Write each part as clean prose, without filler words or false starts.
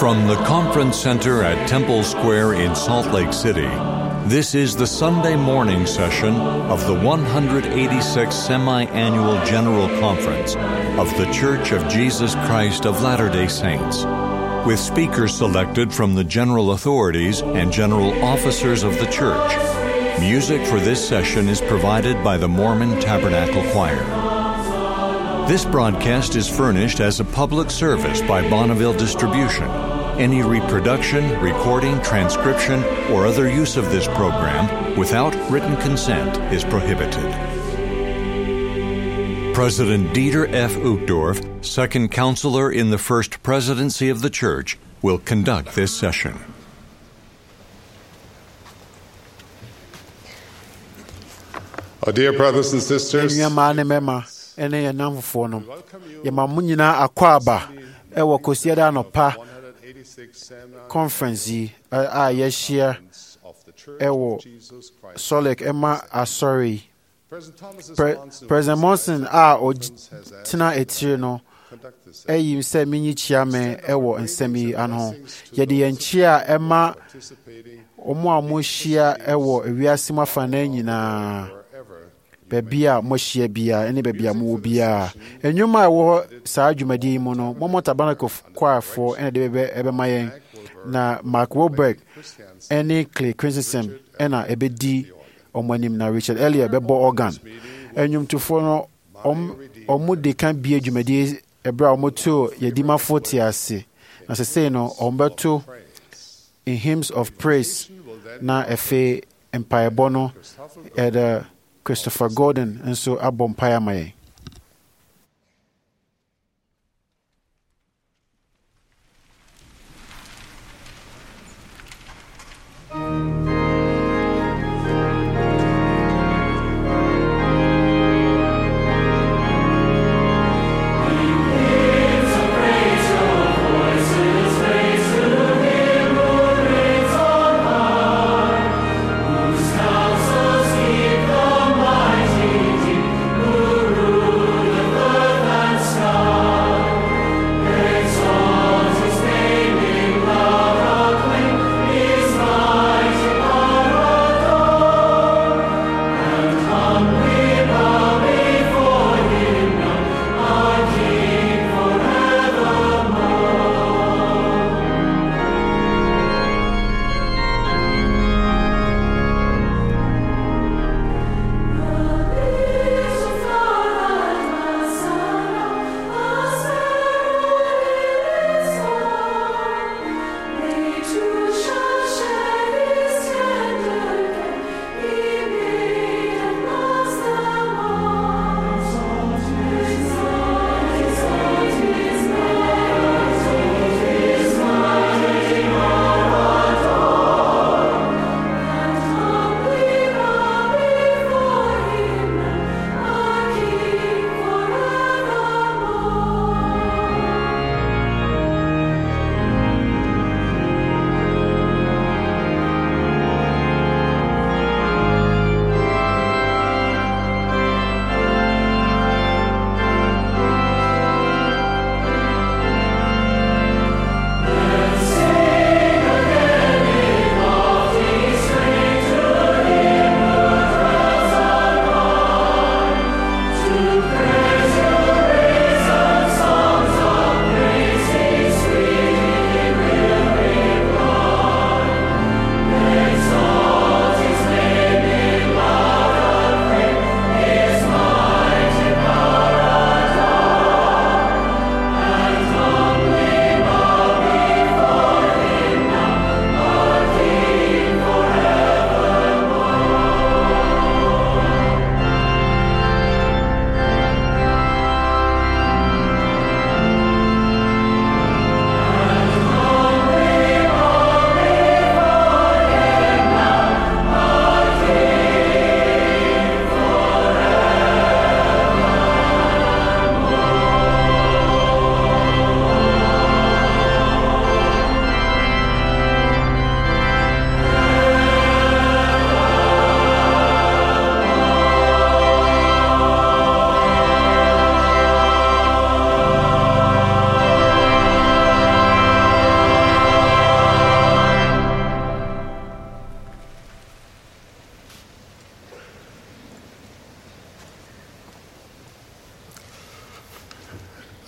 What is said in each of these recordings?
From the Conference Center at Temple Square in Salt Lake City, this is the Sunday morning session of the 186th Semi-Annual General Conference of The Church of Jesus Christ of Latter-day Saints, with speakers selected from the general authorities and general officers of the church. Music for this session is provided by the Mormon Tabernacle Choir. This broadcast is furnished as a public service by Bonneville Distribution. Any reproduction, recording, transcription, or other use of this program without written consent is prohibited. President Dieter F. Uchtdorf, second counselor in the First Presidency of the Church, will conduct this session. Our dear brothers and sisters, conference yeshia ewo Solek Emma Asori President Monson tina etire no eyim se minyi chiame ewo nsemi anho yede yenchia Emma omo amohia ewo ewiase mafa na nyina bebia mohyia bia ene bebia mo bia enwuma ewo saa adwumadi mu no Momo Tabernacle Choir for ene de ebe mayen na Mark Wahlberg ene Clay Christensen ena ebedi omanim na Richard Elliot bebo organ enwumtufo no omo de kan bia adwumadi ebra omoto yedima 40 ase na se no ombeto in hymns of praise na efe empire bono eda Christopher Gordon and so Abom Payamaye. Guru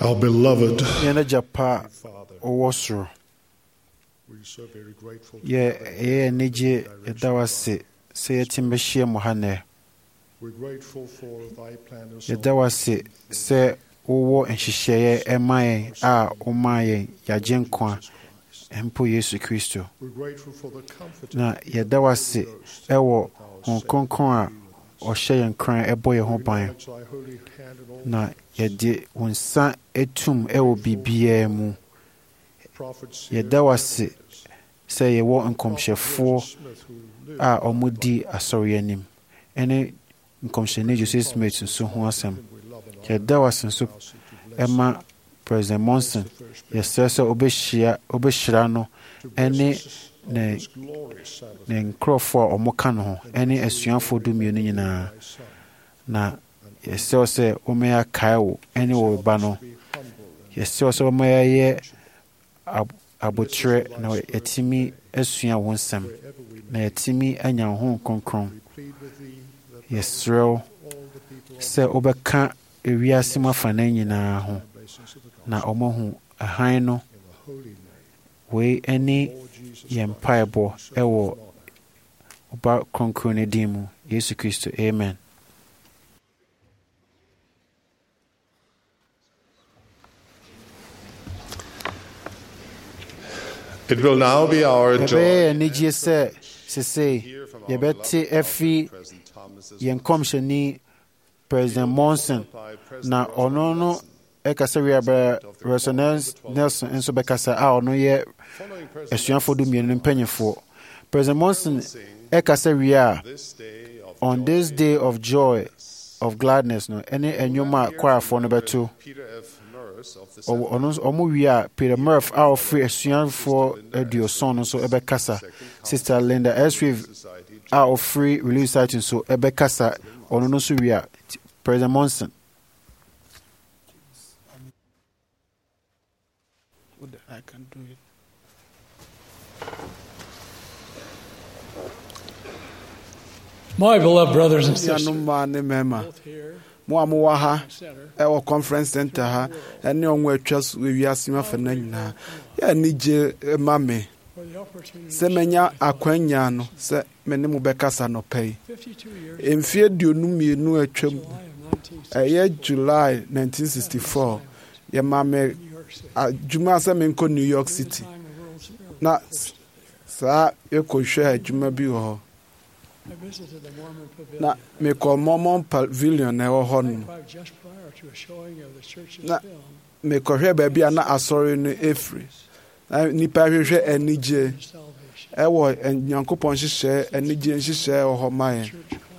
Our beloved Yɛn agya pa Father, ɔwɔ soro. we're so very grateful to Yɛyɛ anigye yɛda wo ase sɛ yɛtumi bɛhyia mu ha nnɛ. We're grateful for thy plan of Yɛda wo ase sɛ wowɔ nhyehyɛeɛ ɛma yɛn a womaa yɛn yɛagye nkwa mpo Yesu Kristo. We're grateful for the comfort Na yɛda wo ase ɛwɔ Honhom Kronkron a ɔhyɛ yɛn kran ɛbɔ yɛn ho ban. thy holy hand in all Na yɛde wo nsa etum ɛwɔ biribiara mu. prophets. Yɛda wo ase sɛ yɛwɔ nkɔmhyɛfoɔ a wɔdi asɔre anim ɛne nkɔmhyɛni Joseph Smith nso ho asɛm. Yɛda wo ase nso ɛma President Monson. Yɛsrɛ sɛ wobɛhyira no ɛne ne nkurɔfoɔ a wɔka no ho ɛne asuafoɔ 12 nyinaa. Na yɛsrɛ sɛ wɔmmɛyɛ akae wo ɛne wo ba no. Yɛsrɛ sɛ wɔmmɛyɛ abotire na yɛtumi asua wo nsɛm na yɛtumi anya wo ho kronkron. Yɛsrɛ wo sɛ wobɛka ewiase mu afanan nyinaa ho na ɔmahu hann no. Wei ne yɛn mpaebɔ ɛwɔ ɔba kronkron no din mu Yesu Kristo. Amen. It will now be our Ɛbɛyɛ joy anigye sɛ sesei yɛbɛte afi yɛn kɔmhyɛni President Monson na ɔno no ɛkasa wie abɛrɛ Russell Nelson nso bɛkasa a ɔno yɛ asuafoɔ 12 no mpanyinfoɔ. President Monson ɛkasa wie a on this day of joy of gladness no ɛne ɛnnwom a kwarafoɔ no bɛto ɔmo wie a Peter Murph a ɔfiri asuafoɔ 70 no nso ɛbɛkasa. Sister Linda Esrive a ɔfiri Relief Society nso ɛbɛkasa. ɔno no nso wie a President Monson. I can do it. My beloved brothers and sisters, both here mo a mowɔ ha ɛwɔ conference center ha ɛne ɔmo atwa so wiase mu afa na nyinaa yɛ anigye ma me sɛ manya akwanya no sɛ me ne mo bɛkasa nɔpɛ yi. Mfeɛ 22 atwam ɛyɛ July 1964 yɛma me adwuma sɛ menkɔ New York City na saa yɛkɔhwɛ adwuma bi wɔ hɔ na mekɔ Mormon Pavilion na ɛwɔ hɔ no na mekɔhwɛ baabi a na asɔre no ɛfiri na nnipa hwehwɛ anigye ɛwɔ Nyankopɔn nhyehyɛe anigye nhyehyɛe wɔ hɔ ma yɛn.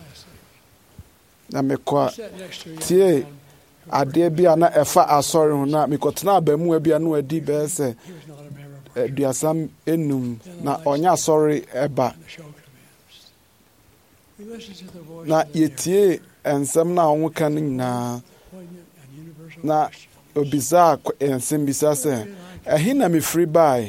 Na mekɔ tie adeɛ bi a na ɛfa asɔre ho na mekɔtena abamua bi a na wadi bɛyɛ sɛ 35 na ɔnyɛ asɔre ɛba na yɛtie nsɛm na ɔmo ka no nyinaa na obisaa nsɛm bisa sɛ ɛhe na mefiri bae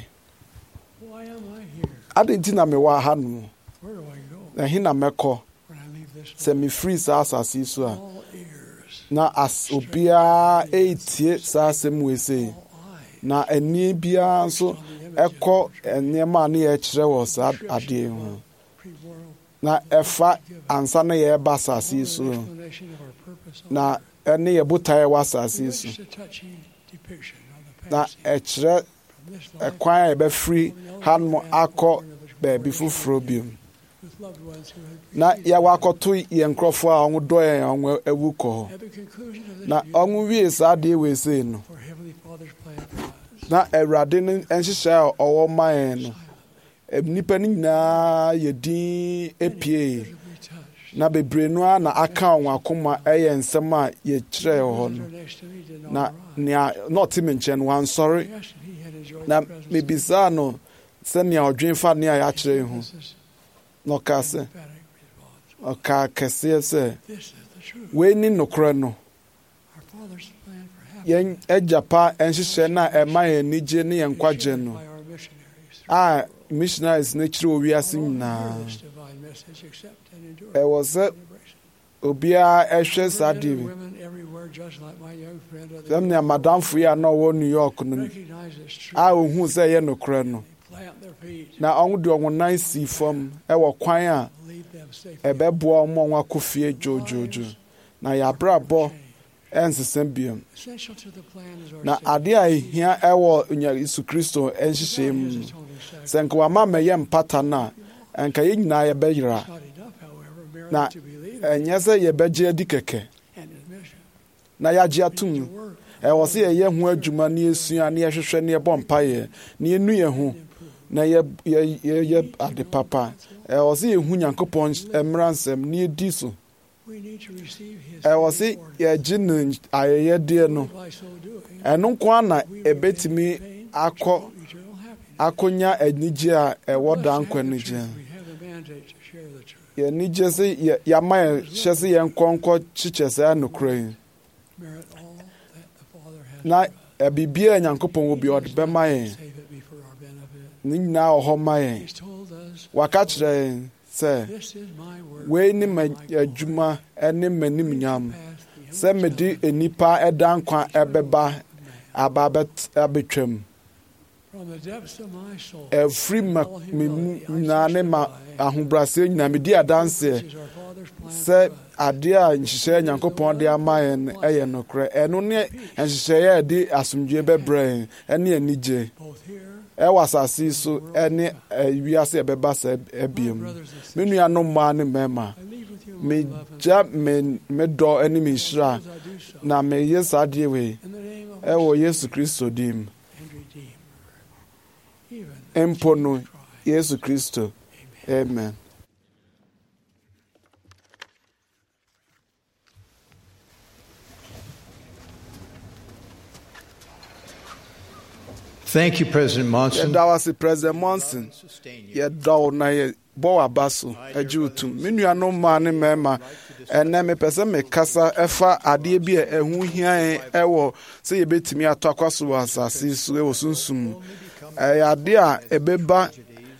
ade nti na mewɔ ha no ɛhe na mɛkɔ sɛ mefiri saa asase so a na obiara ɛretie saa asɛm wei sei na ani biara nso ɛkɔ nneɛma a ne yɛkyerɛ wɔ saa adeɛ ho na ɛfa ansa na yɛreba asase so na ɛne yɛ botaeɛ wɔ asase so na ɛkyerɛ ɛkwan a yɛbɛfiri hanom akɔ baabi foforɔ biom na yɛwɔ akɔto yɛn nkurɔfoɔ a ɔmo dɔ yɛn a ɔmo awu kɔ hɔ na ɔmo wie saa adeɛ wei sei no na Awurade no nhyehyɛ a ɔwɔ ma yɛn no nnipa no nyinaa yɛ din epie na bebree no a na aka wɔn akoma ɛyɛ nsɛm a yɛkyerɛ wɔ hɔ no na nea na ɔte me nkyɛn no wansɔre na mebisaa no sɛnea ɔdwen fa nea yɛakyerɛ ho na ɔkaa sɛ ɔkaa kɛseɛ sɛ wei ni nokorɛ no yɛn agya pa nhyehyɛ no a ɛma yɛn anigye ne yɛn nkwagye no a missionaries no kyerɛ wɔ wiase nyinaa ɛwɔ sɛ obia ehwe sadi them na madam free na wo New York no a ohun say ye nokra no na onwo de onwo nan si fam e wo kwan a ebebo omo nwa kofie jojojo na ya brabo ensesem biam na ade a hia e wo nya Yesu Kristo enhyehyem senko ama meye mpata na enka ye nyina ye beyira na enyese ye beje adi keke na ya ji atum e wo se ye hu adwuma na esua na ye hwehwe na ye bompa ye na enu ye hu na ye ade papa e wo se ye hu Nyankopon emransem na ye di so e wo se ye gin ayeye de no enu kwa na ebetimi akonya anije a e woda nkwanije ye nije se ya ma hyese ye nkonko chichese anokran na bibia Nyankopon obi odbe maye ni na oho maye waka kire se we ni adwuma ene manim nyam se medi enipa edankwa ebeba ababet abetwam every na ne ma ahobrase nyina medi adanse se ade a nhyehyɛ Nyankopɔn de amayen ɛyɛ nokre ɛno ne nhyehyɛ de asomdwe bebrɛ ɛne anigye ɛwasase so ɛne wiase ɛbɛba sɛ ɛbiem menua no ma ne mema me ja me dɔ ɛne me hyira na me yesa de we ɛwɔ Yesu Kristo dim empono Yesu Kristo amen. Thank you, President Monson. That was President Monson. Yeah, do na ye bo abaso ajutum. Menua no ma ne mema. Ene me pese me kasa efa ade bi ehu hia ewo se ye betimi ato akwaso asase so ewo sunsum. Ade a ebeba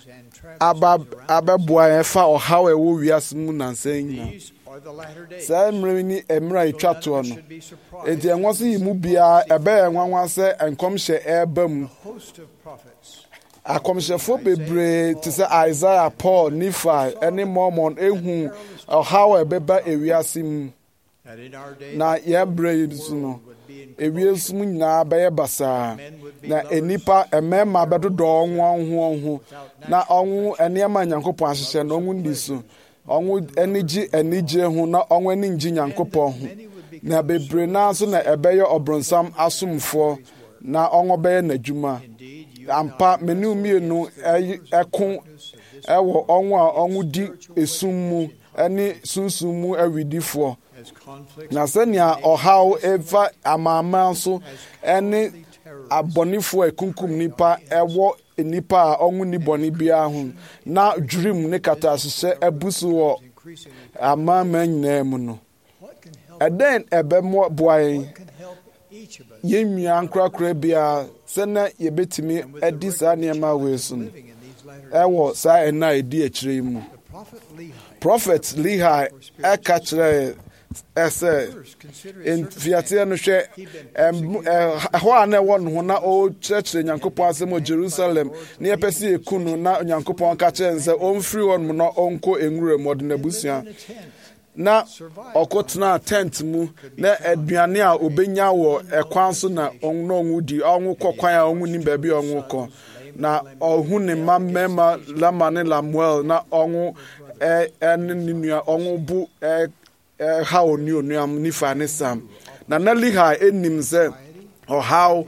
abeboa efa ohaw ewo wiase mu nansan. Say mreni emra etwato no enti enwose yimu bia ebe enwanwa se enkomhye ebam akomhyefo bebre te se Isaiah, Paul, Nephi ene Mormon ehu how ebeba ewiase mu na yebre no ewiase mu nyina baye basa na enipa emema bedodo onwo na onwo enema Nyankopon ahyehye no onwo ndi so onwo enije hu na onwo enji Nyankopon hu na bebre na so na ebeye obronsam asomfo na onwo beye nadwuma ampa menu mienu ekon ewo onwo a onwo di esum mu ene sunsun mu awidifo na senia ohaw eva amama so ene abonifo ekunkum nipa ewo nipa a onwo ni boni bia hu na dream ne kata hyehyɛ abusu wo amama nyina mu no eden ebemo boai yemia nkrakra bia sena yebetimi edi sa niema wesu ewo sa ena edi akire mu Prophet Lehi akachre ese in fiatia no hwe ho ana won ho na o church Nyankopon asem Jerusalem ne yepese ekunu na Nyankopon ka kire nse o mfiri won mu na onko enwure mod na busua na okotena tent mu na aduane a obenya wo ekwan so na onno onwudi onwo kokwan a onwo ni ba bi onwo ko na ohun ne mamema lamane Lamuel na onwo enninua onwo bu how oni onuam ni fa ne sam na Lehi enim se how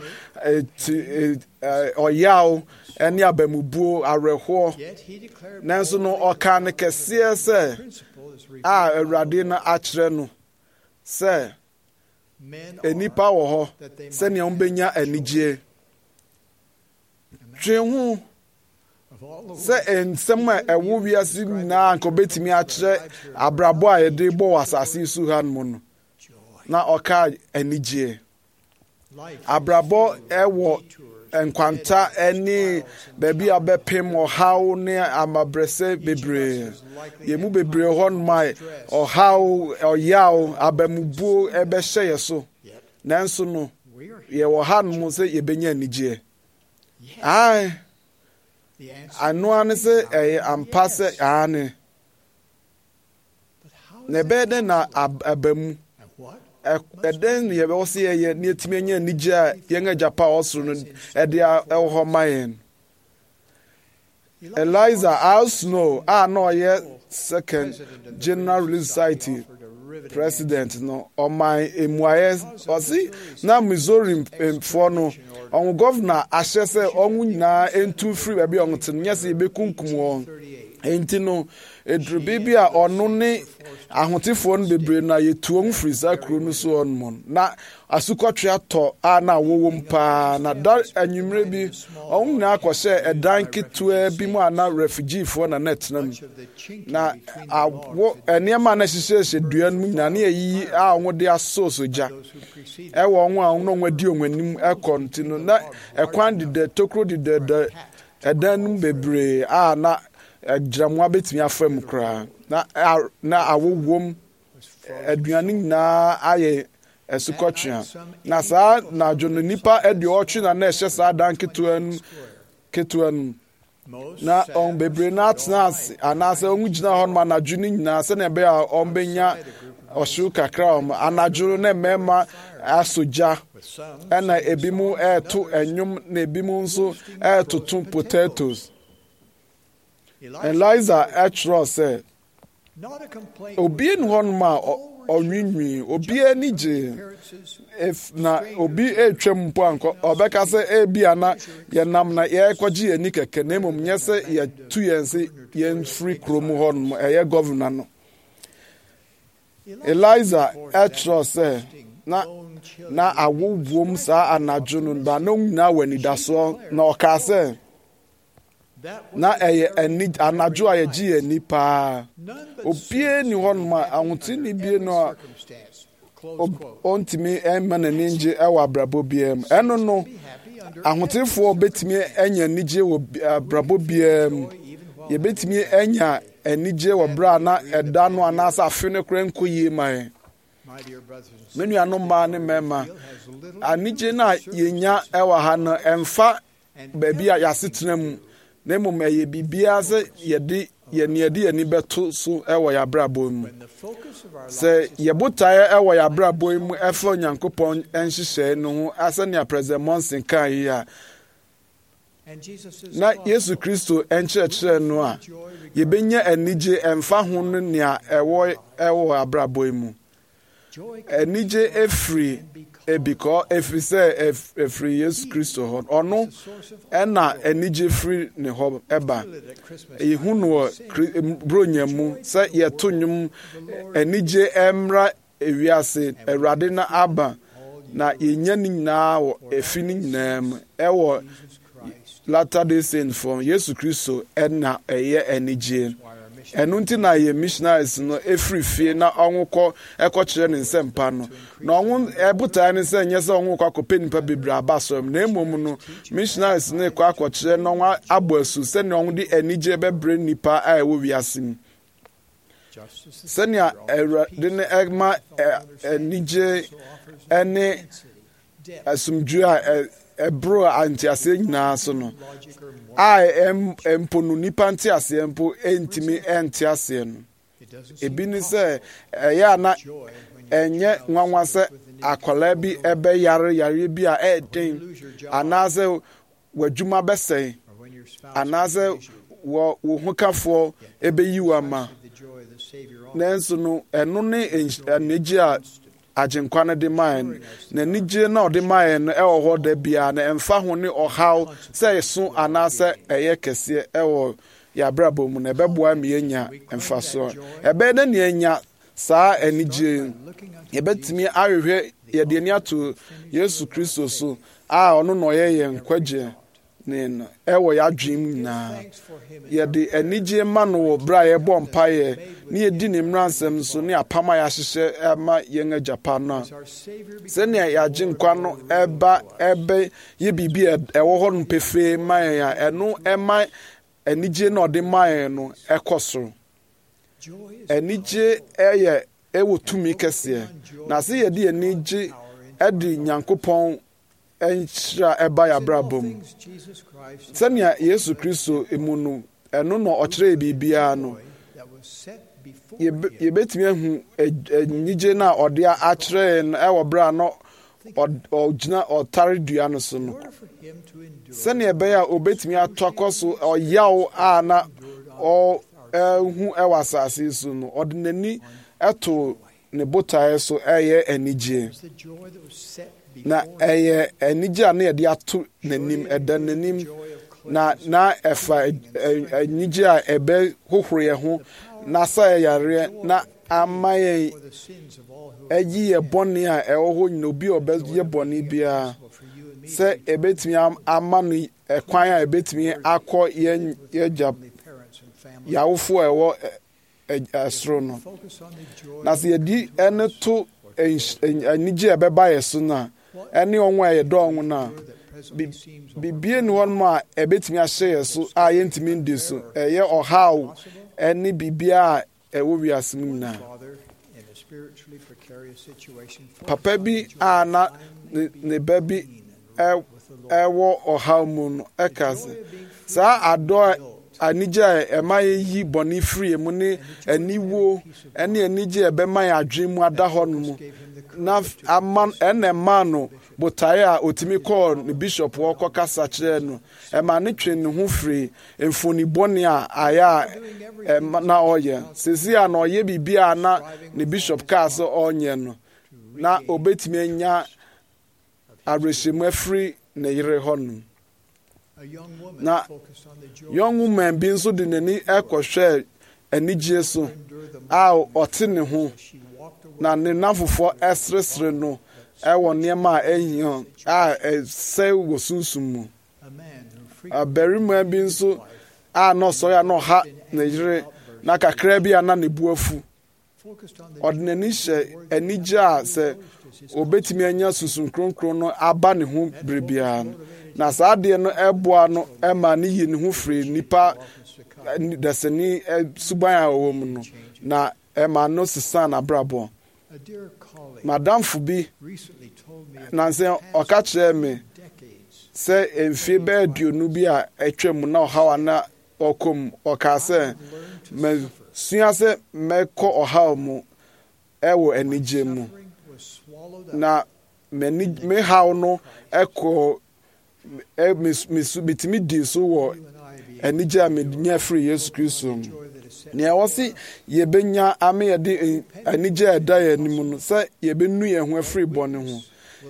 oyaw eni abamubuo areho nanso no oka ne kese se a Awurade na akire no se enipa wo ho se ne ombenya anigye twenhu se ensem a ewo wiase na anko betimi akire abrabo a yede bo wasase su han mu no na oka anigye abrabɔ ɛwɔ enkwanta eni baby abepem ɔhaw ne amabrese bebree yemu bebree hɔ nmai ɔhaw ɔyaw abamubuo ɛbɛhyɛ yɛ so nanso no yɛwɔ ha no mu sɛ yɛbɛnya anigye ai anoa ne sɛ ɛyɛ ampa sɛ ane na ɛbɛyɛ na abamu ɛdɛn yɛbɛwɔ sɛ yɛyɛ ne yɛtumi anya anigye a yɛn agyapa a ɔsoro no ɛde ɛwɔ hɔ ma yɛn Eliza Snow a na ɔyɛ second General Relief Society president no ɔman emuayɛ ɔsi na Missouri mfoɔ no ɔmo governor ahyɛ sɛ ɔmo nyinaa entu firi baabi a ɔmo te no nyɛ sɛ yɛbɛkunkum wɔn enti no eduru bibi a ɔno ne ahotefoɔ no bebree na yɛtu wɔn firi saa kuro no so ɔno na asukɔtwe atɔ a na wɔwɔ mu paa na da anwummerɛ bi ɔmo nyinaa akɔhyɛ ɛdan ketewa bi mu a na refugeefoɔ na ɛtena mu na awo nneɛma na ɛhyehyɛhyɛ dua no mu nyinaa ne yɛyiyi a ɔmo de asɔɔso gya ɛwɔ ɔmo a ɔmo adi ɔmo anim ɛkɔ nti no na ɛkwan deda tokuro deda ɛdan no mu bebree a na agyiramoa betumi afa mu koraa na awowom aduane nyinaa ayɛ asukɔtwea na saa na adwono nipa aduɔtwe na ɛhyɛ saa dan ketewa no na ɔn bebree na atena ase anaasɛ ɔmo gyina hɔ no anadwo no nyinaa sɛnea ɛbɛyɛ a ɔmbɛnya ɔhyew kakra ɔmo anadwo na mmarima asɔ gya ɛna ebi mu ɛɛto ɛnwom na ebi mu nso ɛɛtoto potatoes Eliza ɛtwerɛ sɛ obi ni hɔ nom a ɔnwinwi obi ani gye na obi etwam mpo ankɔ ɔbɛka sɛ ebi ana yɛnam na yɛkɔgye yɛni kɛkɛ na mmom nyɛ sɛ yɛtu yɛn sɛ yɛmfiri kurom hɔ nom ɛyɛ gɔvena no Eliza ɛtwerɛ sɛ na awowom saa anadwo no ba na nyinaa wɔ anidasoɔ na ɔkaa sɛ na ɛyɛ anadwo a yɛgye yɛni paa obie ni hɔ nom a ahotene bie no a ɔntumi ɛmma n'ani ngye ɛwɔ abrabɔ biara mu ɛno no ahotefoɔ bɛtumi anya anigye wɔ abrabɔ biara mu yɛbɛtumi anya anigye wɔ berɛ a na ɛda no anaasɛ afe no koraa nkɔ yie ma yɛn me nuanom mmaa ne mmarima anigye no a yɛnya ɛwɔ ha no ɛmfa baabi a yɛasetena mu na mmom ɛyɛ biribiara sɛ yɛde yɛni bɛto so ɛwɔ yɛabrabɔ mu sɛ yɛbotaeɛ ɛwɔ yɛabrabɔ mu ɛfa Onyankopɔn nhyehyɛe no ho asɛnea President Monson kaa yi a na Yesu Kristo nkyerɛkyerɛ no a yɛbɛnya anigye ɛmfa ho no nea ɛwɔ abrabɔ mu anigye efiri efiri sɛ efiri Yesu Kristo hɔ ɔno ɛna anigye firi ne hɔ ɛba yehu no wɔ bronya mu sɛ yɛto nnwom anigye ɛmra ewiase Awurade na aba na yɛnya ne nyinaa wɔ efi ne nyinaa mu ɛwɔ Latter-day Saints from Yesu Kristo ɛna ɛyɛ anigye ɛno nti na yɛ missionaries no efiri fie na ɔnwokɔ ɛkɔkyerɛ ne nsɛmpa no na ɔnwo ɛbotae ne sɛ nyɛ sɛ ɔnwokɔ akɔpɛ nipa bebree aba asɔm na mmom no missionaries no kɔ akɔkyerɛ na ɔnwo abɔ asu sɛnea ɔnwo de anigye bɛbrɛ nipa a ɛwɔ wiase mu sɛnea Awurade ne ɛma anigye ɛne asomdwoe a ɛboro antiaseɛ nyinaa so no a mpo no nipa nteaseɛ mpo ɛntimi ɛnteaseɛ no ebi ne sɛ ɛyɛ ana ɛnyɛ nwanwa sɛ akwadaa bi ɛbɛyare bi a ɛɛden anaasɛ w'adwuma bɛsɛe anaasɛ wo ho kafoɔ ɛbɛyi wo ama nanso no ɛno ne anigye a agyenkwa no de mayɛ na anigye na ɔde mayɛ no ɛwɔ hɔ da biara na ɛmfa ho ne ɔhaw sɛ ɛso anaasɛ ɛyɛ kɛseɛ ɛwɔ yɛabrabɔ mu na ɛbɛboa ma yɛnya mfasoɔ ɛbɛyɛ na yɛnya saa anigye yɛbɛtumi ahwehwɛ yɛde ani ato Yesu Kristo so a ɔno na ɔyɛ yɛn nkwagye ne no ɛwɔ yɛadwene na yɛde anigye ma no wɔ bere a yɛbɔ mpaeɛ ne yɛdi ne mmaransɛm so ne apam a yɛahyehyɛ ɛma yɛn agyapa no a sɛnea yɛagye nkwa no ɛbɛ yɛ biribi ɛwɔ hɔ no pefee ma yɛn a ɛno ɛma anigye na ɔde ma yɛn no ɛkɔ soro anigye ɛwɔ tumi kɛseɛ na sɛ yɛde anigye ɛde Nyankopɔn ɛnhyira ɛba yɛabrabɔ mu sɛnea Yesu Kristo emu no ɛno na ɔkyerɛ biribiara no yɛbɛtumi ahu anigye no a ɔde akyerɛ no ɛwɔ berɛ a no ɔgyina ɔtare dua no so no sɛnea ɛbɛyɛ a ɔbɛtumi ato akɔ so ɔyaw a na ɔhu ɛwɔ asase yi so no ɔde n'ani ɛto ne botaeɛ so ɛyɛ anigye na ɛyɛ anigye a na yɛde ato n'anim ɛda n'anim na ɛfa anigye a ɛbɛhohoro yɛn ho na sa yɛ yareɛ na ama yɛn ayi yɛ bɔne a ɛwɔ hɔ nyina obi a ɔbɛyɛ bɔne biara sɛ ɛbɛtumi ama no ɛkwan a ɛbɛtumi akɔ yɛn yɛgya yɛawofoɔ a ɛwɔ ɛsoro no na sɛ yɛdi ɛne to anigye a ɛbɛba yɛ so no a ɛne ɔnwo a yɛdɔ ɔnwo no a bibie ni hɔ nom a ɛbɛtumi ahyɛ yɛ so a yɛntumi ndi so ɛyɛ ɔhaw ɛne biribiara a ɛwɔ wiase mu nyinaa papa bi a na ne ba bi ɛwɔ ɔhaw mu no ɛka sɛ saa adɔ anigye a ɛma yɛyi bɔne firi mu ne aniwuo ɛne anigye a ɛbɛma yɛ adwene mu ada hɔ no mu na ɛna ɛma no botaeɛ a ɔtumi kɔɔ ne bishop hɔ kɔkasa kyerɛ no ɛma ne twe ne ho firi mfonibɔne a ayɛ a na ɔyɛ sesi a na ɔyɛ biribi a na ne bishop kaa sɛ ɔnyɛ no na ɔbɛtumi anya awerɛhyɛmu afiri ne yere hɔ no na young woman bi nso de n'ani ɛkɔhwɛ anigye so a ɔte ne ho na ne namfofoɔ ɛseresere no ɛwɔ nneɛma a ɛhia a ɛsɛ wɔ sunsum mu abarima bi nso a na ɔsɔre a na ɔha ne yere na kakra bi a na ne bu afu ɔde n'ani hyɛ anigye a sɛ obɛtumi anya sunsum kronkron no aba ne ho biribiara no na saa adeɛ no ɛboa no ɛma ne yi ne ho firi nipa dasani suban a ɔwɔ mu no na ɛma no sesa n'abrabɔ madamfo bi nansɛ ɔka kyerɛ me sɛ mfie bɛyɛ aduonu bi a ɛtwa mu na ɔhaw a na ɔkɔ mu ɔkaa sɛ masua sɛ mɛkɔ ɔhaw mu ɛwɔ anigye mu na me haw no ɛkɔ metumi di so wɔ anigye a menya firi Yesu Kristo mu nea ɛwɔ se yɛbɛnya ama yɛde anigye a ɛda yɛn anim no sɛ yɛbɛnu yɛn ho afiri bɔne ho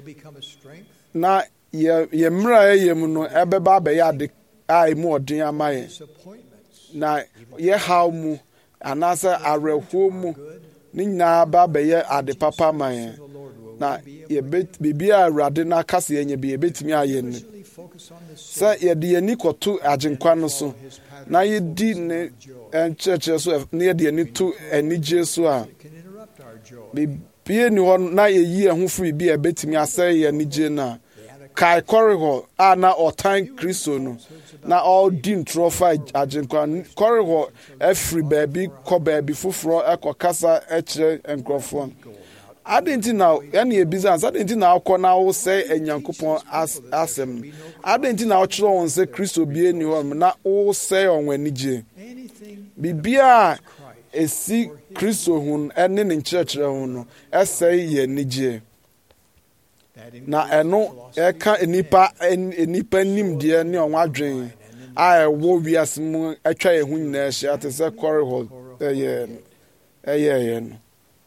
na yɛ mmerɛ a ɛyɛ mu no ɛbɛba abɛyɛ ade a ɛmu ɔden ama yɛn na yɛhaw mu anaasɛ awerɛhoɔ mu ne nyinaa ba abɛyɛ ade papa ama yɛn na biribiara Awurade no aka sɛ yɛnyɛ bi yɛbɛtumi ayɛ no sɛ yɛde yɛni kɔto agyenkwa no so na yɛdi ne nkyerɛkyerɛ so na yɛde yɛni to anigye so a bibie ni hɔ na yɛyi ɛho firi bi a ɛbɛtumi asɛe yɛ anigye no a kae kɔre hɔ a na ɔtan Kristo no na ɔdi ntorɔ fa agyenkwa kɔre hɔ afiri baabi kɔ baabi foforɔ ɛkɔkasa ɛkyerɛ nkurɔfoɔ ade nti na ɛne ebisa ade nti na akɔ na wosɛ Nyankopɔn asɛm ade nti na ɔkyerɛ wɔn sɛ Kristo bie ni hɔ na wosɛ wɔn anigye bibia esi Kristo ho ɛne ne nkyerɛkyerɛ ho no ɛsɛe yɛ anigye na ɛno ɛka nipa nimdeɛ ne ɔn adwen a ɛwɔ wiase mu atwa yɛn ho nyinaa ahyia te sɛ kɔre hɔ ɛyɛ no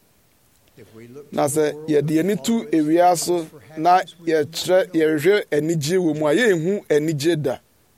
na sɛ yɛde yɛni to ewia so na yɛhwɛ anigye wɔ mu a yɛnhu anigye da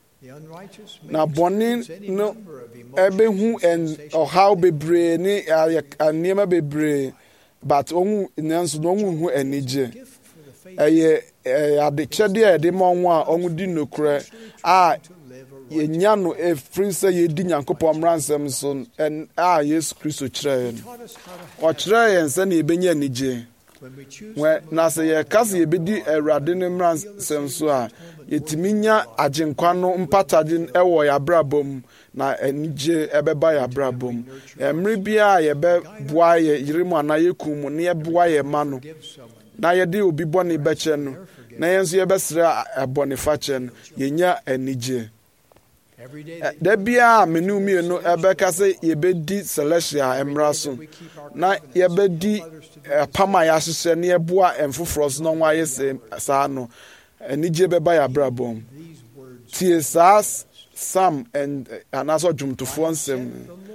na bɔne no ɛbɛhu ɔhaw bebree ne nneɛma bebree but nanso na ɔnhu anigye adekyɛdeɛ yɛde ma wɔn a wɔdi nokorɛ a yɛnya no ɛfiri sɛ yɛdi Nyankopɔn mmaransɛm so a Yesu Kristo kyerɛɛ no. Ɔkyerɛɛ yɛn sɛnea yɛbɛnya anigye. Na sɛ yɛka sɛ yɛbɛdi Awurade ne mmaransɛm so a yɛtumi nya agyenkwa no mpatagye wɔ yɛabrabɔ mu na anigye ɛbɛba yɛabrabɔ mu. Mmere biara yɛbɛboa yɛ yere mu anaa yɛkum mu na yɛboa yɛ ma no na yɛde obi bɔne bɛkyɛ no na yɛn nso yɛbɛsrɛ abɔnefakyɛ no yɛnya anigye. Da biara me ne mmienu ɛbɛka sɛ yɛbɛdi Celestial mmara so na yɛbɛdi apam a yɛahyehyɛ na yɛboa mfoforɔ so na wɔn ayɛ saa no anigye bɛba yɛabrabɔ mu. Tie saa Sam anaasɛ ɔdwomtofoɔ nsɛm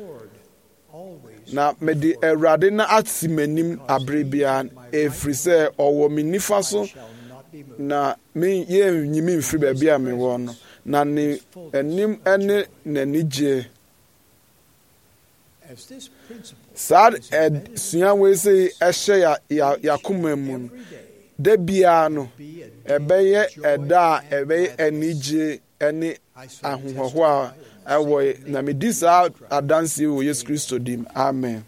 na mede Awurade na ati m'anim abere biara ɛfiri sɛ ɔwɔ me nifa so na yɛnnyimi mfiri baabi a mewɔ no na ne anim ne n'anigye. Saa sua wei sɛ ɛhyɛ yɛakoma mu no da biara no ɛbɛyɛ ɛda a ɛbɛyɛ anigye ne ahohoahoa a ɛwɔ na medi saa adanseɛ wɔ Yesu Kristo dim. Amen.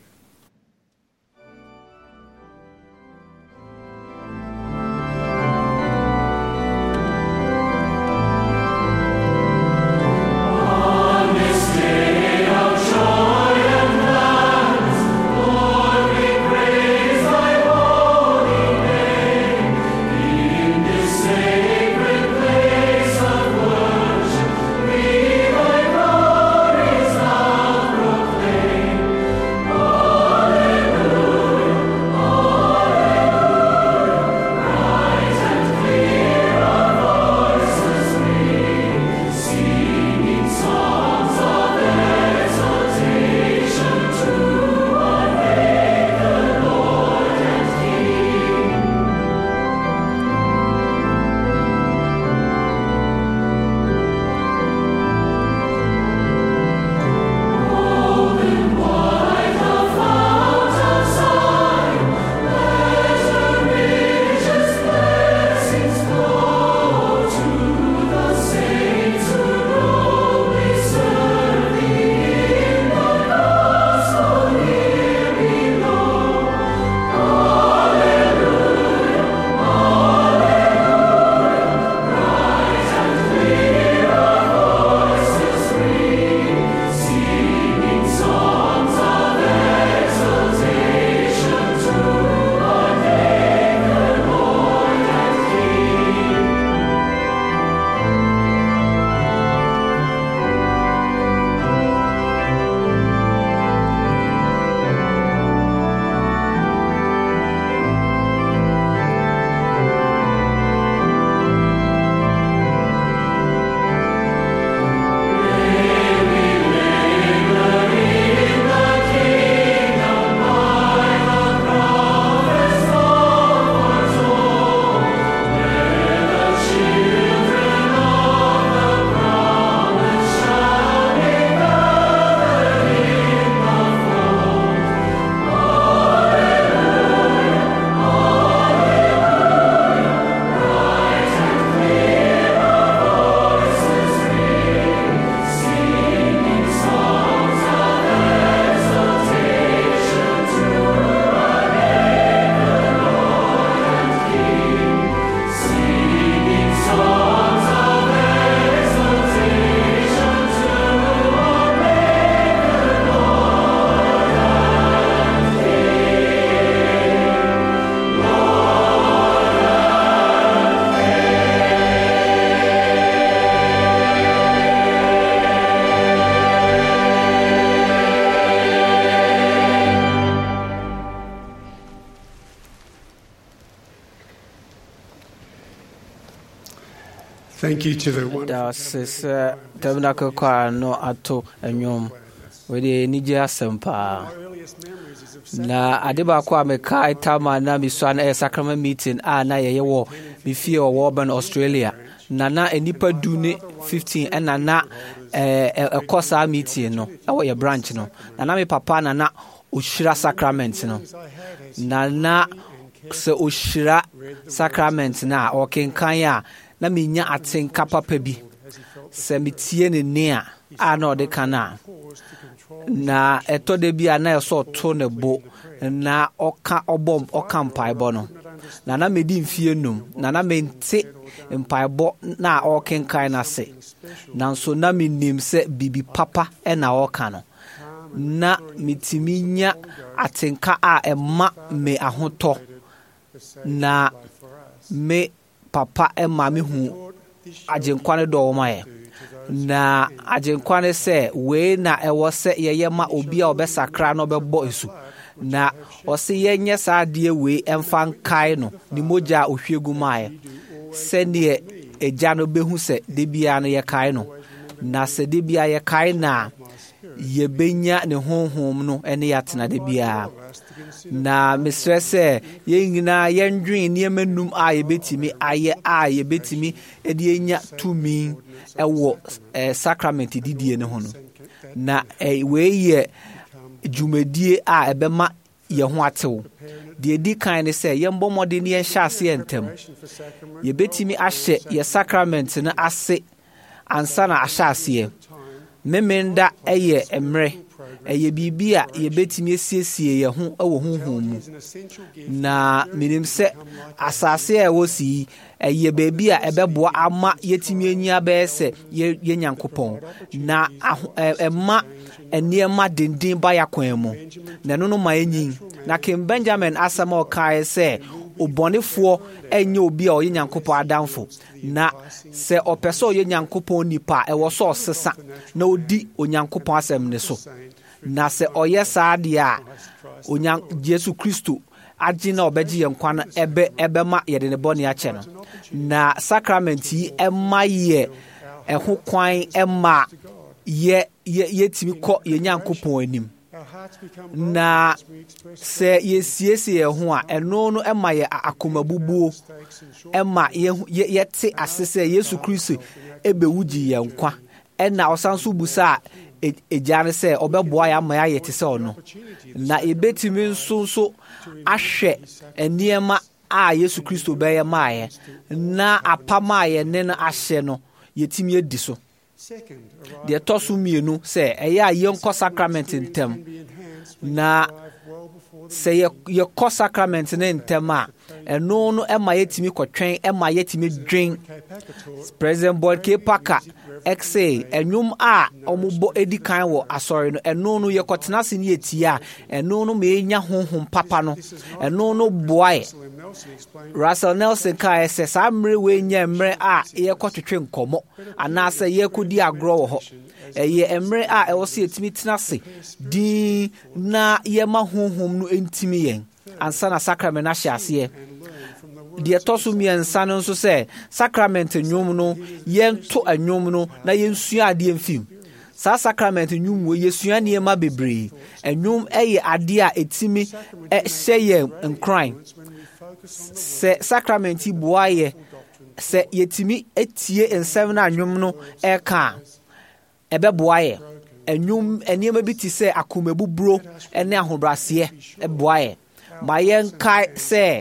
Thank you to the wonderful Tabernacle Choir no ato enyom we dey nije asempa na adeba kwa meka itama na miswa na sacrament meeting na ye wo me fie wo ban Australia na enipa du ne 15 na ekosa meeting no e ye branch no na me papa na ohyira sacrament no na sɛ ohyira sacrament na ɔkenkan a na menya atenka papa bi sɛ metie ne nne a na ɔde ka na na ɛtɔ de bi a na ɛsɛ ɔto ne bo na ɔka mpaebɔ no na medi mfie num na mente mpaebɔ na ɔkenkan na se nanso na menim sɛ bibi papa na ɔka no na mitimi nya atenka a ɛma me ahotɔ na me papa ma me hu agyenkwa ne dɔɔ ma yɛ na agyenkwa ne sɛ wei na ɛwɔ sɛ yɛyɛ ma obi a ɔbɛsakra na ɔbɛbɔ esu na ɔse yɛnyɛ saa adeɛ wei ɛmfa nkae no ne mogya a ohwie gu maɛ sɛneɛ agya no bɛhu sɛ de biara no yɛkae no na sɛ de biara yɛkae na yɛbɛnya ne honhom no ne yɛatena de biara na mesrɛ sɛ yɛn nyinaa yɛndwen nneɛma num a yɛbɛtumi ayɛ a yɛbɛtumi de yɛnya tumi ɛwɔ sacrament didie no ho no na wei yɛ dwumadie a ɛbɛma yɛn ho atew deɛ di kan ne sɛ yɛmbɔ mmɔden ne yɛnhyɛ aseɛ ntɛm yɛbɛtumi ahyɛ yɛ sacrament no ase ansa na ahyɛ aseɛ memenda ɛyɛ mmerɛ ɛyɛ biribi a yɛbɛtumi asiesie yɛn ho ɛwɔ honhom mu na menim sɛ asase a ɛwɔ si ɛyɛ baabi a ɛbɛboa ama yɛtumi anyia bɛyɛ sɛ yɛ Nyankopɔn na ɛma nneɛma denden ba yɛakwan mu na ɛno no ma ɛnyin na King Benjamin asɛm a ɔkaeɛ sɛ obɔnefoɔ ɛnyɛ obi a ɔyɛ Nyankopɔn adamfo na sɛ ɔpɛ sɛ ɔyɛ Nyankopɔn nipa ɛwɔ sɛ ɔsesa na ɔdi Onyankopɔn asɛm ne so na sɛ ɔyɛ saa deɛ a Yesu Kristo agye na ɔbɛgye yɛn nkwa no ɛbɛma yɛde ne bɔne akyɛ no na sacrament yi ɛma yɛ ɛho kwan ɛma yɛtumi kɔ yɛn Nyankopɔn anim na sɛ yɛsiesie yɛn ho a ɛno no ɛma yɛ akomabubuo ɛma yɛte ase sɛ Yesu Kristo ɛbɛwu gye yɛn nkwa ɛna ɔsan so busa agya ne sɛ ɔbɛboa yɛ ama yɛayɛ te sɛ ɔno na yɛbɛtumi nso ahwɛ nneɛma a Yesu Kristo bɛyɛ maayɛ na apam a yɛne no ahyɛ no yɛtumi adi so deɛ ɛtɔ so mmienu sɛ ɛyɛ a yɛnkɔ sacrament ntɛm na sɛ yɛkɔ sacrament ne ntɛm a ɛno no ɛma yɛtumi kɔtwɛn ɛma yɛtumi dwen President Boyd K. Parker ɛsɛ ɛnwom a ɔmobɔ edi kan wɔ asɔre no ɛno no yɛkɔtena se ne yɛtie a ɛno no ma yɛnya honhom papa no ɛno no boae Russell Nelson kae sɛ saa mmerɛ wei nyɛ mmerɛ a yɛkɔtwetwe nkɔmmɔ anaasɛ yɛkɔdi agorɔ wɔ hɔ ɛyɛ mmerɛ a ɛwɔ sɛ yɛtumi tena se din na yɛma honhom no ntimi yɛn ansa na sacrament ahyɛ aseɛ deɛ ɛtɔ so mmiɛnsa no nso sɛ sacrament nnwom no yɛnto nnwom no na yɛnsua adeɛ mfim saa sacrament nnwom wɔ yɛsua nneɛma bebree nnwom ɛyɛ adeɛ a ɛtumi hyɛ yɛn nkran sɛ sacrament yi boa yɛ sɛ yɛtumi etie nsɛm na nnwom no ɛka a ɛbɛboa yɛ nnwom nneɛma bi te sɛ akomabuburo ne ahobraseɛ ɛboa yɛ ma yɛnkae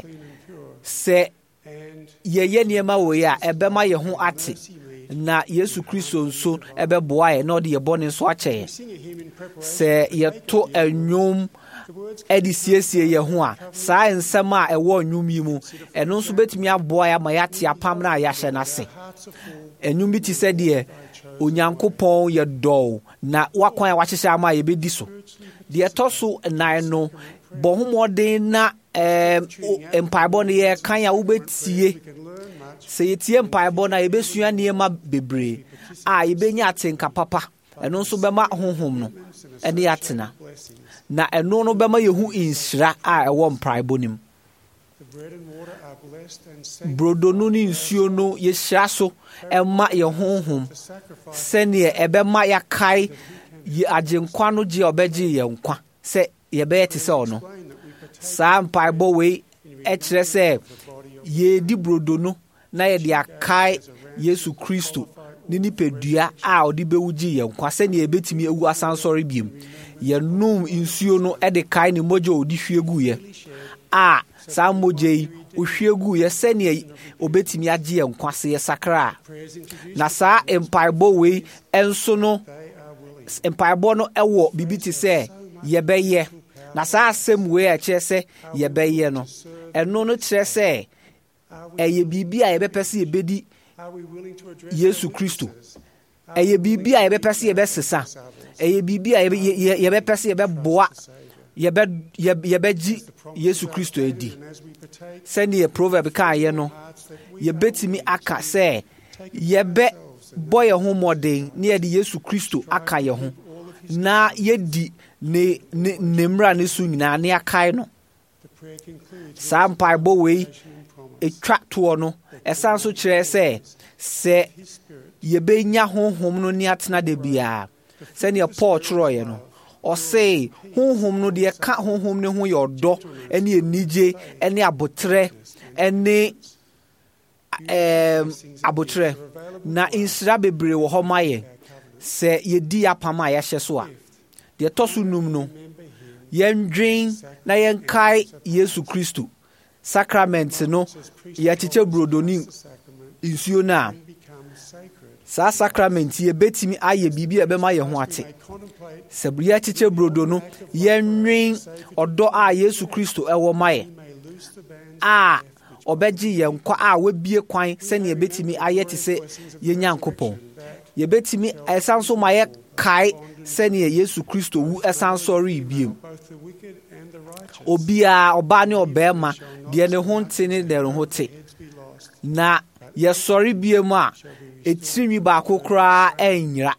sɛ yɛyɛ nneɛma wɔ yi a ɛbɛma yɛn ho ate na Yesu Kristo nso ɛbɛboa yɛ na ɔde yɛ bɔne nso akyɛ yɛ sɛ yɛto nnwom ɛde siesie yɛn ho a saa nsɛm a ɛwɔ nnwom yi mu ɛno nso bɛtumi aboa yɛ ama yɛate apam na yɛahyɛ n'ase nnwom bi te sɛ deɛ Onyankopɔn yɛ dɔw na wakwan a wahyehyɛ ama yɛbɛdi so deɛ ɛtɔ so nan no bɔ ho mmɔden na mpaebɔ no yɛkan a wobɛtie sɛ yɛtie mpaebɔ no a yɛbɛsua nneɛma bebree a yɛbɛnya atenka papa ɛno nso bɛma honhom no ɛne yɛatena na ɛno no bɛma yɛhu nhyira a ɛwɔ mpaebɔ no mu brodo no ne nsuo no yɛhyira so ɛma yɛ honhom sɛneɛ ɛbɛma yɛakae agyenkwa no gye ɔbɛgye yɛn nkwa sɛ yɛbɛyɛ te sɛ ɔno saa mpaebɔ wei ɛkyerɛ sɛ yɛdi brodo no na yɛde akae Yesu Kristo ne nipadua a ɔde bɛwu gye yɛn nkwa sɛneɛ yɛbɛtumi awu asan sɔre biom yɛnom nsuo no ɛde kae ne mogya ɔde hwie guiɛ a saa mogya yi ohwie gu yɛ sɛnea obetumi agye yɛn nkwa se yɛ sakra na saa mpaebɔ wei enso no mpaebɔ no ɛwɔ bibi te sɛ yɛbɛyɛ na saa asɛm wei a kyerɛ sɛ yɛbɛyɛ no ɛno no kyerɛ sɛ ɛyɛ biribi a yɛbɛpɛ sɛ yɛbɛdi Yesu Kristo ɛyɛ biribi a yɛbɛpɛ sɛ yɛbɛsesa ɛyɛ biribi a yɛbɛpɛ sɛ yɛbɛboa yɛbɛgye Yesu Kristo adi sɛnea proverb kaayɛ no yɛbɛtumi aka sɛ yɛbɛbɔ yɛn ho mmɔden na yɛde Yesu Kristo aka yɛn ho na yɛdi ne mmara ne so nyinaa ne akae no saa mpaebɔ wei ɛtwa toɔ no ɛsan so kyerɛ sɛ yɛbɛnya honhom no ne atena da biara sɛnea Paul kyerɛeɛ no ɔse honhom no deɛ ka honhom ne ho yɛ ɔdɔ ne anigye ne abotrɛ ne abotrɛ na nhyira bebree wɔ hɔ ma yɛn sɛ yɛdi apam a yɛahyɛ so a deɛ ɛtɔ so num no yɛndwen na yɛnkae Yesu Kristo sacrament no yɛkyekyɛ brodo ne nsuo no a saa sacrament yɛbɛtumi ayɛ biribi a ɛbɛma yɛn ho ate sɛ yɛkyekyɛ brodo no yɛnwen ɔdɔ a Yesu Kristo ɛwɔ ma yɛ a ɔbɛgye yɛn nkwa a wabie kwan sɛnea yɛbɛtumi ayɛ te sɛ yɛn Nyankopɔn yɛbɛtumi ɛsan so ma yɛkae sɛnea Yesu Kristo wu ɛsan sɔre biem obiara ɔbaa ne ɔbarima deɛ ne ho nte ne deɛ ne ho te na yɛsɔre biem a ɛtirinwi baako koraa ɛnyera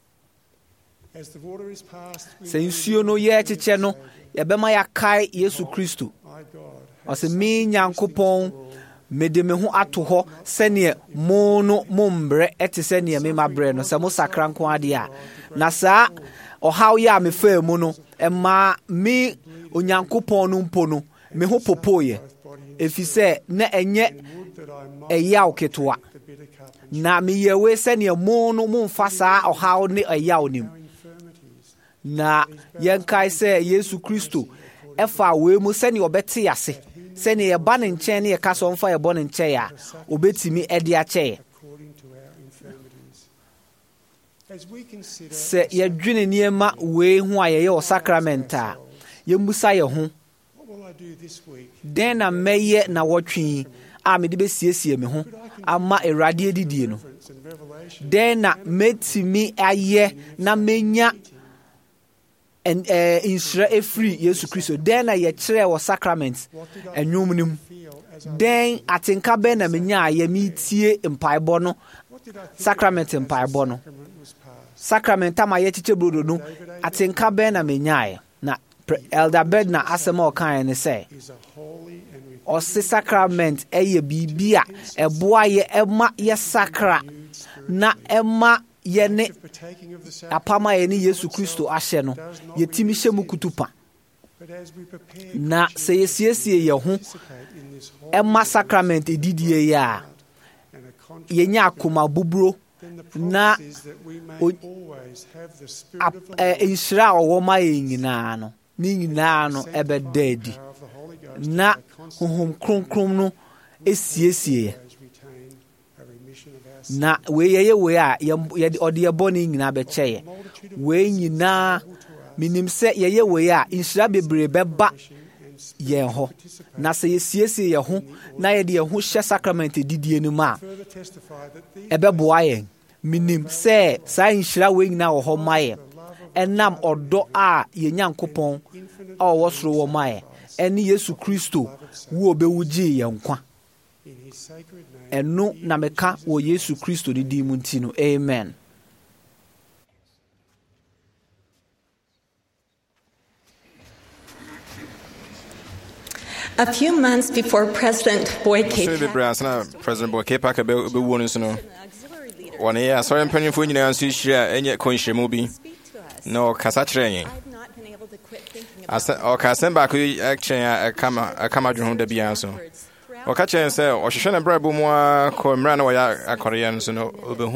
sɛ nsuo no yɛkyekyɛ no yɛbɛma yɛakae Yesu Kristo ɔsɛ me Nyankopɔn mede me ho ato hɔ sɛnea mo no mombrɛ ɛte sɛnea me mabrɛ no sɛ mo sakra nko adeɛ a na saa ɔhaw yɛ a mefaa mu no ɛma me Onyankopɔn no mpo no me ho popoeɛ ɛfiri sɛ na ɛnyɛ ɛyaw ketewa na meyɛ wei sɛnea mo no momfa saa ɔhaw ne ɛyaw nim na yɛnkae sɛ Yesu Kristo ɛfa wei mu sɛnea ɔbɛte ase sɛnea yɛba ne nkyɛn ne yɛka sɛ ɔmfa yɛbɔ ne nkyɛn a obɛtumi ɛde akyɛɛ sɛ yɛdwene nneɛma wei ho a yɛyɛ wɔ sacrament a yɛmmusa yɛ ho dɛn na mɛyɛ na wɔtwe a mede bɛsiesie me ho ama Awurade adidie no dɛn na mɛtumi ayɛ na mɛnya nhyira ɛfiri Yesu Kristo dɛn na yɛkyerɛ wɔ sacrament ɛnwom no mu dɛn atenka bɛn na menya a yɛmetie mpaebɔ no sacrament mpaebɔ no sacrament ama yɛkyekyɛ brodo no atenka bɛn na menyaeɛ na Elder Bed na asɛm a ɔkaeɛ ne sɛ ɔse sacrament ɛyɛ biribi a ɛboa yɛ ɛma yɛ sakra na ɛma yɛne apam a yɛne Yesu Kristo ahyɛ no yɛtumi hyɛ mu kutupa na sɛ yɛsiesie yɛn ho ɛma sacrament edidie yɛ a yɛnya akoma buburo na nhyira a ɔwɔ ma yɛn nyinaa no ne nyinaa no ɛbɛda adi na honhom kronkron no esiesie na wei yɛyɛ wei a ɔde yɛbɔ ne nyinaa bɛkyɛ yɛ wei nyinaa menim sɛ yɛyɛ wei a nhyira bebree bɛba yɛn hɔ na sɛ yɛsiesie yɛn ho na yɛde yɛn ho hyɛ sacrament didie no mu a ɛbɛboa yɛn menim sɛ saa nhyira wei nyinaa wɔ hɔ ma yɛn ɛnam ɔdɔ a yɛn Nyankopɔn a ɔwɔ soro wɔ ma yɛn ɛne Yesu Kristo wo obɛwu gyee yɛn nkwa ɛno na meka wɔ Yesu Kristo ne din mu nti no amen. A few months before President Boyke President Boyke Packer be won so no one year sorry mpanimfo nyinaa nso hyira enye konhyiremu bi no kasa kyerɛ yɛn ɔkasɛm baako kyerɛ akama dwene ho da biara so ɔka kyerɛ sɛ ɔhwehwɛ ne brɛbɔ mu a kɔ mmara na wɔyɛ akɔreɛ no so no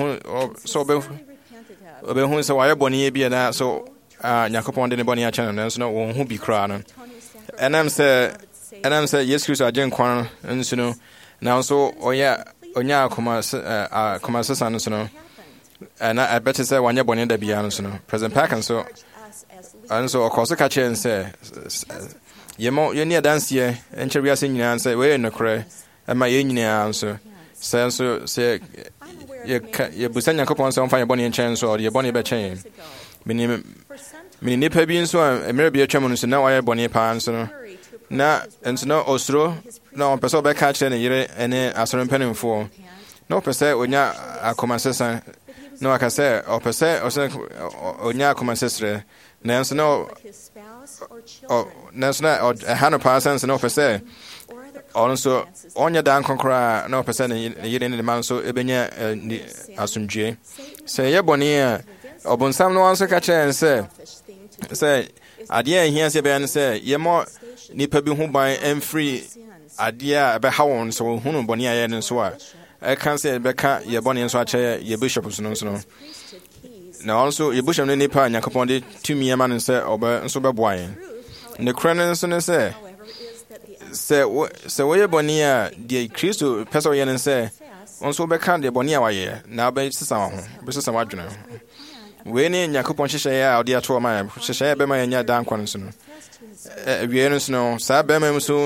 ɔbɛhu sɛ wɔayɛ bɔne bi na so Nyankopɔn de ne bɔne akyɛ no nanso no wɔn ho bi koraa no ɛnam sɛ and I'm saying, yes, Chris, I didn't quarrel, and so no. Now, so, oh, yeah, commerce, and so no. And I better say, when you're born in the beyond, so no. President Pack, and so, of course, I catch and say, you're near dance here, and Cherry singing and say, we're in the cray, and my union answer. Say, you're Busanya coupons on fire bonnie and chance or your bonnie by chain. Mini nipper being so, and maybe a chairman is now I bonnie pants. Na, and so no ostro, no, person by catch any year, and a certain penny for. No per se, when ya a common sister, no, I can say, or per se, or ya common sister, Nancy no, or Nancy or a hundred persons, no per se. Also, on your down conqueror, no percent in the man so ebenya asumje. Say, yeah, Bonia, or Bonsam no answer catcher and say, idea here, say, Ben say, ye more nipper be home by and free idea about how on so whom Bonia and so I can't say Becca, ye Bonnie and Swatch, ye bishop was no. Now also, your bush of the nipper and Yacopondi, 2 me a man and say, over and so by wine. And the crenons and say, so we bonia the Christo Pesoyan and say, on so become the bonia way, now based some, Mrs. Wadjuna. When in Yakupon Shishaya, or dear Toma, Shishaya Bema and Ya Dan Quanson. We are no, Sabem so,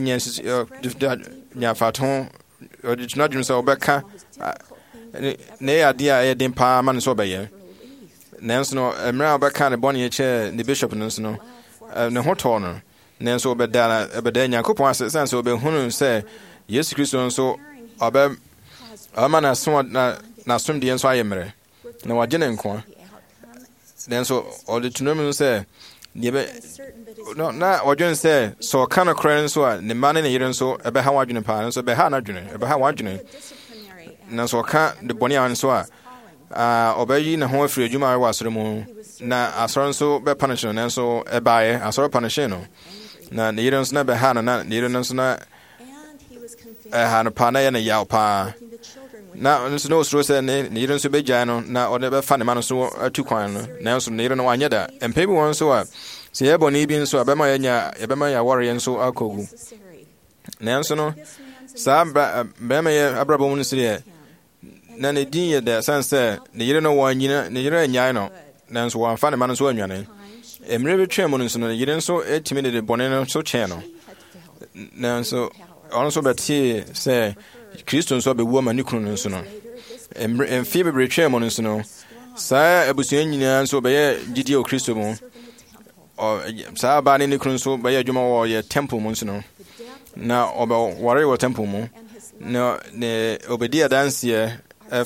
Yafaton, or did not so Becca. Nay, a dear Edim Pa man so by Nanso, a mera Becca, the bonia chair, the bishop and no, the hot honor. Nanso Bedana, Ebedania Coupon says, so be Hunu say, yes, Christian, so Abem Amana somewhat not swim the answer. No, I didn't inquire. Then so all the Tunomen say, no, not what you say, so a kind of credit so the man in the year so about how I didn't pass, so about how I didn't, about how I didn't. Now so can't the Bonia and so obey in a home free, you might was the moon. Now I saw so by punishing, and so a buyer, I saw punishing. Now the Yearns never had a nut, the Yearns not had a pana and a yaw pa. Now there's no stress and the Yearns to be jano, now or never funny man so a 2 coin. Now some near no one yet, and people want so up. See, Ebony being so Abemaya warrior and so alcohol. Now so no, Sam Bemaya Abrabon Syria. Nanny dear, the son said, the year no one, the year and Yano. Now so one funny man so young. And river chairman, you didn't so intimidated Bonino so channel. Now so also, but he say, Christians will be woman, Nicolan, and February chairman, Sire Abusian, so by Gidio Christobon, or Sire Bani Nicolan, so by a Juma or your temple, Monsino. Now about warrior temple, no, the Obedia dance here,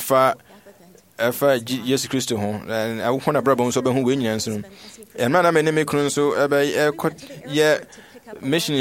yes, Christo, and I want a brother so who wins. And man, I mean, make so mission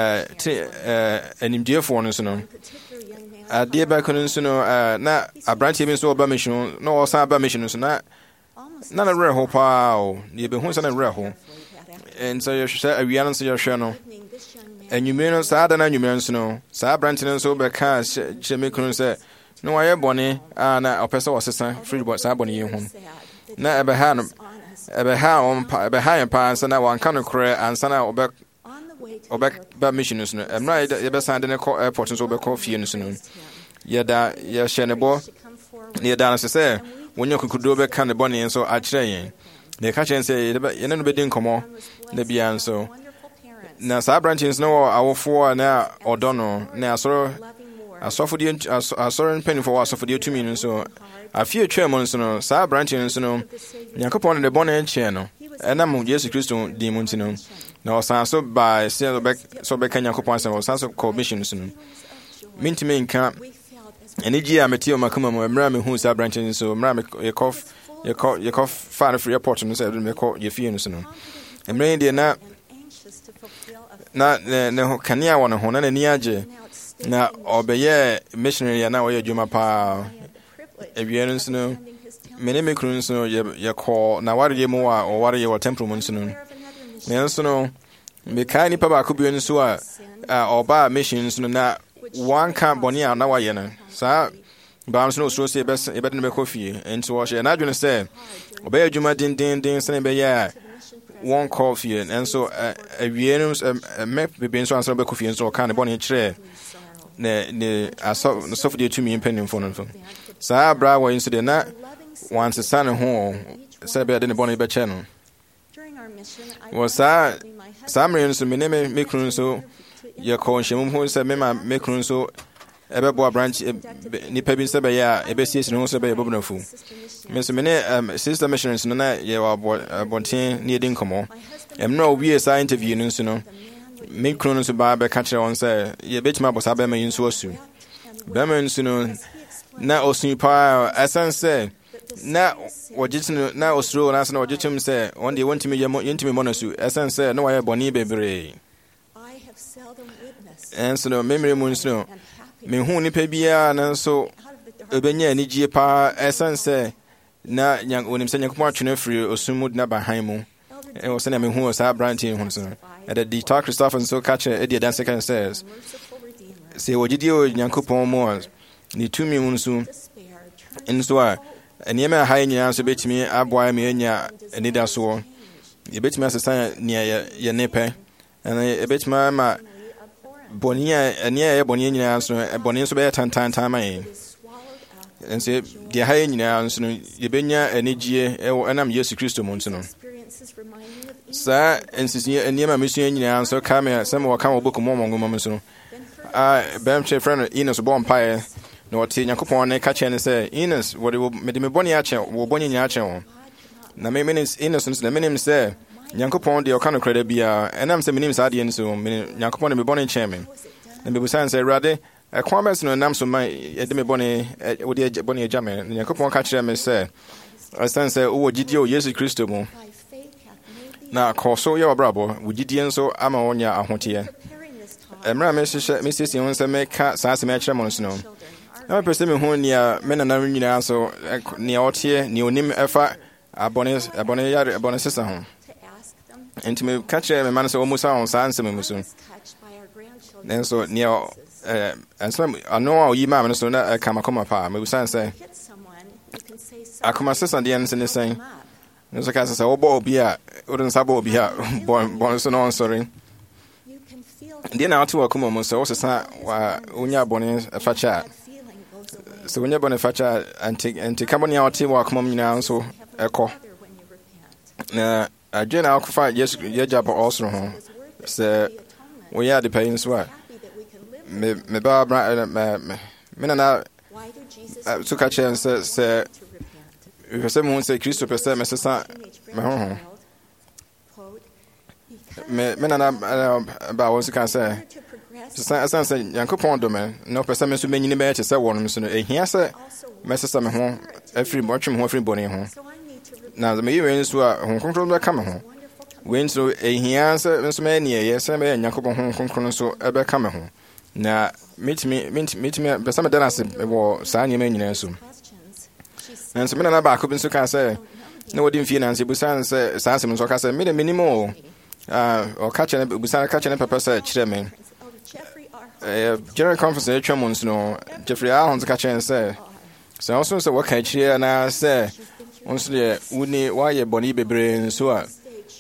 and dear for us. A dear back on not a branch even so about mission, no cyber missions, not a rare hope. You be who's a rare home. And so you should say, we answer your channel. And you may not sad and you may know. Sab branching so back cash, Jimmy couldn't say, no, I am Bonnie, and a person was assistant, free boy Sabony home. Not ever had behind pants and I want kind of career and son out back by missions. And right, ever signed in a call airport and so back coffee in the soon. Yada, ya shenable. Near down as I say, when you could do back kind of bonnie and so I say, the catch and say, you know, be didn't come on, the beyond so. Now, Sab branches no, our 4 now or don't now, so. I saw for the I saw in penny for us for the 2 million so a few chairmen so sa branches so Yakopon the bonnet channel and I'm Jesus Christo demons no now so by sale back so back Yakopon so sense of commissions no mean to me in camp and EG Mateo Macuma Mrami who sa branches so Mrami your cough far free report and said me call your feelings no and rain there not no Kenya one ho na niaje. Now, obey missionary, and now you're Juma Pa. If you know, many macrons know your call. Now, what are you more or what are your temperaments? No, be kind Papa could be in Sua or bar missions. No, one can't bonia now. I know, sir. Bams no so say best a better make coffee and to wash. And I don't say, obey Juma din, saying, one call fee and so a vienums a map be so answer be coffee so kind of bonnie chere ne aso no so for the 2 million penny phone phone sa bra wa incident na once the son ho say be the bonnie be channel was some reasons me name me krun so ye call shemu ho say me ma me krun so ebe bo branch nipa bi se be ya ebe siesie no so be bobunafu me so me ne sister missionaries no na ye wa bonten ne edin komo no we say interview no so no me krun so ba be ka kire on say ye betima bosa be ma yinso asu be ma yinso no na osun pa asanse na wajitinu na osro na sana wajitum say on dey want me yentimi monasu asanse no wa boni bebre and so no memory mun so me hu nipa bia na so obenya anigye pa esanse na onim se nyankopon atwene free osumud na bahan mu e wo se na me hu sa branching hu so at the talk Christopher so catch e the dance can says say wogidi o nyankopon mu ni tumi mu so enso a enema ha nyina so betimi aboa me anya anida so ye betimi asesa ne ye nepe and e betimi ma bonia ania ye bonia nyina so bonia so be tantan mai ense dia ha nyina so ye benya anigie e enam Yesu Kristo mu no sa ensi ania ma mesu nyina so ka me sem wo ka wo boku mo mo so bem che friend Enos bon pae no ti Yakopon ne ka che ne say Enos wo de me bonia ache wo bonia nya ache wo na me means Enos na menim say Yakopon de o kan kreda bia enam se menim sa de nso me Yakopon me bonia chairman na me busan say rade e kwa bes no nam so man e de me bonia wo de bonia jame Yakopon ka kire me say asan say wo gidi o Yesu Kristo mu na koso ye obrabo wo gidi nso ama wonya ahote emra me sisi won se me ka sa se me kire mo nso no na pese me hu nia me na na nyina so nia otie ni onim efa abone sesa ho enti me ka kire me man so omusa on sa anse me muso nenso nia ansem ano a oyi ma me so na ka makoma pa me busan se akoma sesa de anse ne sen no so ka se obo obi a odun sabo obi a bon so no sorry ndi na atu akoma mo so sesa wa onya bone facha so onya bone facha anti kabonia oti wa akoma nyina so eko na agena akufa Yesu yejaba osro ho se we ya de pain so me ba me na so ka chen se se mo se Kristo pese me sesa me ho me na ba wo so ka se sanse Yakopon do me no pese me so menyini be che se wonum so no ehia se me sesa me ho afri mo twem ho afri boni ho na me yewen so a ho kontrol be ka me ho wen so ehia se so me ne ye se me Yakopon ho kontrol so e be ka me ho na mitimi pese me dana se wo sa nyema nyina so na so me na ba ko bin so ka se na wodi mfie na se busan se sa se so ka se me de minimo o ka chene busan ka chene papa se kire me general conference e twam nso no Jeffrey Ahons ka chene se so also se waka kire na se onso de uni wa ye boni bebre nso a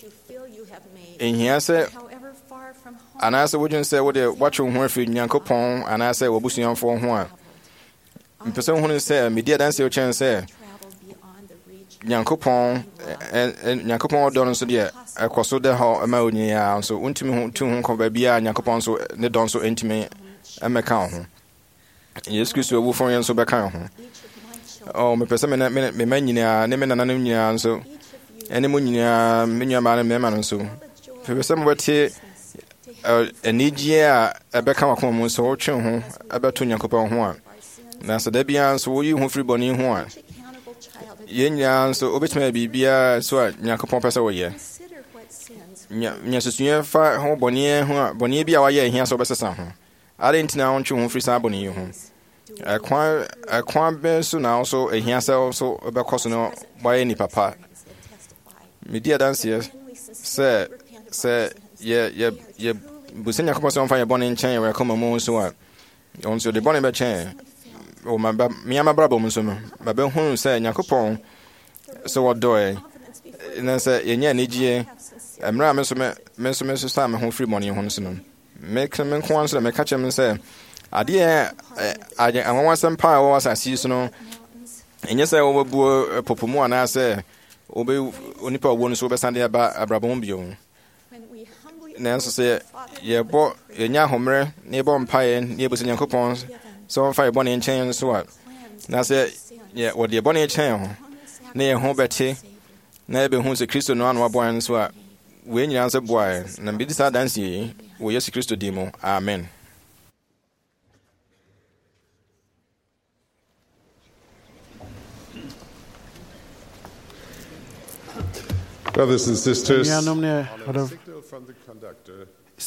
ehia se anase wojun se wo de watcho ho afi Yakopon anase wo busuanfo ho a mpese ho se media dance o chen se Yakopon don so de ekoso de ho ma onya so untimi ho tu ho ko ba bia Yakopon so ne don so entimi emeka ho Yesu Kristo wo fon yen so be kan ho o me pese me manyina ne me nananom nyina so ene mo nyina menua ma ne me so pese me wete enijie a ebeka makoma mu so wotwe ho ebeto Yakopon ho a na so da bia so wo yi ho free boni ho a yenya so obetuma bibia so a Yakopon pese wo ye nya susua fa ho boni ho a boni bia wa ye ehia so besesa ho are ntina won twe ho free sa boni ho akwan be so na so ehia so obekoso no boye ni papa media dance se ye busen Yakopon so fa ye boni nchen we koma mu so a on so de boni be chen o ma mi ama brabo mu so no ba be hu se Yakopon so wodoe na se yenya negie Emra me so sta me ho free money ho nso no. Me nko anso me ka chem say ade ade anwa sempa a wo asasi so no enye say wo bebu popomu ana say obe onipa wo nso be sande aba abrabon bio. Na nso say ye bo enya homre na ye bo mpae na ye bo Nyankopɔn so fa ye bo ne nchen so a na say ye wo de bo ne nchen ho na ye ho bete na ye be hu se Kristo no anu abo an so a we nyina se boy na bi disa dance yi wo Yesu Kristo di mo. Amen. Brothers and sisters, signal from the conductor.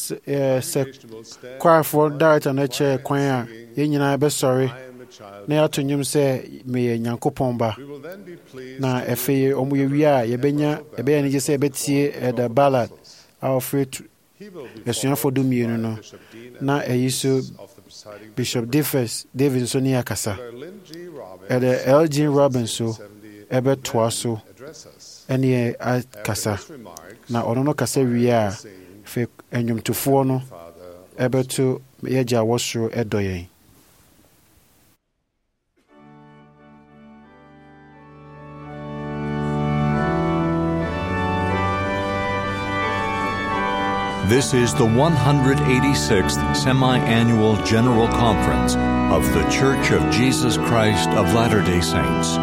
Choir for director na chair kwan a ye nyina be sorry na ya to nyum se me Nyankopɔn ba na efe omu ye wi a ye benya ni je se betie the ballad our free esuan for do mienu no na eyiso Bishop David so ni akasa the LG Robinson ebe toaso ene akasa na ono no kasa wi a fe enyumtofo no ebe to ye ja wosro edoyen. This is the 186th Semi-Annual General Conference of The Church of Jesus Christ of Latter-day Saints.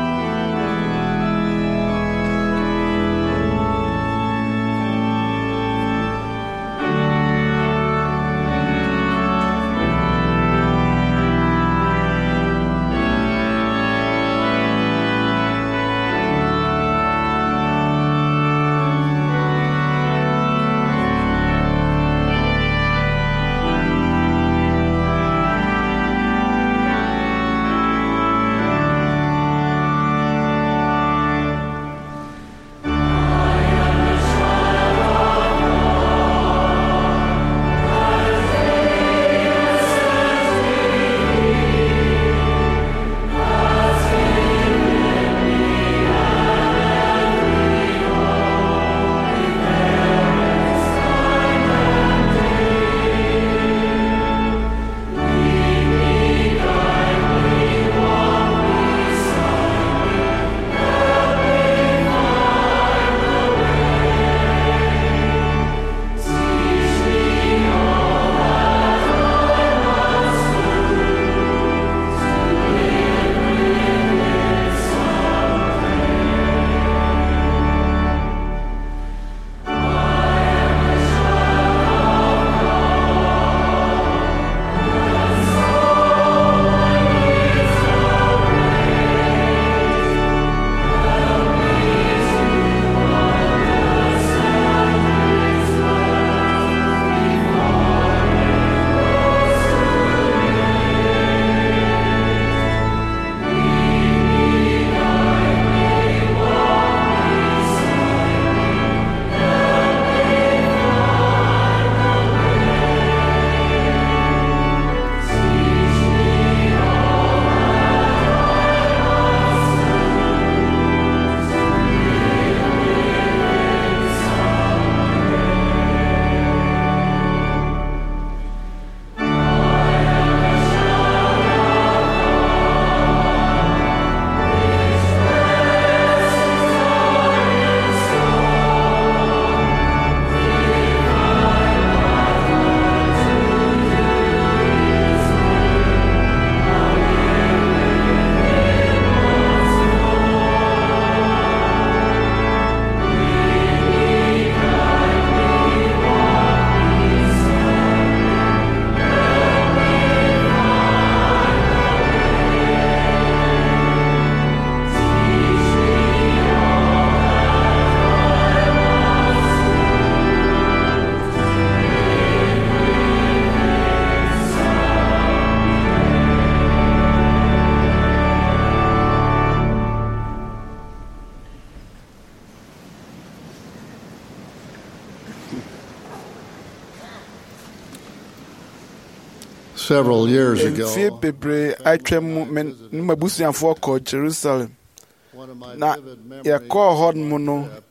Several years ago, Fie bebree atwam mabusuafoɔ kɔ Jerusalem. Na yɛkɔɔ hɔ no no,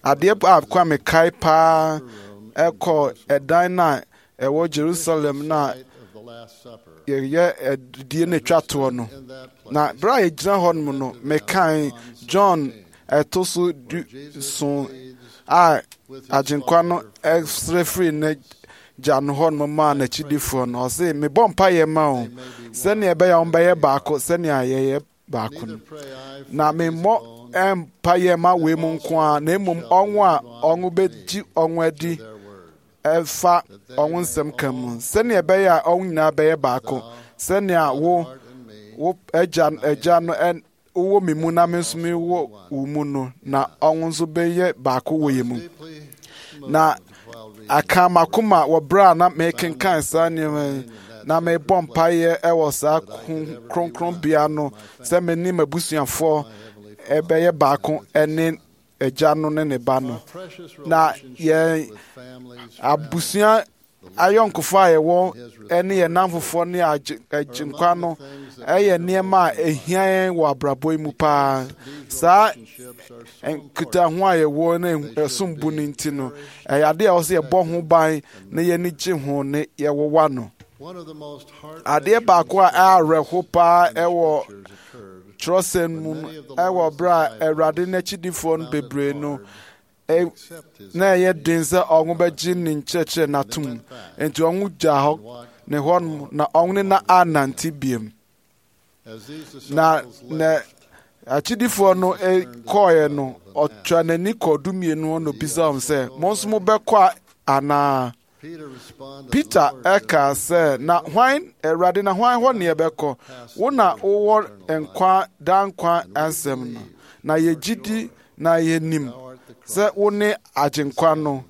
adeɛ a kwa mekae paa ɛkɔ ɛdan na ɛwɔ Jerusalem na yɛyɛ adidie no atwa toɔ no na bere a yɛgyina hɔ nom no mekae John ɛto so so a agyenkwa no ɛsrɛ firi ne gya no hɔ nom maa n'akyidifoɔ no ɔse mebɔ mpayɛ ma wo sɛnea ɛbɛyɛ a wɔmbɛyɛ baako sɛnea yɛyɛ baako no na memmɔ mpayɛ ma wei mu nko a na mmom ɔnwo a ɔnwo bɛgye ɔnwo adi ɛfa ɔnwo nsɛm ka mu sɛnea ɛbɛyɛ a ɔnwo nyinaa bɛyɛ baako sɛnea wo agya no wowɔ me mu na me nso mewɔ wo mu no na ɔnwo nso bɛyɛ baako wɔ yɛ mu na aka makoma wɔ berɛ a na mekenkan saa nneɛma yi na mebɔ mpayɛ ɛwɔ saa kronkronbea no sɛ mene m'abusuafoɔ ɛbɛyɛ baako ɛne agya no ne ne ba no na yɛn abusua ayɔnkofoɔ a yɛwɔ ɛne yɛn namfofoɔ ne agyenkwa no ɛyɛ nneɛma a ɛhia yɛn wɔ abrabɔ yi mu paa saa nkitaho a yɛwɔ ne ɛsombu no nti no ɛyɛ ade a ɛwɔ sɛ yɛbɔ ho ban na yɛni gye ho ne yɛwowa no adeɛ baako a ɛawerɛho paa ɛwɔ Trɔsɛn mu ɛwɔ berɛ a Awurade n'akyidifoɔ no bebree no na ɛyɛ den sɛ ɔnwo bɛgye ne nkyerɛkyerɛ n'atom enti ɔnwo gya hɔ ne hɔ nom na ɔnwo na anante biem na akyidifoɔ no kɔɔeɛ no ɔtwa n'ani kɔ dumienu no bisa wɔn sɛ mo nso mobɛkɔ anaa Peter ɛka sɛ na hwan Awurade na hwan hɔ ne yɛbɛkɔ wo na wowɔ nkwa dankwa ansɛm no na yɛgyidi na yɛnim sɛ wo ne agyenkwa no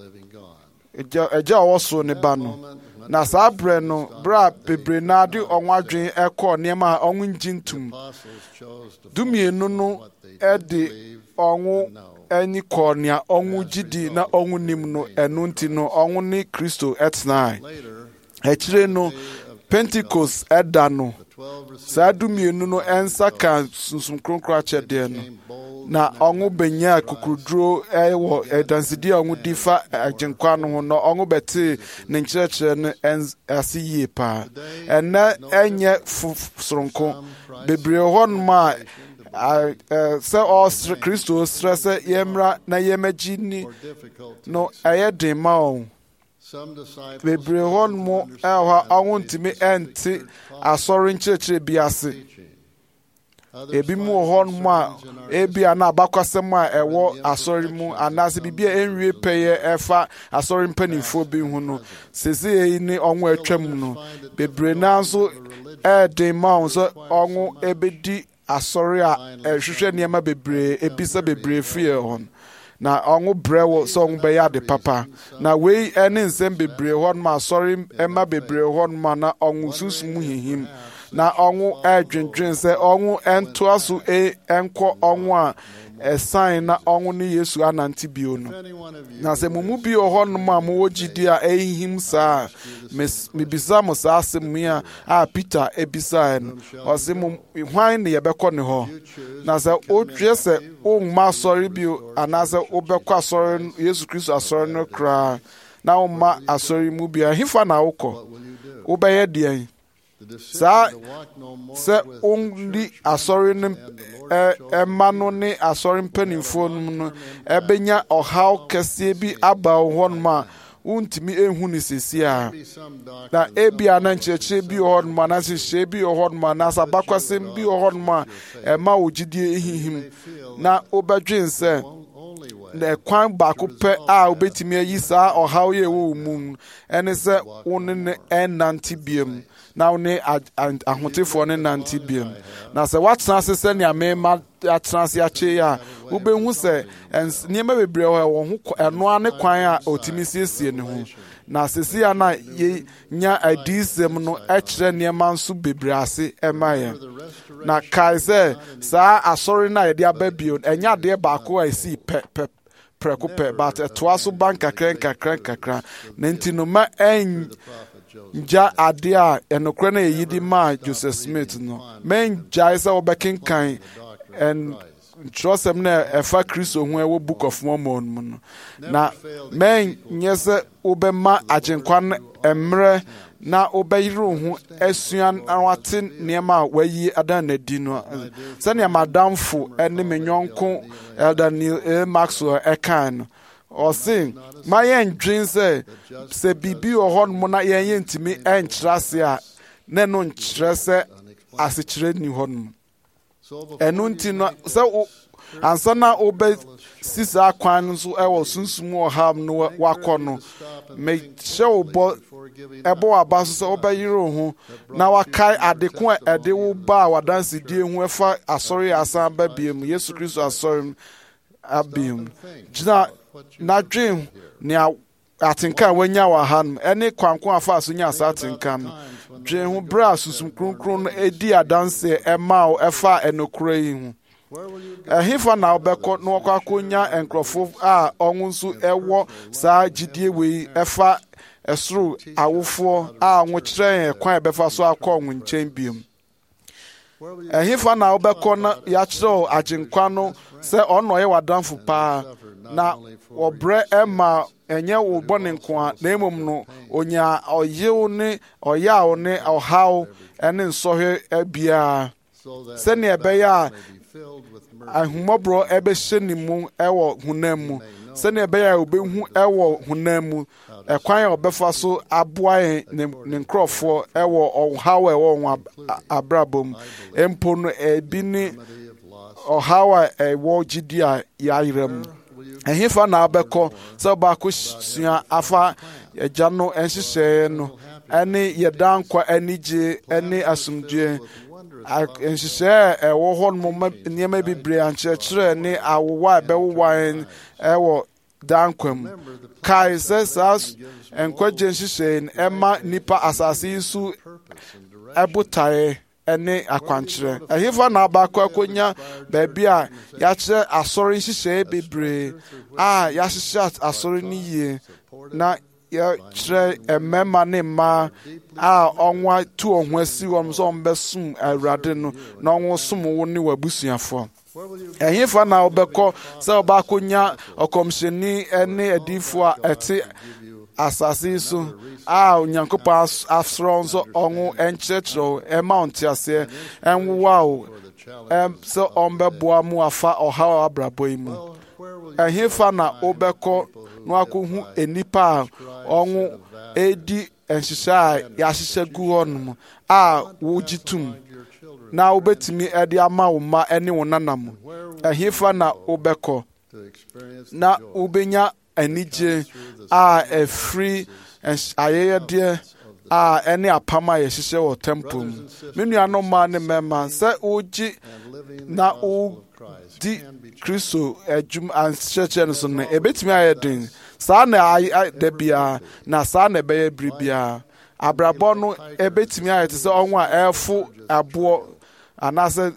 agya a ɔwɔ soro ne ba no na saa berɛ no berɛ a bebree na de ɔnwo adwene ɛkɔɔ nneɛma a ɔnwo ngye ntom dumienu no ɛde ɔnwo ɛni kɔɔ nea ɔnwo gyidi na ɔnwo nim no ɛno nti no ɔnwo ne Kristo ɛtenae akyire no Pentecost ɛda no saa dumienu no ɛnsa ka sunsum kronkron akyɛdeɛ no na ɔnwo bɛnya kokoduro ɛwɔ ɛdansidie a ɔnwo di fa agyenkwa no ho na ɔnwo bɛtee ne nkyerɛkyerɛ no ase yie paa ɛnɛ ɛnyɛ soronko bebree hɔ nom a sɛ ɔsrɛ Kristo srɛ sɛ yɛmmra na yɛmmɛgye ni no ɛyɛ den ma wɔn bebree hɔ nom ɛwɔ a ɔnwo ntumi ɛnte asɔre nkyerɛkyerɛ bi ase ebi mu wɔ hɔ nom a ebi a na abakwasɛm a ɛwɔ asɔre mu anaasɛ biribi a ɛnwie pɛyɛ ɛfa asɔre mpanimfoɔ bi ho no sese yi ne ɔnwo atwa mu no bebree naa nso ɛɛden ma wɔn sɛ ɔnwo ɛbɛdi asɔre a ɛhwehwɛ nneɛma bebree ebisa bebree firi hɔ na ɔnwo brɛ wɔ sɛ ɔnwo bɛyɛ ade papa na wei ɛne nsɛm bebree hɔ nom asɔre ɛma bebree hɔ nom a na ɔnwo sunsum hihim na ɔnwo ɛdwendwen sɛ ɔnwo ɛntoa so ɛnkɔ ɔnwo a ɛsan na ɔnwo ne Yesu anante bio no na sɛ mo mu bi wɔ hɔ nom a mowɔ gyidi a ɛhihim saa mebisa mo saa asɛm yi a Peter ebisaeɛ no ɔse mo hwan ne yɛbɛkɔ ne hɔ na sɛ wotwe sɛ womma asɔre bio anaasɛ wobɛkɔ asɔre Yesu Kristo asɔre no koraa na womma asɔre mu bio hefa na wokɔ wobɛyɛ deɛn saa sɛ wonni asɔre no ɛma no ne asɔre mpanimfoɔ no no ɛbɛnya ɔhaw kɛseɛ bi aba wo hɔ nom a wontumi ɛhu ne sesi a na ebia na nkyerɛkyerɛ bi wɔ hɔ nom anaasɛ hyɛ bi wɔ hɔ nom anaasɛ abakwasɛm bi wɔ hɔ nom a ɛma wo gyidie ɛhihim na wobɛdwen sɛ na ɛkwan baako pɛ a wobɛtumi ayi saa ɔhaw yɛ ɛwɔ wo mu ɛne sɛ wo ne ɛnnante biam na wo ne ahotefoɔ ne nante biam na sɛ woatena ase sɛnea mema atena ase akyɛ yi a wobɛhu sɛ nneɛma bebree hɔ ɛwɔ ho ɛnoa ne kwan a ɔtumi siesie ne ho na sesi a na yɛnya adiyisɛm no ɛkyerɛ nneɛma nso bebree ase ɛma yɛn na kae sɛ saa asɔre no a yɛde aba bio ɛnyɛ adeɛ baako a ɛsii prɛko pɛ but ɛtoa so ba nkakra na nti no ma ngya adeɛ a ɛnokorɛ no yɛyi de maa Joseph Smith no mengyae sɛ wobɛkenkan nkyerɛsɛm na ɛfa Kristo ho ɛwɔ Book of Mormon mu no na mɛnyɛ sɛ wobɛma agyenkwa no mmerɛ na wobɛyere wo ho asua na wate nneɛma a wayi adan n'adi no sɛnea madamfo ne me nyɔnko Elder Neil A. Maxwell ɛkae no ɔse ma yɛndwen sɛ biribi wɔ hɔ nom na yɛntumi ɛnkyerɛ ase a na ɛno nkyerɛ sɛ asekyerɛ nni hɔ nom ɛno nti no sɛ ansa na wobɛsi saa kwan no nso ɛwɔ sunsum ɔhaw no wakɔ no mehyɛ wo ɛbɔ w'aba so sɛ wobɛyere wo ho na wakae adeko a ɛde wo ba a wadansedie ho ɛfa asɔre asan ba biom Yesu Kristo asɔre abiom gyina n'adwen nea atenka a wanya wɔ ha no ɛne kwanko afa so nya saa atenka no dwen ho berɛ a susum kronkron no ɛdi adanse ɛma wo ɛfa ɛnokora yi ho ɛhefa na wobɛkɔ na wɔkɔ akɔnya nkurɔfo a ɔno nso ɛwɔ saa gyidie wei ɛfa ɛsoro awofoɔ a wɔkyerɛ yɛn kwan ɛbɛfa so akɔ wɔn nkyɛn biom ɛhefa na wobɛkɔ na yɛakyerɛ agyenkwa no sɛ ɔno ɔyɛ w'adamfo paa na wɔbrɛ ɛma ɛnyɛ wo bɔne nko a na mmom no onya ɔyew ne ɔyaw ne ɔhaw ne nsɔhwɛ biara sɛnea ɛbɛyɛ a ahumɔborɔ ɛbɛhyɛ ne mu ɛwɔ honam mu sɛnea ɛbɛyɛ a obɛhu ɛwɔ honam mu ɛkwan a ɔbɛfa so aboa yɛn ne nkurɔfoɔ ɛwɔ ɔhaw a ɛwɔ wɔn abrabɔ mu mpo no ebi ne ɔhaw a ɛwɔ gyidi a yɛayerɛ mu ɛhefa na abɛkɔ sɛ ɔbaako sua afa agya no nhyehyɛeɛ no ɛne yɛda nkwa anigye ne asomdwoe nhyehyɛeɛ a ɛwɔ hɔ nom nneɛma bebree ankyerɛkyerɛ ne awowa a ɛbɛwowa yɛn ɛwɔ da nkwa mu kae sɛ saa nkwagye nhyehyɛeɛ no ɛma nnipa asase yi so ɛbotaeɛ ne akwankyerɛ ɛhefa na abaakɔ akɔnya baabi a yɛakyerɛ asɔre nhyehyɛeɛ bebree a yɛahyehyɛ asɔre no yie na yɛkyerɛ mmarima ne mmaa a ɔnwa tu ɔho asi wɔn sɛ ɔmbɛsom Awurade no na ɔnwo som wo ne w'abusuafoɔ ɛhefa na wobɛkɔ sɛ ɔbaakɔnya ɔkɔmhyɛni ne adiyifoɔ a ɛte asase yi so a Onyankopɔn asorɔ nso ɔnwo ɛnkyerɛkyerɛ wo ɛma wo nteaseɛ ɛnwowa wo sɛ ɔmbɛboa mu afa ɔhaw a abrabɔ yi mu ɛhefa na wobɛkɔ na wakɔhu nnipa a ɔnwo ɛdi nhyehyɛ a yɛahyehyɛ gu hɔ nom a wogye tom na wobɛtumi ɛde ama wo mma ne wo nanam ɛhefa na wobɛkɔ na wobɛnya anigye a ɛfiri ayɛyɛdeɛ a ɛne apam a yɛhyehyɛ wɔ temple mu me nuanom mmaa ne mmarima sɛ wogye na wodi Kristo adwuma anhyɛkyerɛ no so no ɛbɛtumi ayɛ den saa na da biara na saa na ɛbɛyɛ bere biara abrabɔ no ɛbɛtumi ayɛ te sɛ ɔnwo a ɛfo aboɔ anaasɛ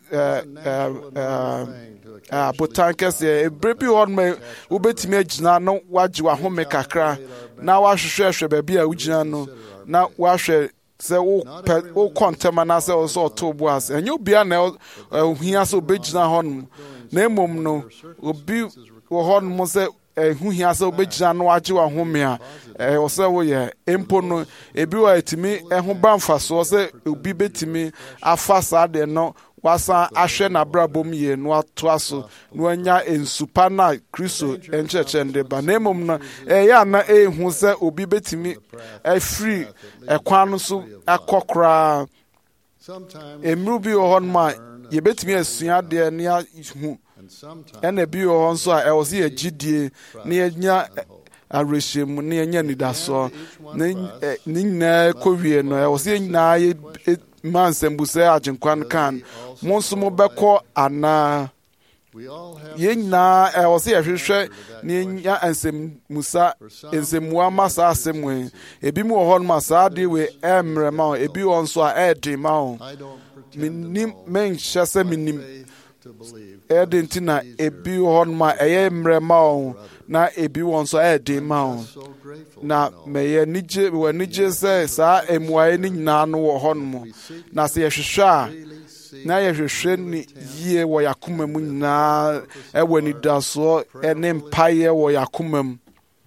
abotan kɛseɛ ebere bi hɔ nom wobɛtumi agyina na wagye w'ahome kakra na wahwehwɛhwɛ baabi a wogyina no na wahwɛ sɛ wokɔ ntɛm anaasɛ wɔ sɛ ɔtoo bo ase ɛnyɛ obia na ɛhia sɛ wobɛgyina hɔ nom na mmom no obi wɔ hɔ nom sɛ ɛho hia sɛ wobɛgyina no wagye w'ahome a ɛwɔ sɛ woyɛ mpo no ebi wɔ ɛtumi ɛho ba mfasoɔ sɛ obi bɛtumi afa saa deɛ no wasan ahwɛ n'abrabɔ mu yie na watoa so na wanya nsupa na Kristo nkyerɛkyerɛ de ba na mmom no ɛyɛ a na ɛhu sɛ obi bɛtumi afiri ɛkwan no so akɔ koraa mmerɛ bi wɔ hɔ nom a yɛbɛtumi asua adeɛ ne ahu ɛna bi wɔ hɔ nso a ɛwɔ sɛ yɛgyidie na yɛnya awerɛhyɛmu na yɛnya nidasoɔ ne nyinaa kɔwie no ɛwɔ sɛ yɛnyinaa ma nsɛmbusa agyenkwa no kan mo nso mobɛkɔ anaa yɛn nyinaa ɛwɔ sɛ yɛhwehwɛ na yɛnya nsɛmmua ma saa asɛm wei ebi mu wɔ hɔ nom a saa adeɛ wei ɛmmerɛ ma wo ebi wɔ nso a ɛɛden ma wo menhyɛ sɛ menim ɛde nti na ebi hɔ no ma ɛyɛ mmerɛ ma wɔn na ebi wɔn nso ɛyɛ den ma wɔn na mɛyɛ anigye sɛ saa mmuaeɛ no nyinaa no wɔ hɔ nom na sɛ yɛhwehwɛ a na yɛhwehwɛ ne yie wɔ yɛakoma mu nyinaa ɛwɔ anidasoɔ ɛne mpaeɛ wɔ yɛakoma mu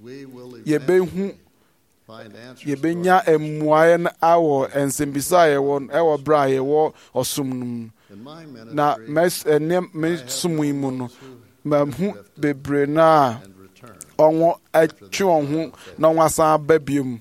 yɛbɛnya mmuaeɛ no awɔ nsɛmbisa a yɛwɔ ɛwɔ berɛ a yɛwɔ ɔsom no mu na mesom yi mu no mahu bebree no a ɔwo atwe wɔn ho na ɔwo asan aba biom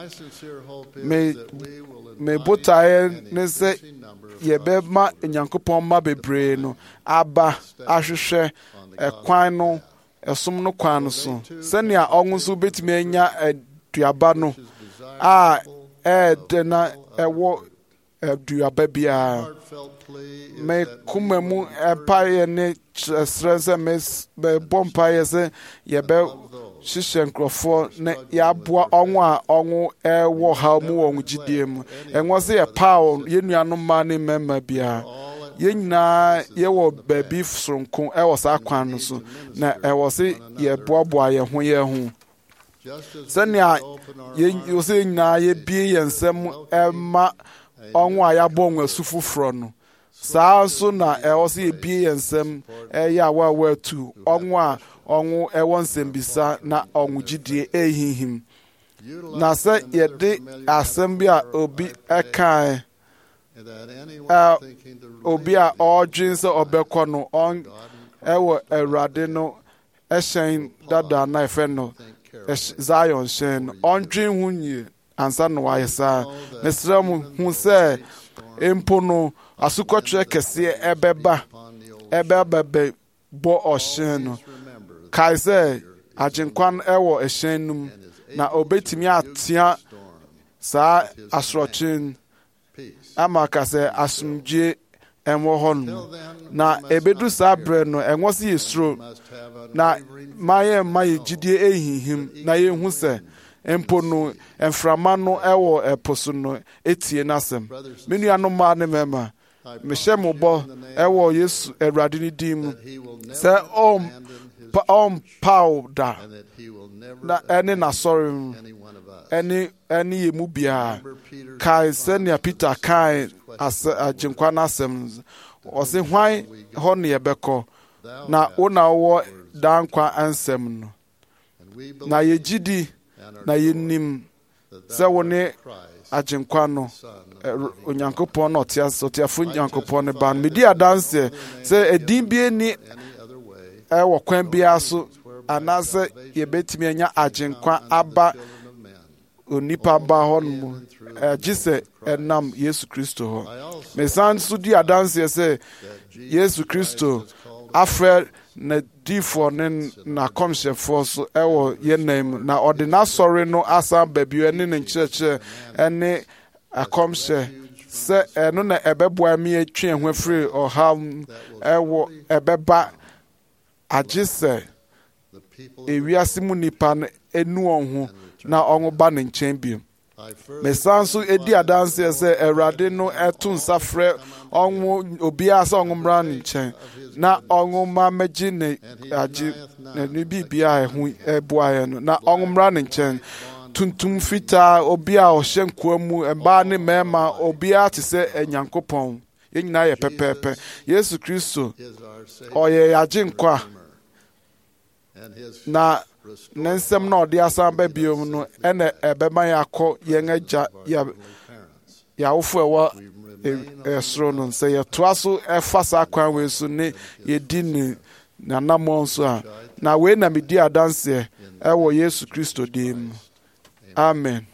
me botaeɛ ne sɛ yɛbɛma Nyankopɔn ma bebree no aba ahwehwɛ ɛkwan no ɛsom no kwan no so sɛnea ɔwo nso wobɛtumi anya aduaba no a ɛɛdɛ na ɛwɔ aduaba biara me kuma mu ɛmpaeɛ ne ɛsrɛ sɛ mebɔ mpaeɛ sɛ yɛbɛhyehyɛ nkurɔfoɔ na yɛaboa ɔwo a ɔwo ɛwɔ haw mu wɔ ɔwo gyidie mu ɛwɔ sɛ yɛpaw yɛnnuanom mmaa ne mmarima biara yɛn nyinaa yɛwɔ baabi soronko ɛwɔ saa kwan no so na ɛwɔ sɛ yɛboaboa yɛn ho sɛnea yɛn nyinaa yɛbie yɛn nsɛm ɛma ɔwo a yɛabɔ ɔwo asu foforɔ no saa nso na ɛwɔ sɛ yɛbie yɛn nsɛm ɛyɛ a wɔatu ɔwo a ɔwo ɛwɔ nsɛmbisa na ɔwo gyidie ɛhihim na sɛ yɛde asɛm bi a obi ɛkae obi a ɔredwen sɛ ɔbɛkɔ no ɛwɔ Awurade no ɛhyɛn dada na ɛfɛ no Zion hyɛn no ɔndwen ho yie ansa na wayɛ saa na srɛ mu hu sɛ mpo no asukɔtwerɛ kɛseɛ ɛbɛbɛ bɔ ɔhyɛn no kae sɛ agyenkwa no ɛwɔ ɛhyɛn no mu na obɛtumi atea saa asorɔkye ama ka sɛ asomdwe ɛwɔ hɔ no na ɛbɛdu saa berɛ no ɛwɔ sɛ yɛsuro na ma yɛ gyidie ɛhihim na yɛhu sɛ mpo no mframa no ɛwɔ ɛpo so no ɛtie n'asɛm me nuanom mmaa ne mmarima mehyɛ mo bɔ ɛwɔ Yesu Awurade ne din mu sɛ ɔmpaw da na ɛne n'asɔre mu ɛne yɛ mu biara kae sɛnea Peter kae agyenkwa n'asɛm ɔse hwan hɔ ne yɛbɛkɔ na wo na wowɔ daa nkwa ansɛm no na yɛgyidi na yɛnim sɛ wo ne agyenkwa no Onyankopɔn na ɔteafo Nyankopɔn ne ba no medi adanseɛ sɛ ɛdin bie ni ɛwɔ kwan biara so anaasɛ yɛbɛtumi anya agyenkwa aba onipa ba hɔ no mu agye sɛ ɛnam Yesu Kristo hɔ mesan so di adanseɛ sɛ Yesu Kristo afrɛ na difoɔ ne n'akɔmhyɛfoɔ so ɛwɔ yɛnan mu na ɔde n'asɔre no asan baabi ɛne ne nkyerɛkyerɛ ɛne akɔmhyɛ sɛ ɛno na ɛbɛboa me atwe ho afiri ɔhaw ɛwɔ ɛbɛba agye sɛ ewiase mu nipa no ɛnu wɔn ho na ɔmo ba ne nkyɛn bio mesan so edi adanseɛ sɛ Awurade no ɛto nsa frɛ ɔmo obiara sɛ ɔmo mmra ne nkyɛn na ɔmo ma megye ne agye na ne biribiara ɛho ɛboa yɛn no na ɔmo mmra ne nkyɛn tuntum fitaa obi a ɔhyɛ nkoa mu mbaa ne mmarima obiara te sɛ Nyankopɔn yɛn nyinaa yɛ pɛpɛɛpɛ Yesu Kristo ɔyɛ agye nkwa na ne nsɛm na ɔde asan ba biom no ɛna ɛbɛma yɛ akɔ yɛn agya yɛawofo ɛwɔ ɛsoro no sɛ yɛtoa so ɛfa saa kwan wei so ne yɛdi ne nanammɔ nso a na wei na medi adanseɛ ɛwɔ Yesu Kristo din mu amen.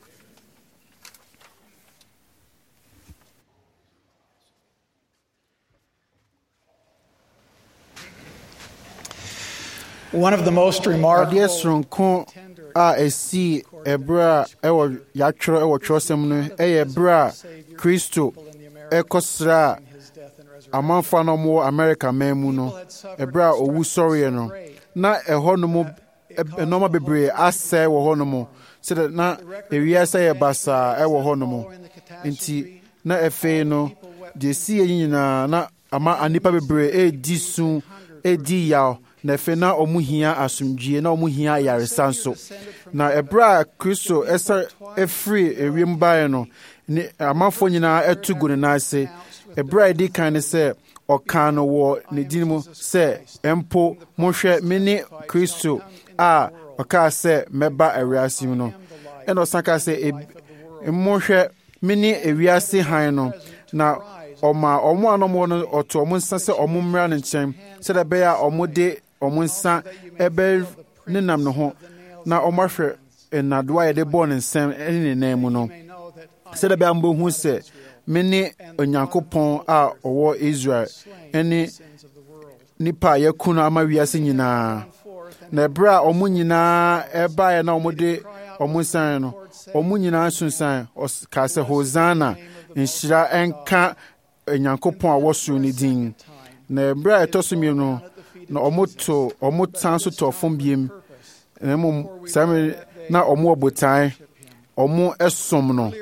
One of the most remarkable sonko a esi ebra ɛwɔ yatwerɛ ɛwɔ twerɛsɛm no ɛyɛ ebra Kristo ɛkɔsra amanfa no mo America man mu no ebra owu sɔreɛ no na ɛhɔ no mo ɛnɔma bebree asɛ wɔ hɔ no mo sɛ na ewiase yɛ basa ɛwɔ hɔ no mo nti na ɛfei no deɛ si yɛ nyinaa na ama anipa bebree di sun edi yaw na efe na ɔmo hia asomdwie na ɔmo hia yaresa nso na ebra Kristo esa efiri ewiem bae no ni amafo nyinaa etu gu ne nase ebra edi kan ne sɛ ɔkan no wɔ ne din mu sɛ empo mohwɛ mene Kristo a ɔka sɛ mɛba ewiase mu no ɛna ɔsaka sɛ mohwɛ mene ewiase han no na ɔma ɔmo anomo no ɔto ɔmo nsa sɛ ɔmo mmra ne nkyɛn sɛ da bɛyɛ a ɔmo de ɔmo nsa ɛbɛ ne nam ne ho na ɔmo ahwɛ nnadoa yɛde bɔɔ ne nsɛm ne ne nan mu no sɛ da bɛyɛ a mbɛhu sɛ mene Onyankopɔn a ɔwɔ Israel ne nipa a yɛku no ama wiase nyinaa na ɛberɛ a ɔmo nyinaa ɛbaeɛ na ɔmo de ɔmo nsan no ɔmo nyinaa sunsan ɔka sɛ Hosanna nhyira ɛnka Onyankopɔn a wɔsoro ne din na ɛberɛ a ɛtɔ so mmienu no na ɔmo tan so tɔ fam biem na mmom na ɔmo ɔbotan ɔmo ɛsom no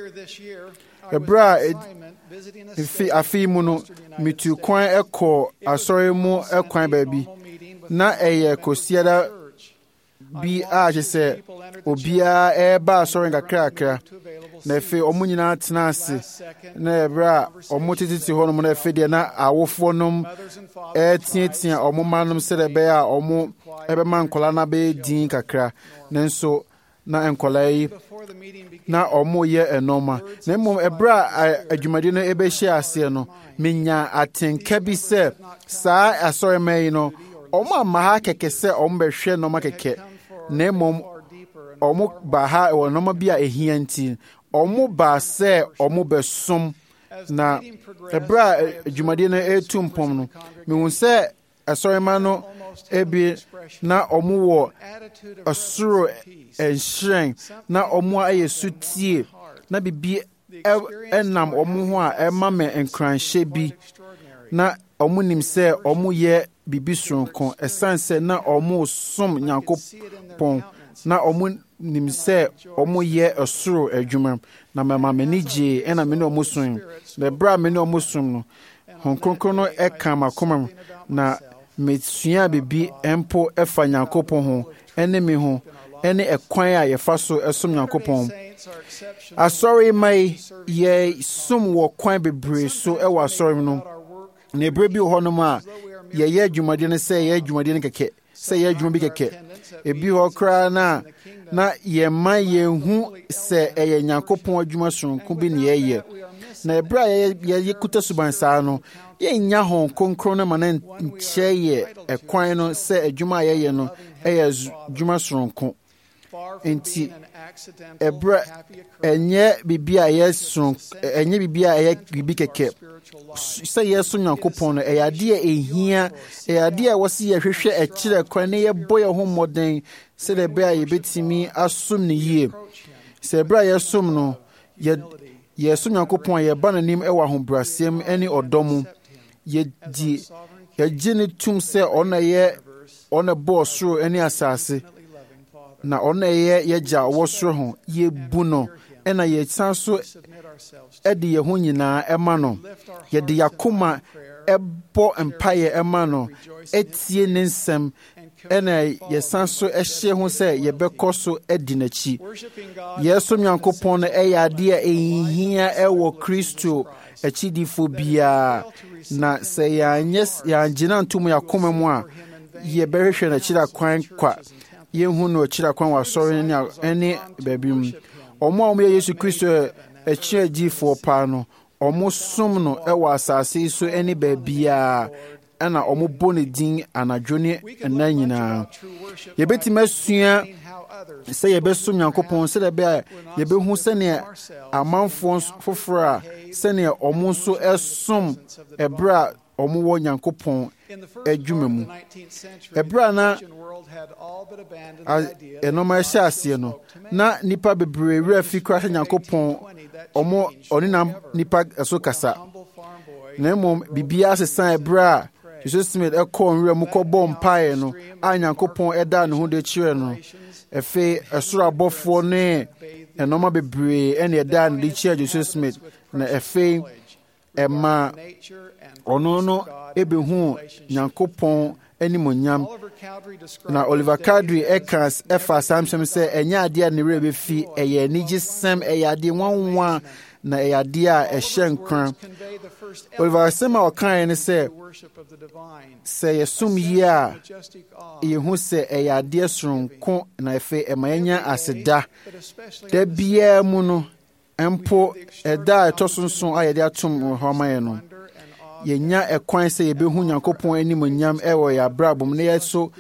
ɛberɛ a afei mu no metu kwan ɛkɔ asɔre mu ɛkwan baabi na ɛyɛ kosiada bi a kyerɛ sɛ obiara ɛreba asɔre nkakrakra na afei ɔmo nyinaa tena ase na ɛberɛ a ɔmo tete hɔ nom na afei deɛ na awofoɔ nom ɛteatea ɔmo ma nom sɛ ɛbɛyɛ a ɔmo ɛbɛma nkɔla no abɛyɛ din kakra nanso na nkɔla yi na ɔmo yɛ ɛnɔma na mmom ɛberɛ a adwumadi no ɛbɛhyɛ aseɛ no menya atenka bi sɛ saa asɔrema yi no ɔmo ama ha kɛkɛ sɛ ɔmo bɛhwɛ nɔma kɛkɛ na mmom ɔmo ba ha wɔ nɔma bi a ɛhia nti ɔmo ba sɛ ɔmo bɛsom na ɛberɛ a adwumadi no ɛtu mpɔm no mehu sɛ asɔrema no ebi na ɔmo wɔ ɔsoro ɛnhyerɛn na ɔmo ayɛ sutie na bibi ɛnam ɔmo ho a ɛma me nkranhyɛ bi na ɔmo nim sɛ ɔmo yɛ bibi soronko ɛsan sɛ na ɔmo som Nyankopɔn na ɔmo nim sɛ ɔmo yɛ ɔsoro adwuma na mama m'ani gye ɛna me ne ɔmo som na ɛberɛ a me ne ɔmo som no Honhom Kronkron no ɛka m'akoma mu na mesua bibi mpo ɛfa Nyankopɔn ho ɛne me ho ɛne ɛkwan a yɛfa so ɛsom Nyankopɔn asɔre mai yɛ som wɔ kwan bebree so ɛwɔ asɔre no na ɛberɛ bi wɔ hɔ nom a yɛyɛ adwumadeɛ no sɛ yɛyɛ adwumadeɛ no kɛkɛ sɛ yɛyɛ adwuma bi kɛkɛ ebi hɔ koraa na yɛma yɛhu sɛ ɛyɛ Nyankopɔn adwuma soronko bi ne yɛyɛ na ɛberɛ a yɛyɛ kuta suban saa no yɛnya Honhom Kronkron no ma na nkyɛ yɛ ɛkwan no sɛ adwuma a yɛyɛ no ɛyɛ adwuma soronko nti ɛberɛ ɛnyɛ biribi a ɛyɛ biribi kɛkɛ sɛ yɛso Nyankopɔn no ɛyɛ adeɛ ɛhia ɛyɛ adeɛ a wɔsi yɛhwehwɛ akyirɛ kwan ne yɛbɔ yɛn ho mmɔden sɛdeɛ ɛbɛyɛ a yɛbɛtumi asom ne yie sɛ ɛberɛ a yɛsom no yɛsom Nyankopɔn a yɛba n'anim ɛwɔ ahobrɛasɛm ne ɔdɔ mu yɛgye ne tum sɛ ɔna bɔɔ soro ne asase na ɔna ɛyɛ yɛgya ɔwɔ soro ho yɛbu no ɛna yɛsan so ɛde yɛn ho nyinaa ɛma no yɛde yɛakoma ɛbɔ mpaeɛ ɛma no ɛtie ne nsɛm ɛna yɛsan so ɛhyɛ ho sɛ yɛbɛkɔ so adi n'akyi yɛsom Nyankopɔn no ɛyɛ adeɛ a ɛhia ɛwɔ Kristo akyidifo biara na sɛ yɛangyina ntom yɛakoma mu a yɛbɛhwehwɛ n'akyiri akwan kwa yɛhu no akyiri akwan wɔ asɔre ne baabi mu ɔmo a ɔmoyɛ Yesu Kristo akyi agyifoɔ paa no ɔmo som no ɛwɔ asase yi so ne baabiara ɛna ɔmo bɔ ne din anadwo ne ɛna nyinaa yɛbɛtumi asua sɛ yɛbɛsom Nyankopɔn sɛdeɛ ɛbɛyɛ a yɛbɛhu sɛnea amanfoɔ foforɔ a sɛnea ɔmo nso ɛsom ɛberɛ a ɔmo wɔ Nyankopɔn adwuma mu ɛberɛ a na ɛnɔma ɛhyɛ aseɛ no na nipa bebree werɛ fi koraa sɛ Nyankopɔn ɔne nam nipa ɛso kasa na mmom biribiara sesan ɛberɛ a Joseph Smith ɛkɔɔ nwura mu kɔbɔ mpaeɛ no a Nyankopɔn ɛdaa ne ho de kyerɛ no afei ɛsoro abɔfoɔ ne ɛnɔma bebree ɛne ɛdaa ne de kyerɛ Joseph Smith na afei ɛma ɔno no ebehu Nyankopɔn animonyam. Na Oliver Cowdery ɛfa samsɛm sɛ ɛnyɛ adeɛ a ne werɛ bɛfi, ɛyɛ anigyesɛm, ɛyɛ adeɛ nwanwa na ɛyɛ adeɛ a ɛhyɛ nkra. Oliver asɛm a ɔkaeɛ ne sɛ yɛsom yie a yɛhu sɛ ɛyɛ adeɛ soronko na afei ɛma yɛnya aseda. Da biara mu no mpo ɛda a ɛtɔ so nson a yɛde atom hɔ ma yɛ no, yɛnya ɛkwan sɛ yɛbɛhu Nyankopɔn animonyam ɛwɔ yɛ abrabɔ mu na yɛso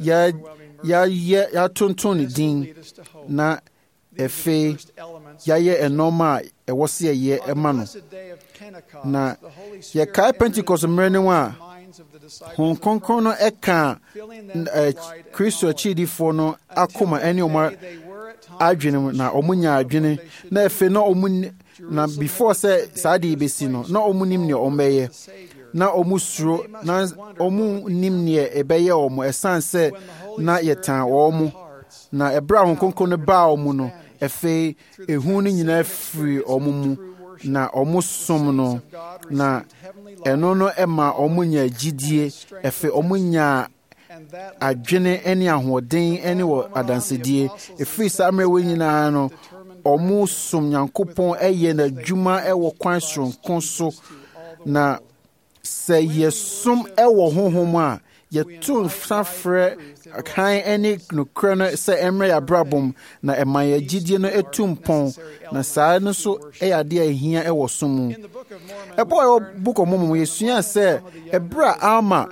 yɛatonton ne din na afei yɛayɛ ɛnɔɔma a ɛwɔ sɛ yɛyɛ ɛma no. Na yɛkae Pentecost mmerɛ no a Honhom Kronkron no ɛka Kristo akyidifoɔ no akoma ɛne ɔmo adwene mu na ɔmo nya adwene na afei na ɔmo na before sɛ saa de bɛsi no na ɔmo nim nea ɔmo bɛyɛ na ɔmo suro na ɔmo nim nea ɛbɛyɛ ɔmo ɛsan sɛ na yɛtan ɔmo na ɛberɛ a Honhom Kronkron no baa ɔmo no afei ehu no nyinaa firi ɔmo mu na ɔmo som no na ɛno no ɛma ɔmo nya gyidie afei ɔmo nya adwene ne ahoɔden ne wɔ adansedie ɛfiri saa mmerɛ wɔ nyinaa no ɔmo som Nyankopɔn ɛyɛ n'adwuma ɛwɔ kwan soronko so. Na sɛ yɛsom ɛwɔ honhom a yɛto nsa frɛ kan ne nokorɛ no sɛ ɛmmerɛ yɛ abrabom na ɛma yɛ gyidie no ɛtu mpɔn na saa no so ɛyɛ adeɛ a ɛhia ɛwɔ som mu. Ɛbɔ a ɛwɔ Book of Mormon yɛsua sɛ ɛberɛ a Alma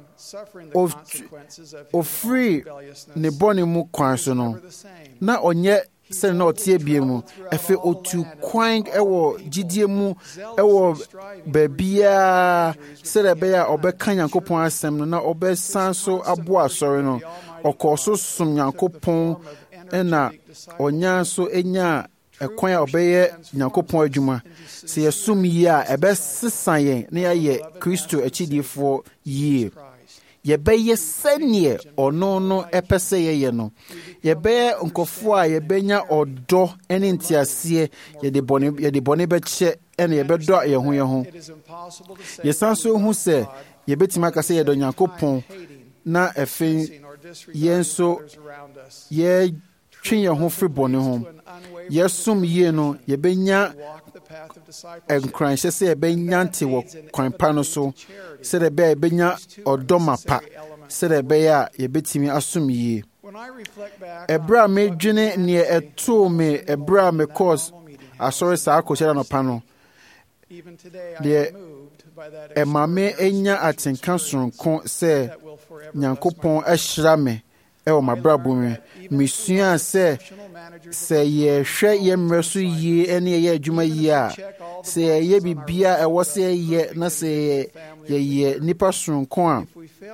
ofiri ne bɔne mu kwan so no na ɔnyɛ sɛ na ɔte bie mu afei otu kwan ɛwɔ gyidie mu ɛwɔ baabiara sɛdeɛ ɛbɛyɛ a ɔbɛka Nyankopɔn asɛm no na ɔbɛsan so aboa asɔre no. Ɔkɔɔ so som Nyankopɔn ɛna ɔnya so ɛnya ɛkwan a ɔbɛyɛ Nyankopɔn adwuma. Sɛ yɛsom yie a ɛbɛsesa yɛn na yɛayɛ Kristo akyidifoɔ yie. Yɛbɛyɛ sɛneɛ ɔno no ɛpɛ sɛ yɛyɛ no. Yɛbɛyɛ nkɔfoɔ a yɛbɛnya ɔdɔ ne nteaseɛ, yɛde bɔne bɛkyɛ ɛna yɛbɛdɔ yɛn ho. Yɛsan so hu sɛ yɛbɛtumi aka sɛ yɛdɔ Nyankopɔn na afei yɛn nso yɛtwe yɛn ho firi bɔne ho. Yɛsom yie no yɛbɛnya nkranhyɛ sɛ yɛbɛnyante wɔ kwan pa no so sɛdeɛ ɛbɛyɛ yɛbɛnya ɔdɔ mapa sɛdeɛ ɛbɛyɛ a yɛbɛtumi asom yie. Ɛberɛ a medwene nea ɛtoo me ɛberɛ a mekɔɔ asɔre saa akɔhyɛ anɔpa no, deɛ ɛma me ɛnya atenka soronko sɛ Nyankopɔn ahyira me ɛwɔ m'abrabɔ mu. Mesua sɛ yɛhwɛ yɛn mmerɛ so yie ne yɛyɛ adwuma yie a sɛ yɛyɛ biribiara ɛwɔ sɛ yɛyɛ na sɛ yɛyɛ nnipa soronko a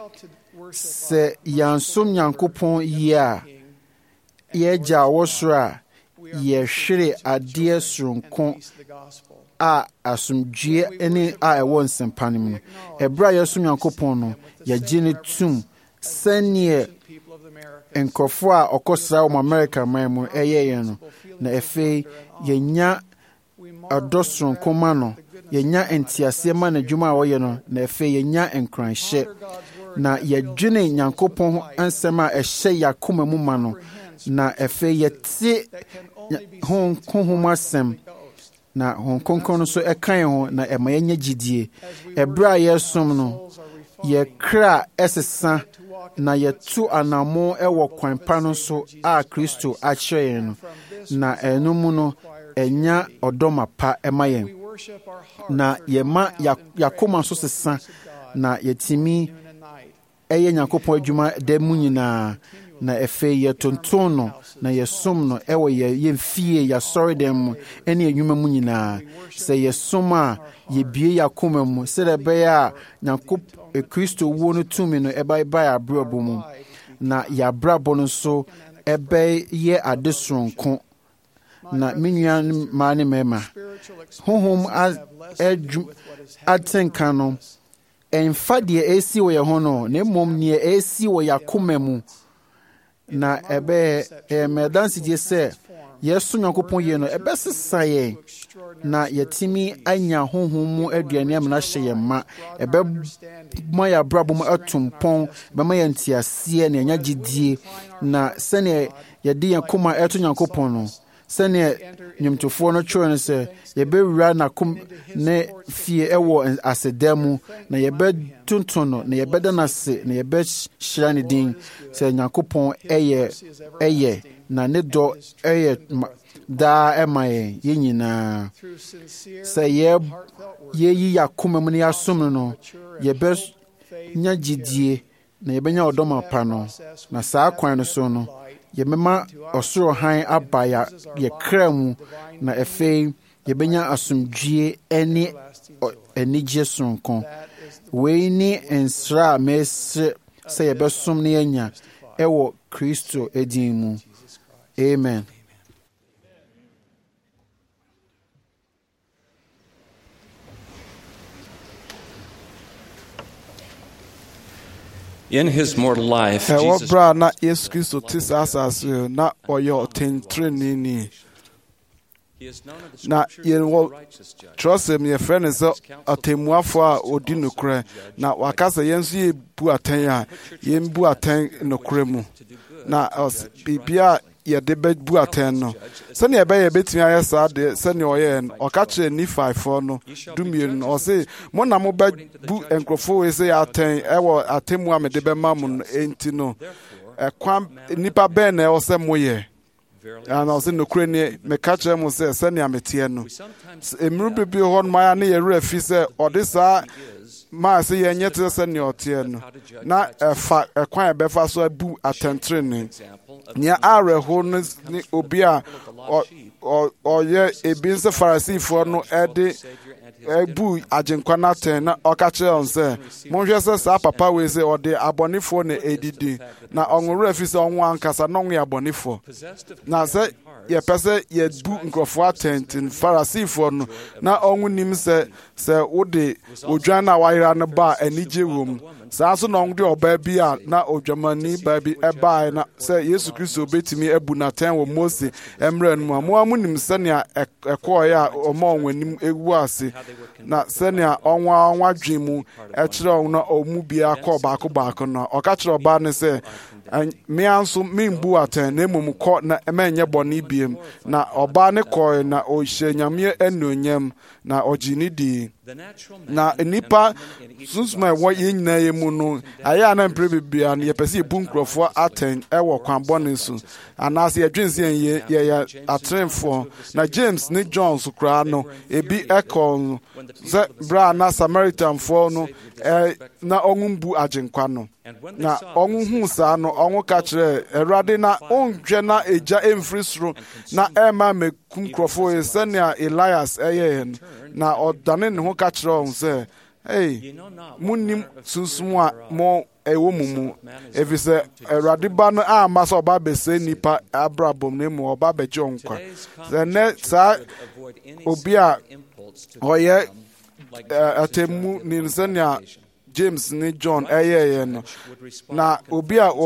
sɛ yɛansom Nyankopɔn yie a yɛagya a ɔwɔ soro a yɛhwere adeɛ soronko a asomdwoe ne a ɛwɔ nsɛmpa no mu no. Ɛberɛ a yɛsom Nyankopɔn no yɛgye ne tum sɛneɛ nkurɔfoɔ a ɔkɔsra wɔ America man mu ɛyɛ yɛn no. Na afei yɛnya ɔdɔ soronko ma no, yɛnya nteaseɛ ma n'adwuma a wɔyɛ no, na afei yɛnya nkranhyɛ na yɛdwene Nyankopɔn nsɛm a ɛhyɛ yɛakoma mu ma no, na afei yɛte honhom asɛm na Honhom Kronkron no so ɛka yɛn ho na ɛma yɛnya gyidie. Ɛberɛ a yɛsom no yɛkra ɛsesa na yɛtu anammɔn ɛwɔ kwan pa no so a Kristo akyerɛ yɛn no, na ɛno mu no ɛnya ɔdɔ mapa ɛma yɛn na yɛma yɛakoma so sesa na yɛtumi ɛyɛ Nyankopɔn adwuma da mu nyinaa. Na afei yɛtonton no na yɛsom no ɛwɔ yɛmfie yɛasɔre dɛm mu ɛne adwuma mu nyinaa. Sɛ yɛsom a yɛbie yɛakoma mu sɛdeɛ ɛbɛyɛ a Kristo wuo no tumi no ɛbɛba yɛabrabɔ mu na yɛabrabɔ no nso ɛbɛyɛ ade soronko. Na me nua mmaa ne mmarima, honhom atenka no ɛmfa deɛ ɛsi wɔ yɛn ho no, na mmom neɛ ɛsi wɔ yɛakoma mu. Na ɛbɛyɛ mɛdansedie sɛ yɛso nyankopɔn yie no ɛbɛsesa yɛn na yɛtumi anya honhom mu aduane amena hyɛ yɛn ma ɛbɛma yɛ abrabɔ mu ato mpɔn bɛma yɛn nteaseɛ na yɛanya gyidie na sɛnea yɛde yɛn koma ɛto nyankopɔn no sɛnea nnwomtofoɔ no kyerɛ no sɛ yɛbɛwura ne fie ɛwɔ aseda mu na yɛbɛtonton no na yɛbɛda no ase na yɛbɛhyira ne din sɛ nyankopɔn ɛyɛ na ne dɔ ɛyɛ daa ɛma yɛn nyinaa sɛ yɛyi yɛ akoma mu na yɛasom no yɛbɛnya gyidie na yɛbɛnya ɔdɔm apa no na saa kwan no so no yɛbɛma ɔsoro hann aba yɛ kra mu na afei yɛbɛnya asomdwie ne anigye sononko wei ne nsra a mɛsrɛ sɛ yɛbɛsom na yɛanya ɛwɔ Kristo din mu. Amen. In his mortal life, Jesus na Yesu Kristo tis asase na oyo tentreni na yɛwɔ trɔsɛm yɛfrɛ no sɛ atemmuafo a ɔdi nokorɛ na wakasa yɛn nso yɛbu atɛn a yɛmbu atɛn nokorɛ mu na biribia yɛde bɛbu atɛn no sɛnea ɛbɛyɛ yɛbɛtumi ayɛ saa deɛ sɛnea ɔyɛɛ no ɔka kyerɛ Nifaefoɔ no 12 no ɔse mo na mobɛbu nkurɔfoɔ wei sɛ yɛatɛn ɛwɔ atemmu a mede bɛma mo no enti no ɛkwan nnipa bɛn na ɛwɔ sɛ moyɛ ana ɔsɛ nokorɛ ni meka kyerɛ mo sɛ sɛnea meteɛ no mmerɛ bebree hɔ no maya ne yɛwerɛ fi sɛ ɔde saa maa sɛ yɛnyɛ te sɛnea ɔteɛ no na ɛfa ɛkwan ɛbɛfa so abu atɛntrene nea awerɛho no ne obi a ɔyɛ ebi nso Farisifoɔ no ɛde ebu agyenkwa no atɛn na ɔka kyerɛ wɔn sɛ monhwɛ sɛ saa papa wei sɛ ɔde abɔnefoɔ na ɛdidi na ɔnworɛ fi sɛ ɔnwo ankasa na ɔnwo yɛ abɔnefoɔ na sɛ yɛpɛ sɛ yɛbu nkurɔfoɔ atɛnten Farisifoɔ no na ɔnwo nim sɛ wode odwan no a wayera no ba a anigye wɔ mu saa nso na ɔde ɔbaa bi a na odwamani baa bi ɛbaeɛ na sɛ Yesu Kristo obɛtumi abu n'atɛn wɔ Mose mmerɛ no mu a moa monim sɛnea ɛkɔɔeɛ a ɔma ɔn anim ɛwu ase na sɛnea ɔnwa adwen mu ɛkyerɛ ɔn na ɔmu biara kɔɔ baako no ɔka kyerɛ ɔbaa no sɛ mmea nso membu atɛn na mmom kɔ na ɛmɛnyɛ bɔne biem na ɔbaa ne kɔe na ɔhyɛ Nyame anuonyam na ɔgye ne dii na nnipa sunsum a ɛwɔ yɛn nyinaa yɛ mu no ayɛ a na mprɛ bebree no yɛpɛ sɛ yɛbu nkurɔfoɔ atɛn ɛwɔ kwan bɔne so anaasɛ yɛdwen sɛ yɛyɛ atremfoɔ na James ne John so koraa no ebi ɛkɔ no sɛ berɛ a na Samaritanfoɔ no na ɔnwo mbu agyenkwa no na ɔnwo huu saa no ɔnwo ka kyerɛ Awurade na ɔnhwɛ na egya ɛmfiri soro na ɛma mɛkum nkurɔfoɔ yi sɛnea Elias ɛyɛɛ no na ɔdane ne ho ka kyerɛ ɔn sɛ monnim sunsum a mo ɛwɔ mu ɛfiri sɛ Awurade ba no amma sɛ ɔba bɛsɛ nnipa abrabɔ mu na mmom ɔba bɛgye ɔnkwa sɛ nnɛ saa obi a ɔyɛ atemmu nim sɛnea James ne John ɛyɛɛyɛ no na obi a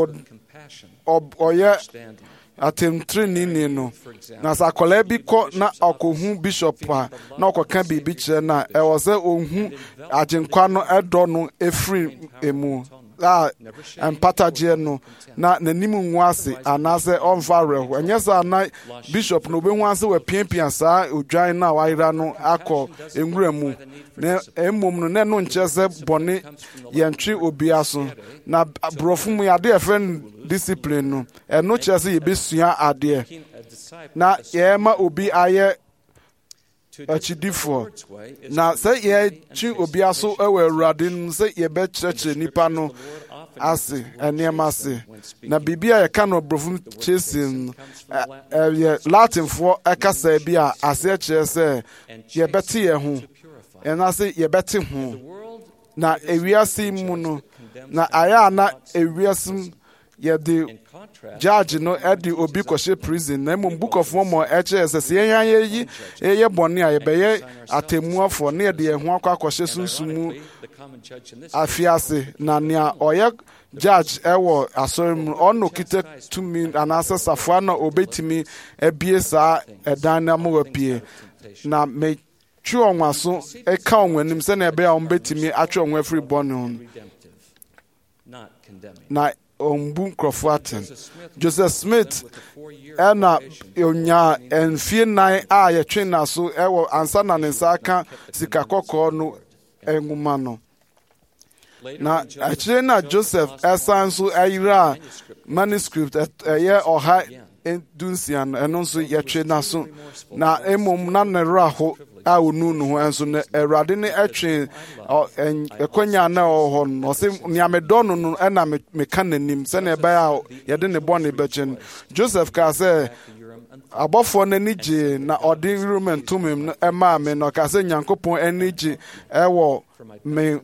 ɔyɛ atemtrenini no na sɛ akwadaa bi kɔ na ɔkɔhu bishop a na ɔkɔka biribi kyerɛ no a ɛwɔ sɛ ɔhu agyenkwa no ɛdɔ no ɛfiri emu a mpatagyeɛ no na n'anim ngu ase anaasɛ ɔmfa awerɛho ɛnyɛ sɛ na bishop no obɛhu ase wɔapiapia saa odwan no a wayera no akɔ nwura mu na mmom no na ɛno nkyerɛ sɛ bɔne yɛntwe obia so na borɔfo mu yɛade yɛfrɛ no discipline no ɛno kyerɛ sɛ yɛbɛsua adeɛ na yɛma obi ayɛ akyidifoɔ na sɛ yɛtwe obia so ɛwɔ Awurade no sɛ yɛbɛkyerɛkyerɛ nnipa no ase nneɛma ase na biribi a yɛka no borɔfo kyɛsie no ɛyɛ Latinfoɔ ɛkasa bi a aseɛ kyerɛ sɛ yɛbɛte yɛn ho ɛnaase yɛbɛte ho na ewiase mu no na ayɛ a na ewiase yɛde judge no ɛde obi kɔhyɛ prison na mmom Book of Mormon ɛkyerɛ sɛ sɛ yɛn yi ɛyɛ bɔne a yɛbɛyɛ atemmuafoɔ ne yɛde yɛn ho akɔhyɛ sunsun mu afiase na nea ɔyɛ judge ɛwɔ asɔre mu ɔno kita tumi anaasɛ safoa na obetumi abie saa ɛdan na mo wapie na me twe ɔnwa so ɛka ɔnwa anim sɛnea ɛbɛyɛ a ɔmbɛtumi atwe ɔnwa afiri bɔne ho na ɔmbu nkurɔfoɔ atɛn. Joseph Smith ɛna onya mfie 9 a yɛtwe na so ɛwɔ ansa na ne nsa aka sika kɔkɔɔ no nwoma no na akyire na Joseph ɛsan nso ayira manuscript ɛyɛ ɔha dunsia no ɛno nso yɛtwe na so na mmom na ne raho a onu no ho ɛnso no Awurade ne ɛtwe ɛkwanya na ɛwɔ hɔ no ɔsɛ nea medɔ no no ɛna meka n'anim sɛnea ɛbɛyɛ a yɛde ne bɔne bɛkyɛ no. Joseph kaa sɛ abɔfoɔ n'ani gye na ɔde Urim and Thummim no ɛmaa me na ɔkaa sɛ Nyankopɔn ani gye ɛwɔ me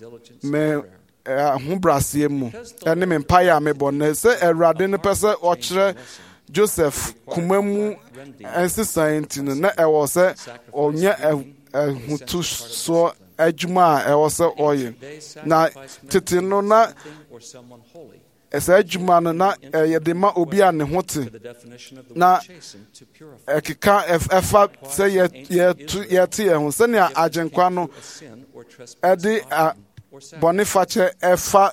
ahobraseɛ mu ɛne me mpaeɛ a mebɔ no sɛ Awurade no pɛ sɛ ɔkyerɛ Joseph kuma mu ɛnsesan nti no na ɛwɔ sɛ ɔnyɛ ahotosoɔ adwuma a ɛwɔ sɛ ɔyɛ na tete no na ɛsɛ adwuma no na yɛde ma obi a ne ho te na ɛkeka ɛfa sɛ yɛte yɛn ho sɛnea agyenkwa no ɛde bɔne fakyɛ ɛfa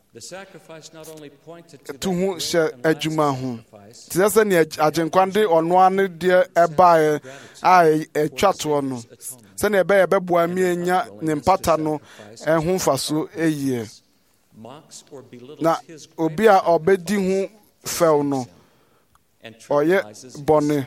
to ho hyɛ adwuma ho te sɛ sɛnea agyenkwa de ɔnoa no deɛ ɛbaeɛ a ɛtwa toɔ no sɛnea ɛbɛyɛ ɛbɛboa mienya ne mpata no ɛho mfaso ɛyie na obi a ɔbɛdi ho fɛw no ɔyɛ bɔne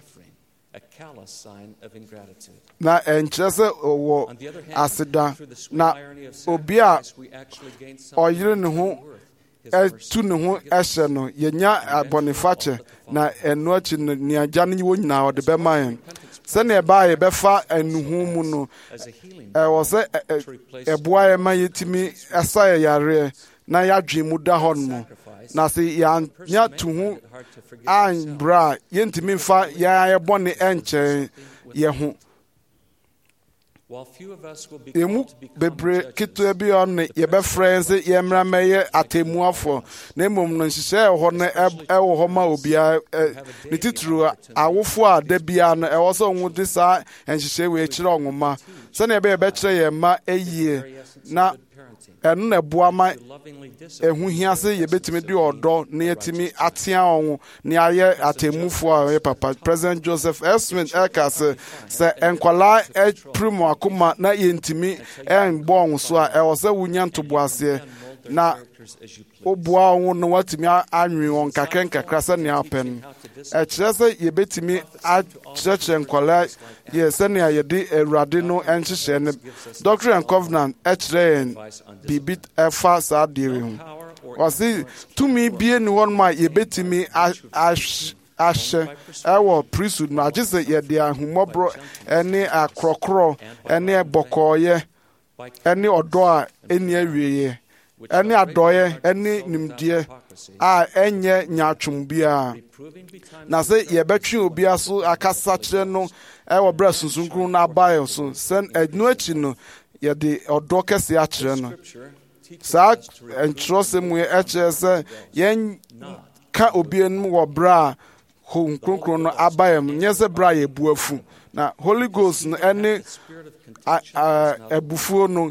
na ɛnkyerɛ sɛ ɔwɔ aseda na obi a ɔyere ne ho ɛtu ne ho ɛhyɛ no yɛnya abɔnefakyɛ na ɛno akyi no nea gya no wɔ nyinaa ɔde bɛma yɛn sɛnea ɛbaa yɛbɛfa anuhu mu no ɛwɔ sɛ ɛboa yɛ ma yɛtumi ɛsa yɛ yareɛ na yɛadwe mu da hɔ no mu na sɛ yɛanya to ho anbrɛ a yɛntumi mfa yɛayɛ bɔne ɛnkyɛn yɛ ho. Emu bebree ketewa bi ɔne yɛbɛfrɛ yɛn sɛ yɛmmra mɛyɛ atemmuafoɔ na mmom no nhyehyɛ ɛwɔ hɔ no ɛwɔ hɔ ma obiara ne titiri awofoɔ a da biara no ɛwɔ sɛ ɔmo de saa nhyehyɛ wei kyerɛ ɔnwoma sɛnea ɛbɛyɛ bɛkyerɛ yɛn mma ɛyie na ɛno na ɛboa ma ɛho hia sɛ yɛbɛtumi de ɔdɔ na yɛtumi atea ɔho na yɛayɛ atemmufoɔ a ɔyɛ papa. President Joseph F. Smith ɛka sɛ nkwalaa ɛpiri mu akoma na yɛntumi ɛmbɔ ɔho so a ɛwɔ sɛ wonya ntoboaseɛ na woboa ɔho na watumi anwe wɔn nkakra sɛnea apɛ no ɛkyerɛ sɛ yɛbɛtumi akyerɛkyerɛ nkwalaa yɛ sɛnea yɛde Awurade no nhyehyɛ no. Doctrine and Covenant ɛkyerɛ yɛn biribi ɛfa saa deɛ ho wɔse tumi bie ne hɔ nom a yɛbɛtumi ahyɛ ɛwɔ priesthood no agye sɛ yɛde ahummɔborɔ ɛne akorɔkorɔ ɛne bɔkɔɔyɛ ɛne ɔdɔ a ɛnni awieeɛ ɛne adɔeɛ ɛne nimdeɛ a ɛnyɛ nyaatwom biara na sɛ yɛbɛtwe obiara so akasa kyerɛ no ɛwɔ berɛ sunsunkuru no abaeɛ so sɛ ɛno akyi no yɛde ɔdɔ kɛseɛ akyerɛ no. Saa nkyerɛsɛm yi ɛkyerɛ sɛ yɛnka obi anim wɔ berɛ a Honhom Kronkron no abaeɛ mu nyɛ sɛ berɛ a yɛbu afu na Holy Ghost no ɛne abufuo no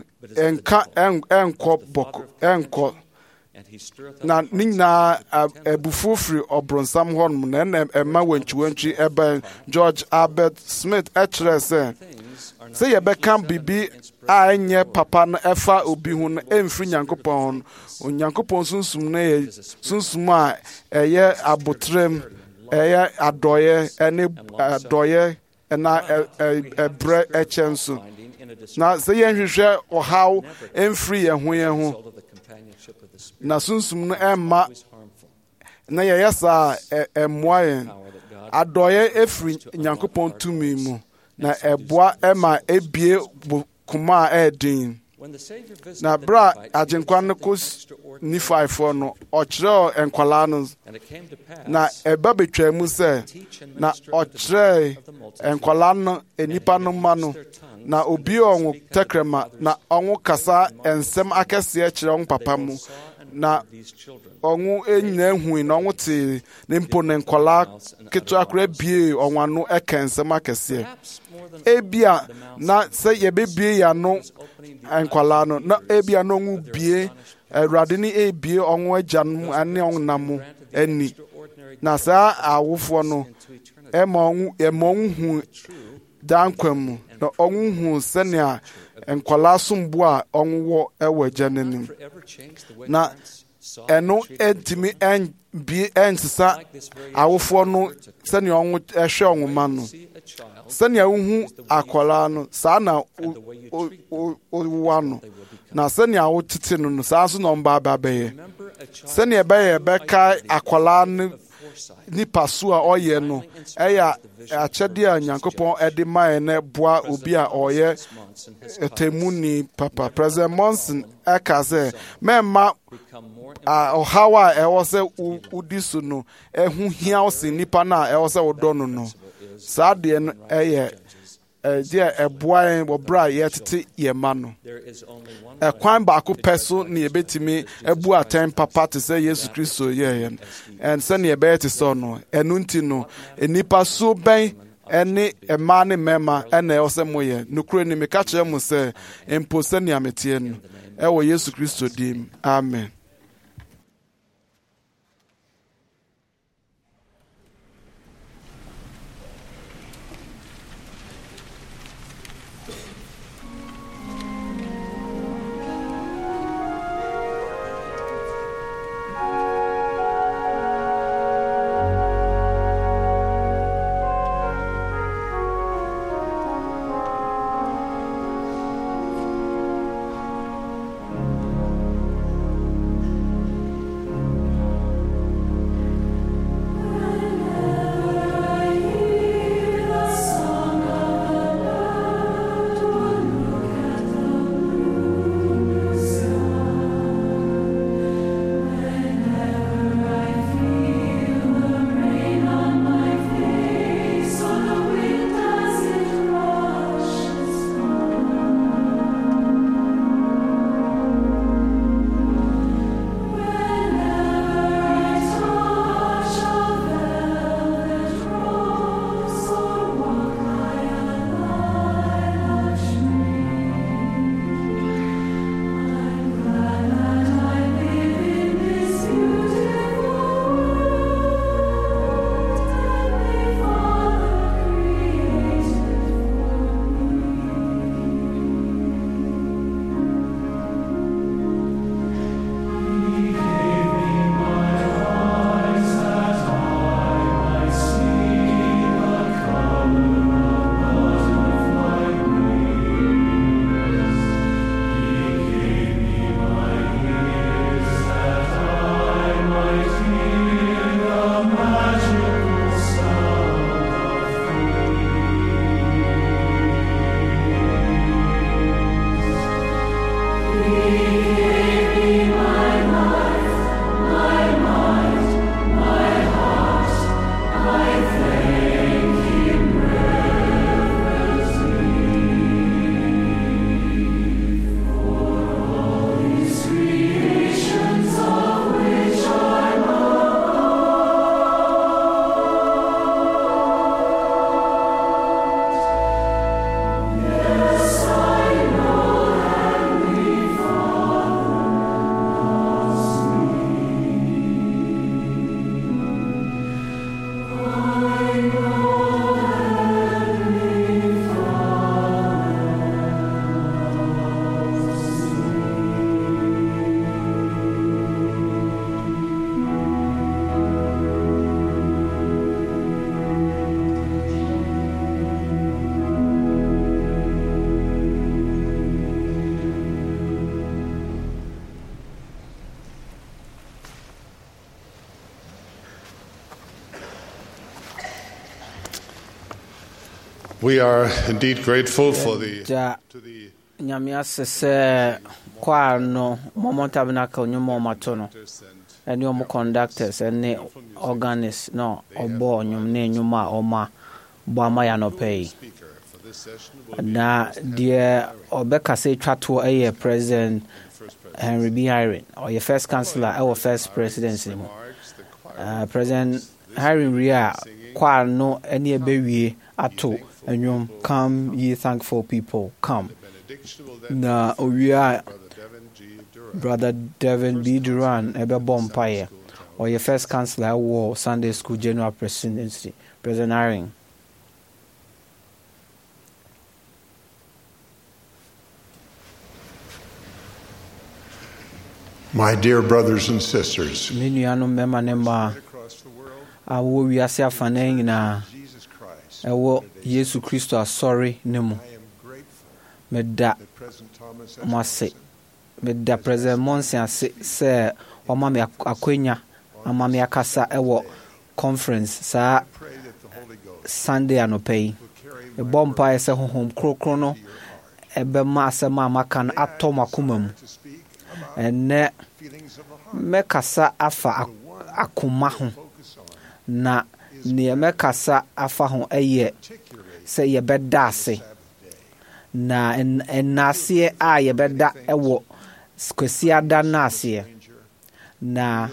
ɛnkɔ na ne nyinaa abufuo firi ɔbronsam hɔ nom na ɛna ɛma wantwiwantwi ɛbɛn. George Albert Smith ɛkyerɛ sɛ yɛbɛka biribi a ɛnyɛ papa no ɛfa obi ho no ɛmfiri Nyankopɔn ho no Onyankopɔn sunsum no yɛ sunsum a ɛyɛ abotrem ɛyɛ adɔeɛ ɛne adɔeɛ ɛna ɛbrɛ ɛkyɛ nso na sɛ yɛnhwehwɛ ɔhaw ɛmfiri yɛn ho na sunsum no ɛmma na yɛyɛ saa ɛmmoa yɛn adɔeɛ ɛfiri Nyankopɔn tumi mu na ɛboa ɛma ɛbie kuma a ɛɛden na berɛ a agyenkwa no Nephi for no ochre enkwala na eba betwa mu se na ochre enkwala no enipa no ma no na obi onwo tekrema na onwo kasa ensem akese ekire on papa mu na onwo enyina hu na onwo te ne mpo ne nkwala ketu akra bie onwano ekensem akese ebia na se yebebie ya no enkwala no na ebia no nwu bie Awurade ni ebie onwo agyanum ane onnamu ani na saa awofo no ema onwu hu dankwam na onwu hu senia enkwala sombo a onwo ewa agyanenim na eno entimi bi ensisa awofo no senia onwo ehwe onwoma no senia uhu akwala no saa na wano na senia wotete no saa so no mba babaye senia baye beka akwala nipa so a oye no eya achede a Nyankopɔn ede mae ne boa obi a oye etemuni papa President Monson akaze memma ohawa ewo se udisu no ehu hia osi nipa na ewo se wodono no saa de no eye dia eboa obra yetete yema no ekwan ba ko peso na yebetimi ebu aten papa te say Yesu Kristo ye and send ye be te so no enu nti no enipa so ben ene ema ne mema ene osemo ye nukuro ni me ka kire mu se empo sani ametie no ewo Yesu Kristo dim amen. We are indeed grateful for nyame ase sɛ choir no Mormon Tabernacle nyumo matono eni omo conductors eni organists no obo nyum ne nyuma oma bo amaya no pay na die obeka say twato eye President Henry B. Eyring or your first chancellor our first presidency President Eyring ria kwa no eni ebewie ato enyum come ye thankful people come na owia Brother Devin B. Duran ebe bompaye or your first chancellor war Sunday School General Presidency President Eyring. My dear brothers and sisters, Miniano mema nema awo wiase afane nyina ewo Yesu Kristo asori nemu meda mase meda President Monson se wama me akwenya ama me akasa ewo conference sa Sunday anopei e bompa ese honhom krokro no ebe ma asema makan atomakumam ene mekasa afa akoma ho na ne mekasa afa ho eye se ye beda ase na enase a ye beda ewo kwasiada na ase na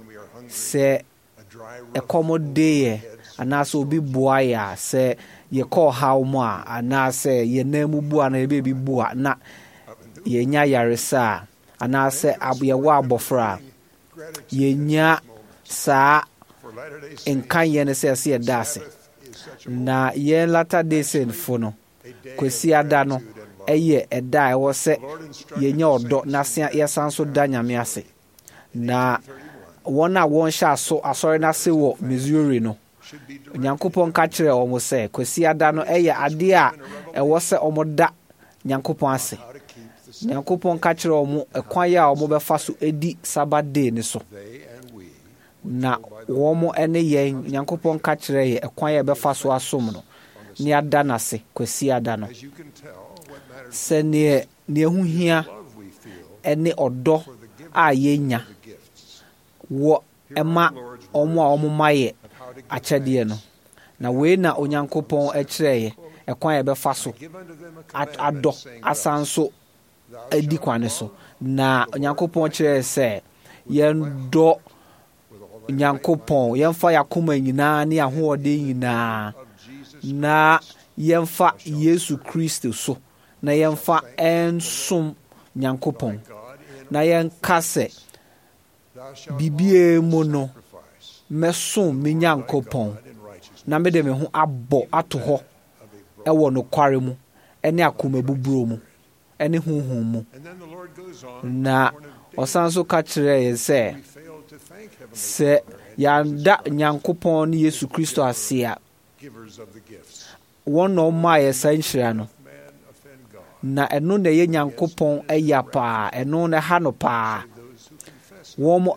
se accommodate anase obi boaya se ye call how mo anase ye namu bua na ebe bi bua na ye nya yaresa anase abuyewa abofra yenya sa enkan ye ne se ye dase na ye latter day saint fono kwesi ada no eye eda e wo se yenya odo na se ye sanso da nyame ase na wona won sha so asori na se wo Missouri no nyankopon ka kire o mo se kwesi ada no eye ade a e wo se o mo da nyankopon ase nyankopon ka kire o mo ekwan ya o mo be fa so edi Sabbath ni so na wo mo ene ye nyankopon ka kire ye ekwan ya be fa so asom no ni ada na se kwesi ada no se ne hu hia ene odo a yenya wo ema omo a omo maye achede no na we na onyankopon ekireye ekwan ye be fa so ado asanso edi kwane so na onyankopon kire se yen do onyankopon yen fa yakoma nyina ne ahoode nyina na yen fa Yesu Kristo so na yen fa ensom nyankopon na yen kase bibie mu no meso me nyankopon na me de me ho abo ato ho ewo no kware mu ene akoma buburo mu ene honhom mu na osanso ka kire ye se yanda nyankopon ni Yesu Kristo asia wono ma ye sanchira no na eno na ye nyankopon ayapa eno na ha no pa womo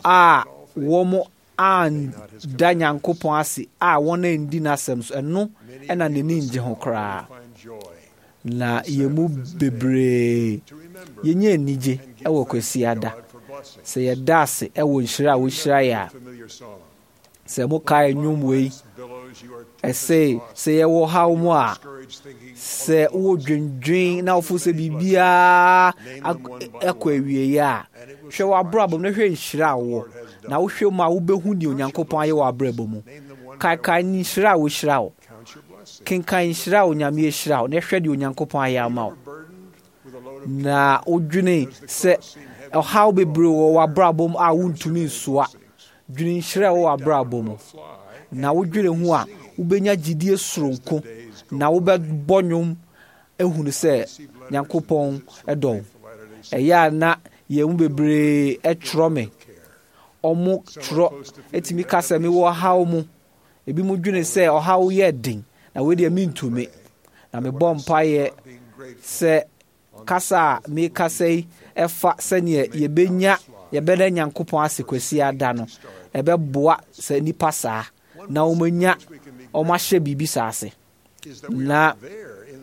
an da nyankopon ase a wona ndi nasem so eno ena ne ninje ho kra na yemu bebre yenye nije ewo kwesi ada se ye dase ewo nhira wo hira ya se mo kai nyum wei ese se ye wo hawo mo a se wo dwendwen na ofo se bibia akwawie ya hwe wa brabo na hwe nhira wo na wo hwe ma wo behu ni onyankopon aye wa brabo mu kai ni nhira wo hira wo kenkan nhira wo nyame hira wo na hwe di onyankopon aye ama wo na odwene se how bebre wo wa brabo mu a wontumi nsoa dwene nhira wo wa brabo mu na wodwene hu a ubenya gidie soronko na wo be bonyum ehunu se nyankopon edon eya na ye mu bebre etrome omu tro etimi kasa mi wo hawo mu ebi mu dwene se ohawo ye din na we de mintumi na me bompa ye se kasa mi kasai efa sene ye benya ye beda nyankopon asekwasi ada no ebe boa se nipa saa na omanya omahye bibi saase na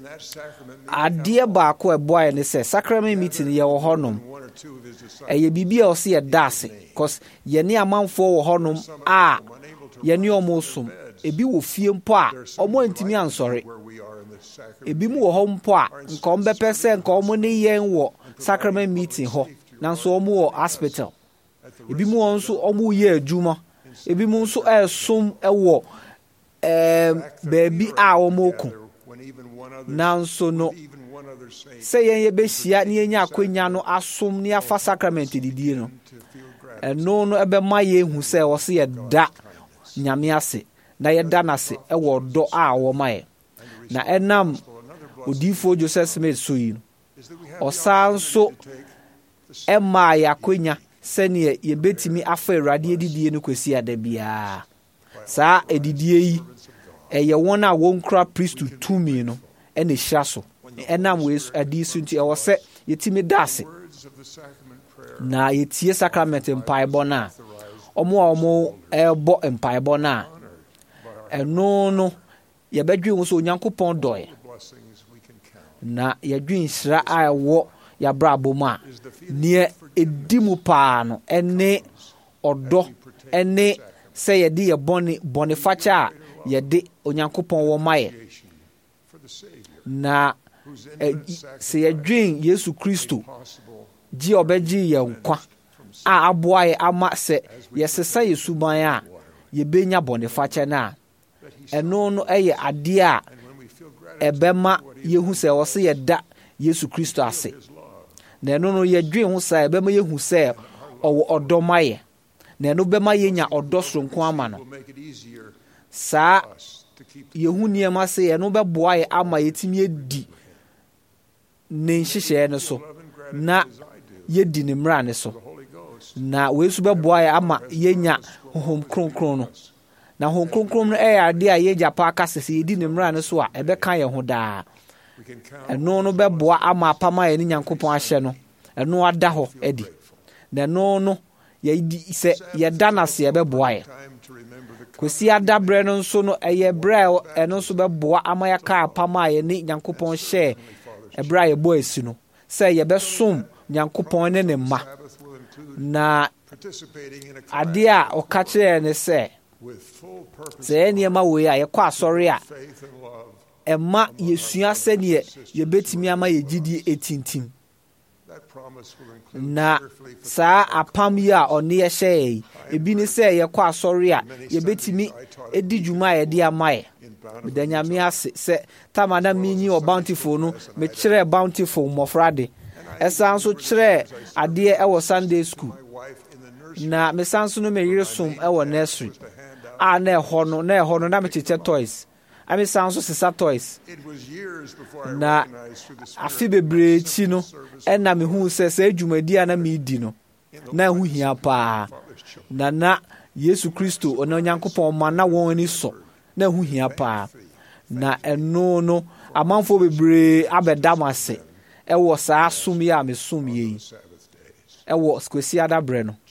adeɛ baako ɛboa ne sɛ sacrament meeting yɛ wɔ hɔnom ɛyɛ biribi a ɔsɛ yɛda ase cause yɛne amanfoɔ wɔ hɔnom a yɛne ɔmo som ebi wɔ fie mpo a ɔmo ntumi ansɔre ebi mu wɔ hɔ mpo a nka ɔmo bɛpɛ sɛ nka ɔmo ne yɛn wɔ sacrament meeting hɔ nanso ɔmo wɔ hospital ebi mu wɔ nso ɔmo yɛ adwuma ebi mu nso ɛsom ɛwɔ baabi a ɔmo ko nanso no sɛ yɛn yɛbɛhyia ne yɛnya akwanya no asom ne afa sacrament didie no ɛno no ɛbɛma yɛn hu sɛ wɔse yɛda nyame ase na yɛda n'ase ɛwɔ dɔ a wɔma yɛ na ɛnam odiifo Joseph Smith so yi no ɔsan nso ɛmaa yɛ akwanya sɛneɛ yɛbɛtumi afa Awurade adidie no kwasi ada biara saa adidie yi ɛyɛ wɔn a wɔnkura priest tumi no ɛna hyira so ɛnam wɔ adi so nti ɛwɔ sɛ yɛtumi da ase na yɛtie sacrament mpaebɔ no a ɔmo ɛbɔ mpaebɔ no a ɛno no yɛbɛdwen wo sɛ Onyankopɔn dɔe na yɛdwen hyira a ɛwɔ yɛabrabɔ mu a neɛ ɛdi mu paa no ɛne ɔdɔ ɛne sɛ yɛde yɛ bɔnefakyɛ a yɛde Onyankopɔn wɔ ma yɛ na sɛ yɛdwen Yesu Kristo gye ɔbɛgye yɛn nkwa a aboa yɛ ama sɛ yɛsesa yɛ suban a yɛbɛnya bɔnefakyɛ no a ɛno no ɛyɛ adeɛ a ɛbɛma yɛhu sɛ wɔ sɛ yɛda Yesu Kristo ase na ɛno no yɛdwen ho sɛ ɛbɛma yɛhu sɛ ɔwɔ ɔdɔ ma yɛ na ɛno bɛma yɛnya ɔdɔ soronko ama no saa yɛhu nneɛma sɛ ɛno bɛboa yɛ ama yɛtumi adi ne nhyehyɛeɛ no so na yɛdi ne mmara ne so na wei nso bɛboa yɛ ama yɛnya honhom kronkron no na honhom kronkron no ɛyɛ adeɛ a yɛgya pa aka sɛ yɛdi ne mmara ne so a ɛbɛka yɛn ho daa ɛno no bɛboa ama apam a yɛne Nyankopɔn ahyɛ no ɛno ada hɔ adi na ɛno no sɛ yɛda n'ase ɛbɛboa yɛ kwasi adabrɛ no nso no ɛyɛ berɛ a ɛno nso bɛboa ama yɛka apam a yɛne Nyankopɔn hyɛ ɛberɛ a yɛbɔ asi no sɛ yɛbɛsom Nyankopɔn ne ne mma na adeɛ a ɔka kyerɛ ne sɛ yɛ nneɛma wei a yɛkɔ asɔre a ɛma yɛsua sɛneɛ yɛbɛtumi ama yɛgyidie ɛtintim na saa apam yi a ɔne yɛhyɛ yi ebi ne sɛ yɛkɔ asɔre a yɛbɛtumi ɛdi dwuma a yɛde ama yɛ meda Nyame ase sɛ tama na menyi Bountiful no mekyerɛ Bountiful mmɔfra de ɛsan nso kyerɛ adeɛ ɛwɔ Sunday school na mesan nso no meyere som ɛwɔ nursery a na ɛhɔ no na mekyekyɛ toys mesan nso sesa toys na afe bebree akyi no ɛna mehu sɛ sɛ adwumadi a na meedi no na ɛho hia paa na Yesu Kristo ɔne Onyankopɔn ma na wɔn ani sɔ na ɛho hia paa na ɛno no amanfoɔ bebree abɛda m ase ɛwɔ saa som yi a mesom yi ɛwɔ kwasi adabrɛ no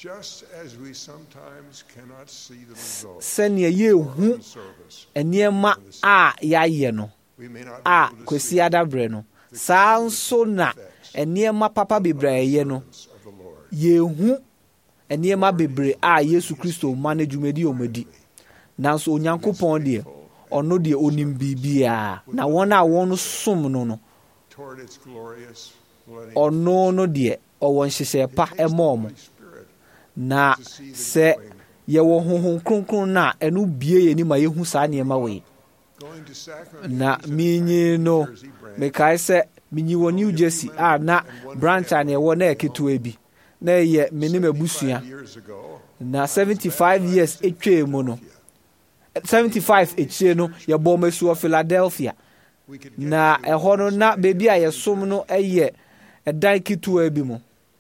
sɛnea yɛhu nneɛma a yɛayɛ no a kwasi adabrɛ no saa nso na nneɛma papa bebree a yɛyɛ no yɛhu nneɛma bebree a Yesu Kristo ma no dwumadi ɔmadi nanso Onyankopɔn deɛ ɔno deɛ onim biribiara na wɔn a wɔn som no ɔno no deɛ ɔwɔ nhyehyɛ pa ɛma ɔmo na sɛ yɛwɔ honhom kronkron no a ɛno bie yɛ ni ma yɛhu saa nneɛma wei na menyi no mekae sɛ menyi wɔ New Jersey a na branch a ne ɛwɔ na ɛketewa bi na ɛyɛ menim abusua na 75 years ɛtwaa mu no 75 akyire no yɛbɔ masu wɔ Philadelphia na ɛhɔ no na baabi a yɛsom no ɛyɛ ɛdan ketewa bi mu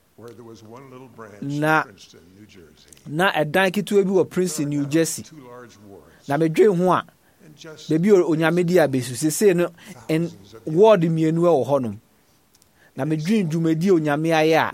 na ɛdan ketewa bi wɔ Princeton, New Jersey na medwe ho a baabi onyame di abesu sesei no ward mmienu wɔ hɔnom na medwe dwumadi onyame ayɛ a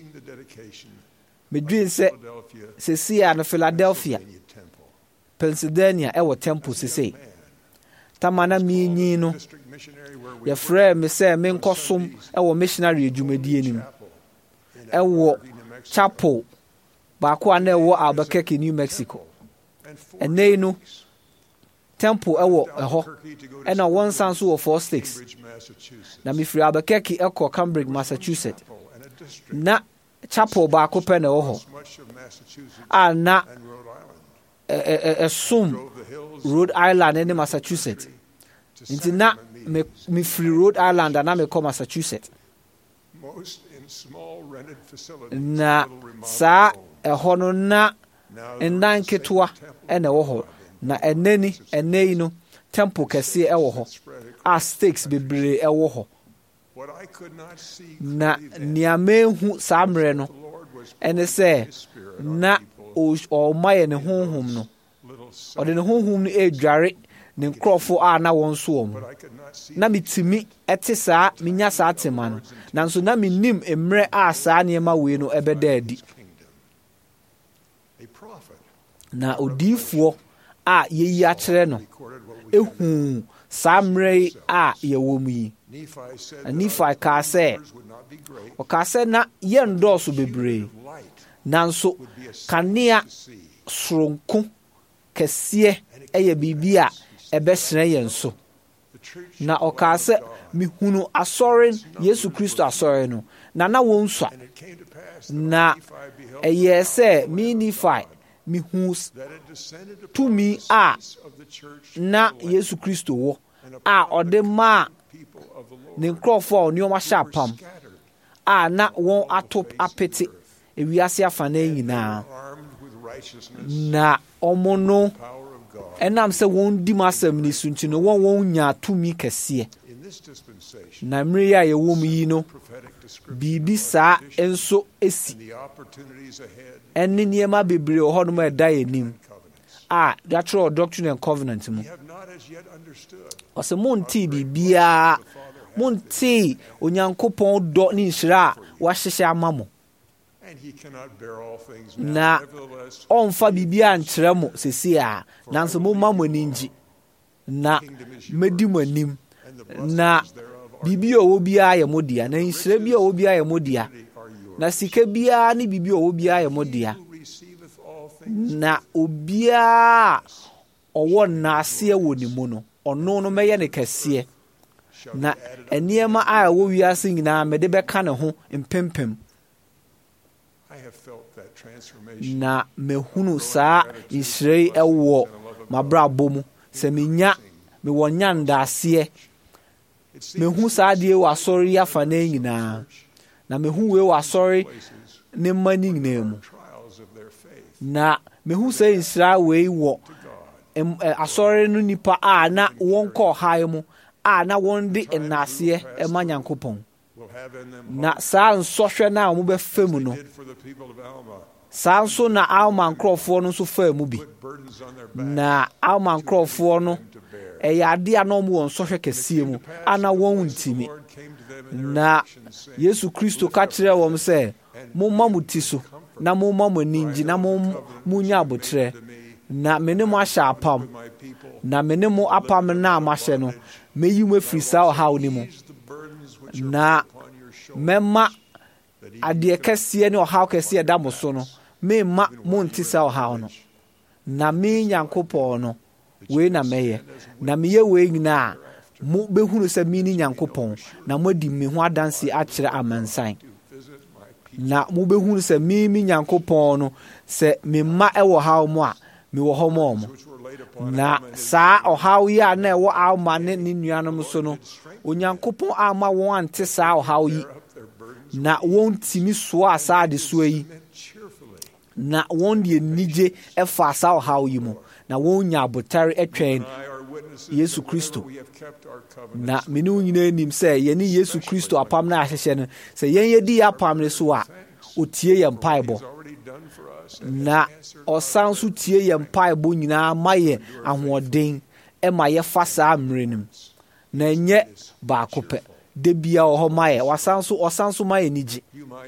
medwe sɛ sesei a no Philadelphia, Pennsylvania ɛwɔ temple sesei tamana minyi no yɛfrɛ me sɛ menkɔsom ɛwɔ missionary adwumadie nim ɛwɔ chapel baako a na ɛwɔ Albuquerque, New Mexico. Ɛnɛ no temple ɛwɔ ɛhɔ ɛna wɔn nsa nso wɔ 4 Sticks. Na mefiri Albuquerque ɛkɔ Cambridge, Massachusetts. Na chapel baako pɛ na ɛwɔ hɔ a na ɛsom Rhode Island ne Massachusetts. Nti na mefiri Rhode Island na mekɔ Massachusetts. Na saa ɛhɔ no na ndan ketewa ɛna ɛwɔ hɔ. Na ɛnɛ yi no temple kɛseɛ ɛwɔ hɔ a stakes bebree ɛwɔ hɔ. Na nea mehu saa mmerɛ no ɛne sɛ na ɔma yɛ ne honhom no ɔde ne honhom no ɛdware ne nkurɔfo a na wɔn so wɔ mu. Na metumi ɛte saa menya saa tema no nanso na menim mmerɛ a saa nneɛma wei no ɛbɛda adi. Na odiifoɔ a yɛyi akyerɛ no ehu saa mmerɛ yi a yɛwɔ mu yi. Nephi kaa sɛ na yɛn dɔɔso bebree nanso kanea soronko kɛseɛ ɛyɛ biribi a ɛbɛhyerɛn yɛn so. Na ɔkaa sɛ mehunu asɔre Yesu Kristo asɔre no na wɔn nsua. Na ɛyɛ sɛ me Nephi mehu tumi a na Yesu Kristo wɔ a ɔde maa ne nkurɔfoɔ a nneɛma hyɛ apam a na wɔn ato apete ewiase afa na nyinaa. Na ɔmo no ɛnam sɛ wɔn di mu asɛm ne so nti no wɔn nya tumi kɛseɛ. Na mmere yi a yɛwɔ mu yi no biribi saa nso esi ɛne nneɛma bebree wɔ hɔnom a ɛda yɛn anim a yɛatwerɛ Doctrine and Covenant mu. Ɔsɛ montii biribiara montii Onyankopɔn dɔ ne nhyira a wahyehyɛ ama mo. Na ɔmfa biribiara nkyerɛ mo sesie a nanso momma mo ani ngye. Na mɛdi mo anim. Na biribi a ɔwɔ biara yɛ mo dea. Na nhyira bi a ɔwɔ biara yɛ mo dea. Na sika biara ne biribi a ɔwɔ biara yɛ mo dea. Na obiara ɔwɔ naaseɛ wɔ ne mu no ɔno no mɛyɛ ne kɛseɛ. Na nneɛma a ɛwɔ wiase nyinaa mede bɛka ne ho mpempem. Na mehunu saa nhyira yi ɛwɔ m'abrabɔ mu sɛ mewɔ nyandaaseɛ. Mehu saa deɛ wɔ asɔre yi afa na nyinaa. Na mehu wei wɔ asɔre ne mma ne nyinaa mu. Na mehu sɛ nhyira wei wɔ asɔre no nipa a na wɔn kɔ ɔhae mu a na wɔn de nnaseɛ ɛma Nyankopɔn. Na saa nsɔhwɛ no a wɔn bɛfa mu no saa nso na Alma nkurɔfoɔ no nso faa mu bi. Na Alma nkurɔfoɔ no ɛyɛ ade a na wɔn wɔ nsɔhwɛ kɛseɛ mu a na wɔn ntimi. Na Yesu Kristo ka kyerɛ wɔn sɛ momma mo ti so na momma mo ani ngye na monya abotrɛ. Na me ne mo ahyɛ apam. Na me ne mo apam na amahyɛ no meyi mo afiri saa ɔhaw ne mu. Na mɛma adeɛ kɛseɛ ne ɔhaw kɛseɛ da mo so no memma monte saa ɔhaw no. Na me Nyankopɔn no wei na mɛyɛ. Na meyɛ wei nyinaa mo bɛhunu sɛ me ne Nyankopɔn na moadi me ho adanse akyerɛ amansan. Na mo bɛhunu sɛ me Nyankopɔn no sɛ memma ɛwɔ haw mu a mewɔ hɔ ma ɔmo. Na saa ɔhaw yi a na ɛwɔ Alma ne ne nuanom so no Onyankopɔn ama wɔn ante saa ɔhaw yi. Na wɔn timi soa saa adesoa yi. Na wɔn de anigye ɛfa saa ɔhaw yi mu. Na wɔn nya abotare atwɛn Yesu Kristo. Na mene wo nyinaa nim sɛ yɛne Yesu Kristo apam na ahyehyɛ no sɛ yɛn yɛdi yɛ apam ne so a otie yɛn mpaebɔ. Na ɔsan so tie yɛn mpaebɔ nyinaa ma yɛ ahoɔden ɛma yɛfa saa mmerɛ nim. Na ɛnyɛ baako pɛ de bia wɔ hɔ ma yɛ ɔsan so ma yɛ nigye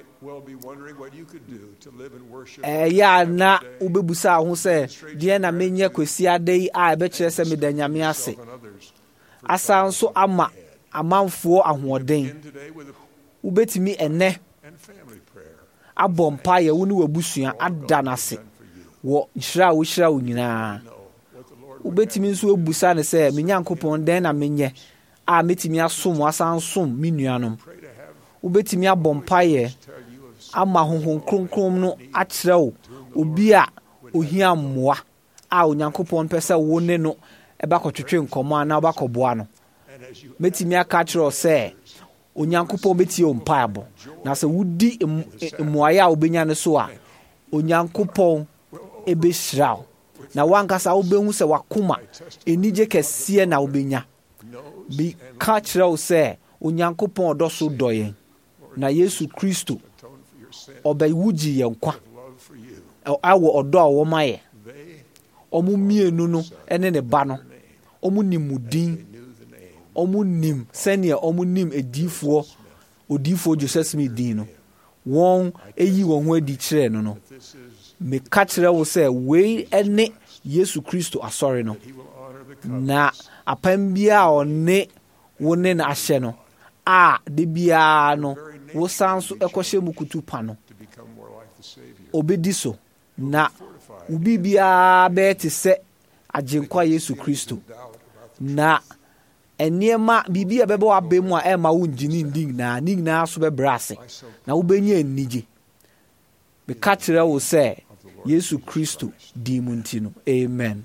ɛyɛ na wobɛbusa ho sɛ deɛ na menyɛ kwasi ada yi a ɛbɛkyerɛ sɛ meda nyame ase asan so ama amanfoɔ ahoɔden wobɛtumi ɛnɛ abɔ mpaeɛ wo ne w'abusua ada n'ase wɔ nhyira a wohyira wo nyinaa wobɛtumi nso abusa ne sɛ me Nyankopɔn dɛn na menyɛ a metumi asom asan som me nuanom wobɛtumi abɔ mpaeɛ ama honhom kronkron no akyerɛ wo obi a ohia mmoa a Onyankopɔn pɛ sɛ wo ne no ɛbɛkɔtwetwe nkɔmmɔ a na wobɛkɔboa no metumi aka kyerɛ sɛ Onyankopɔn bɛtie wo mpaebɔ na sɛ wodi mmuaeɛ a wobɛnya no so a Onyankopɔn ɛbɛhyira wo na wankasa wobɛhu sɛ wakoma ɛnigye kɛseɛ na wobɛnya bi ka kyerɛ wo sɛ Onyankopɔn ɔdɔ so dɔ yɛn na Yesu Kristo ɔbɛwu gye yɛn kwa ɛwɔ ɔdɔ a ɔwɔ ma yɛ ɔmo mmienu no ɛne ne ba no ɔmo nim mu din ɔmo nim sɛnea ɔmo nim odiifoɔ Joseph Smith din no wɔn ɛyi wɔn ho adi kyerɛ no meka kyerɛ wo sɛ wei ɛne Yesu Kristo asɔre no na apam biara ɔne wo ne na ahyɛ no a de biara no wo san so ɛkɔhyɛ mu kutu pa no obɛdi so na ubi biara bɛyɛ te sɛ agyenkwa Yesu Kristo na nneɛma biribi a bɛbɛ wabɛ mu a ɛma wo ngyini ndi nyinaa ne nyinaa so bɛbrɛ ase na wobɛnya anigye meka kyerɛ wo sɛ Yesu Kristo di mu nti no amen.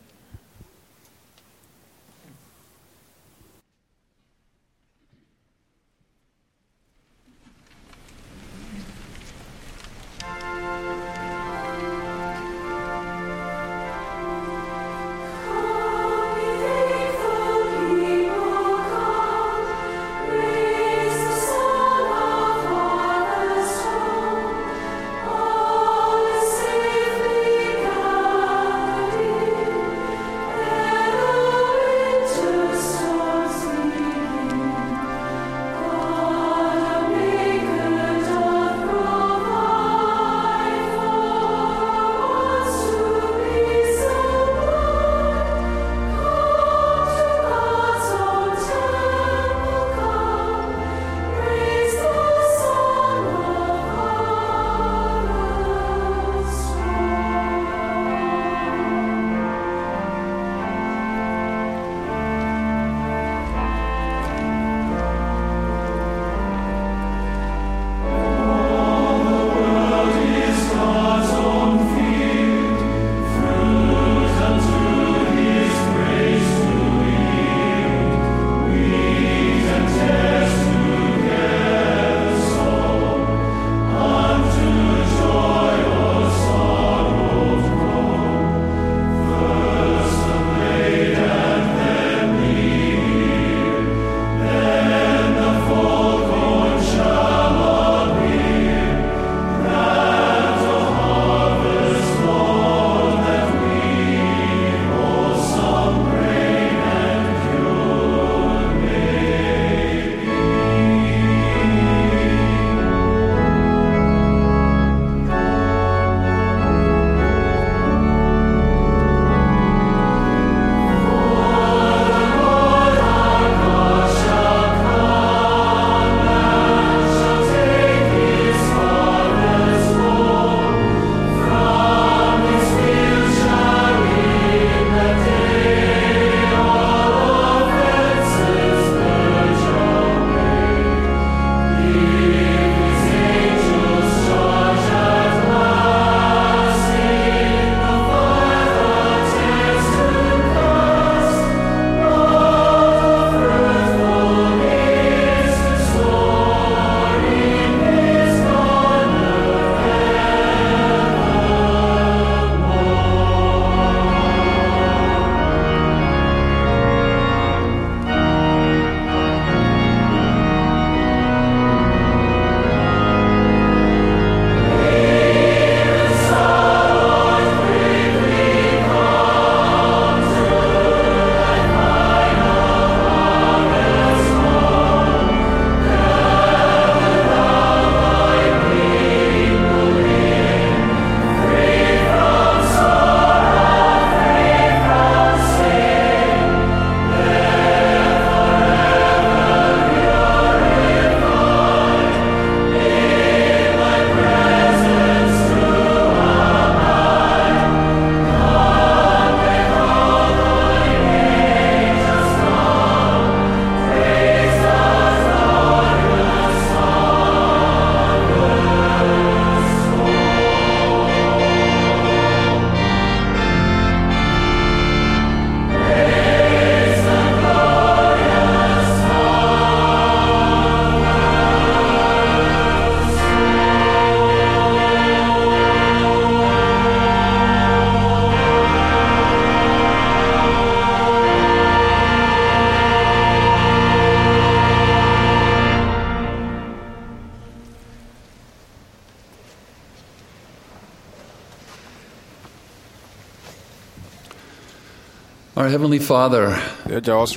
Our Heavenly Father, we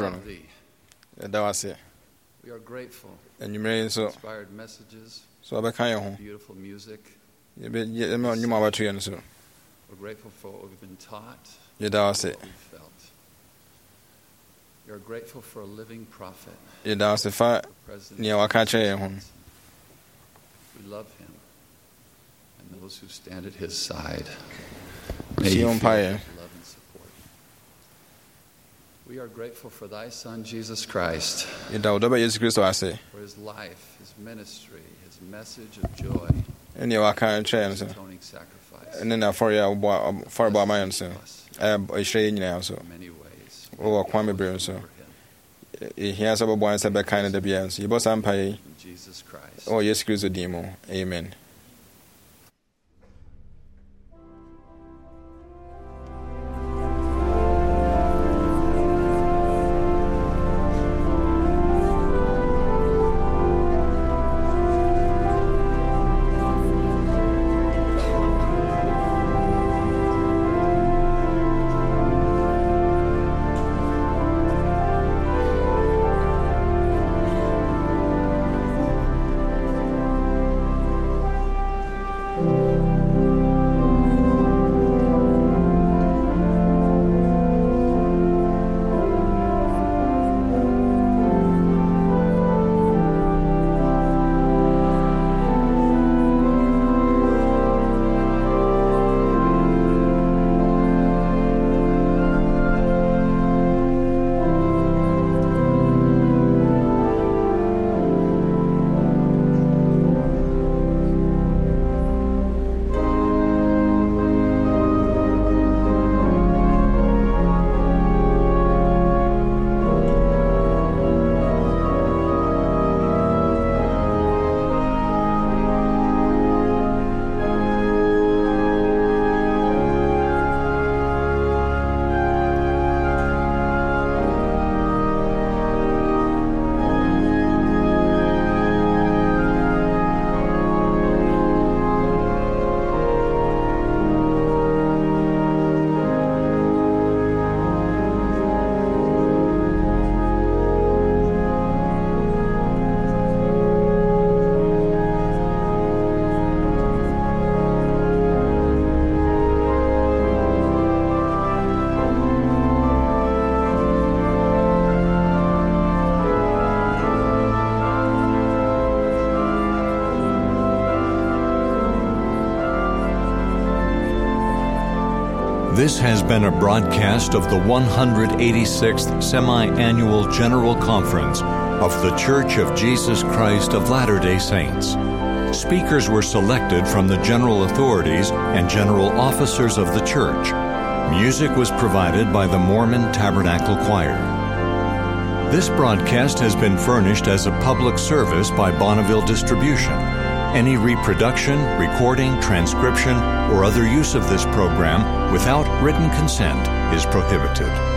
are grateful and you may so inspired messages, so beautiful music. We're We're grateful for what we've been taught, what we've felt. We are grateful for a living prophet. We love him and those who stand at his side. May he feel love and support. We are grateful for thy Son, Jesus Christ, for his life, his ministry, his message of joy, his atoning sacrifice. In many ways, Jesus Christ. Oh, yes, Christ, amen. This has been a broadcast of the 186th Semi-Annual General Conference of The Church of Jesus Christ of Latter-day Saints. Speakers were selected from the general authorities and general officers of the church. Music was provided by the Mormon Tabernacle Choir. This broadcast has been furnished as a public service by Bonneville Distribution. Any reproduction, recording, transcription, or other use of this program without written consent is prohibited.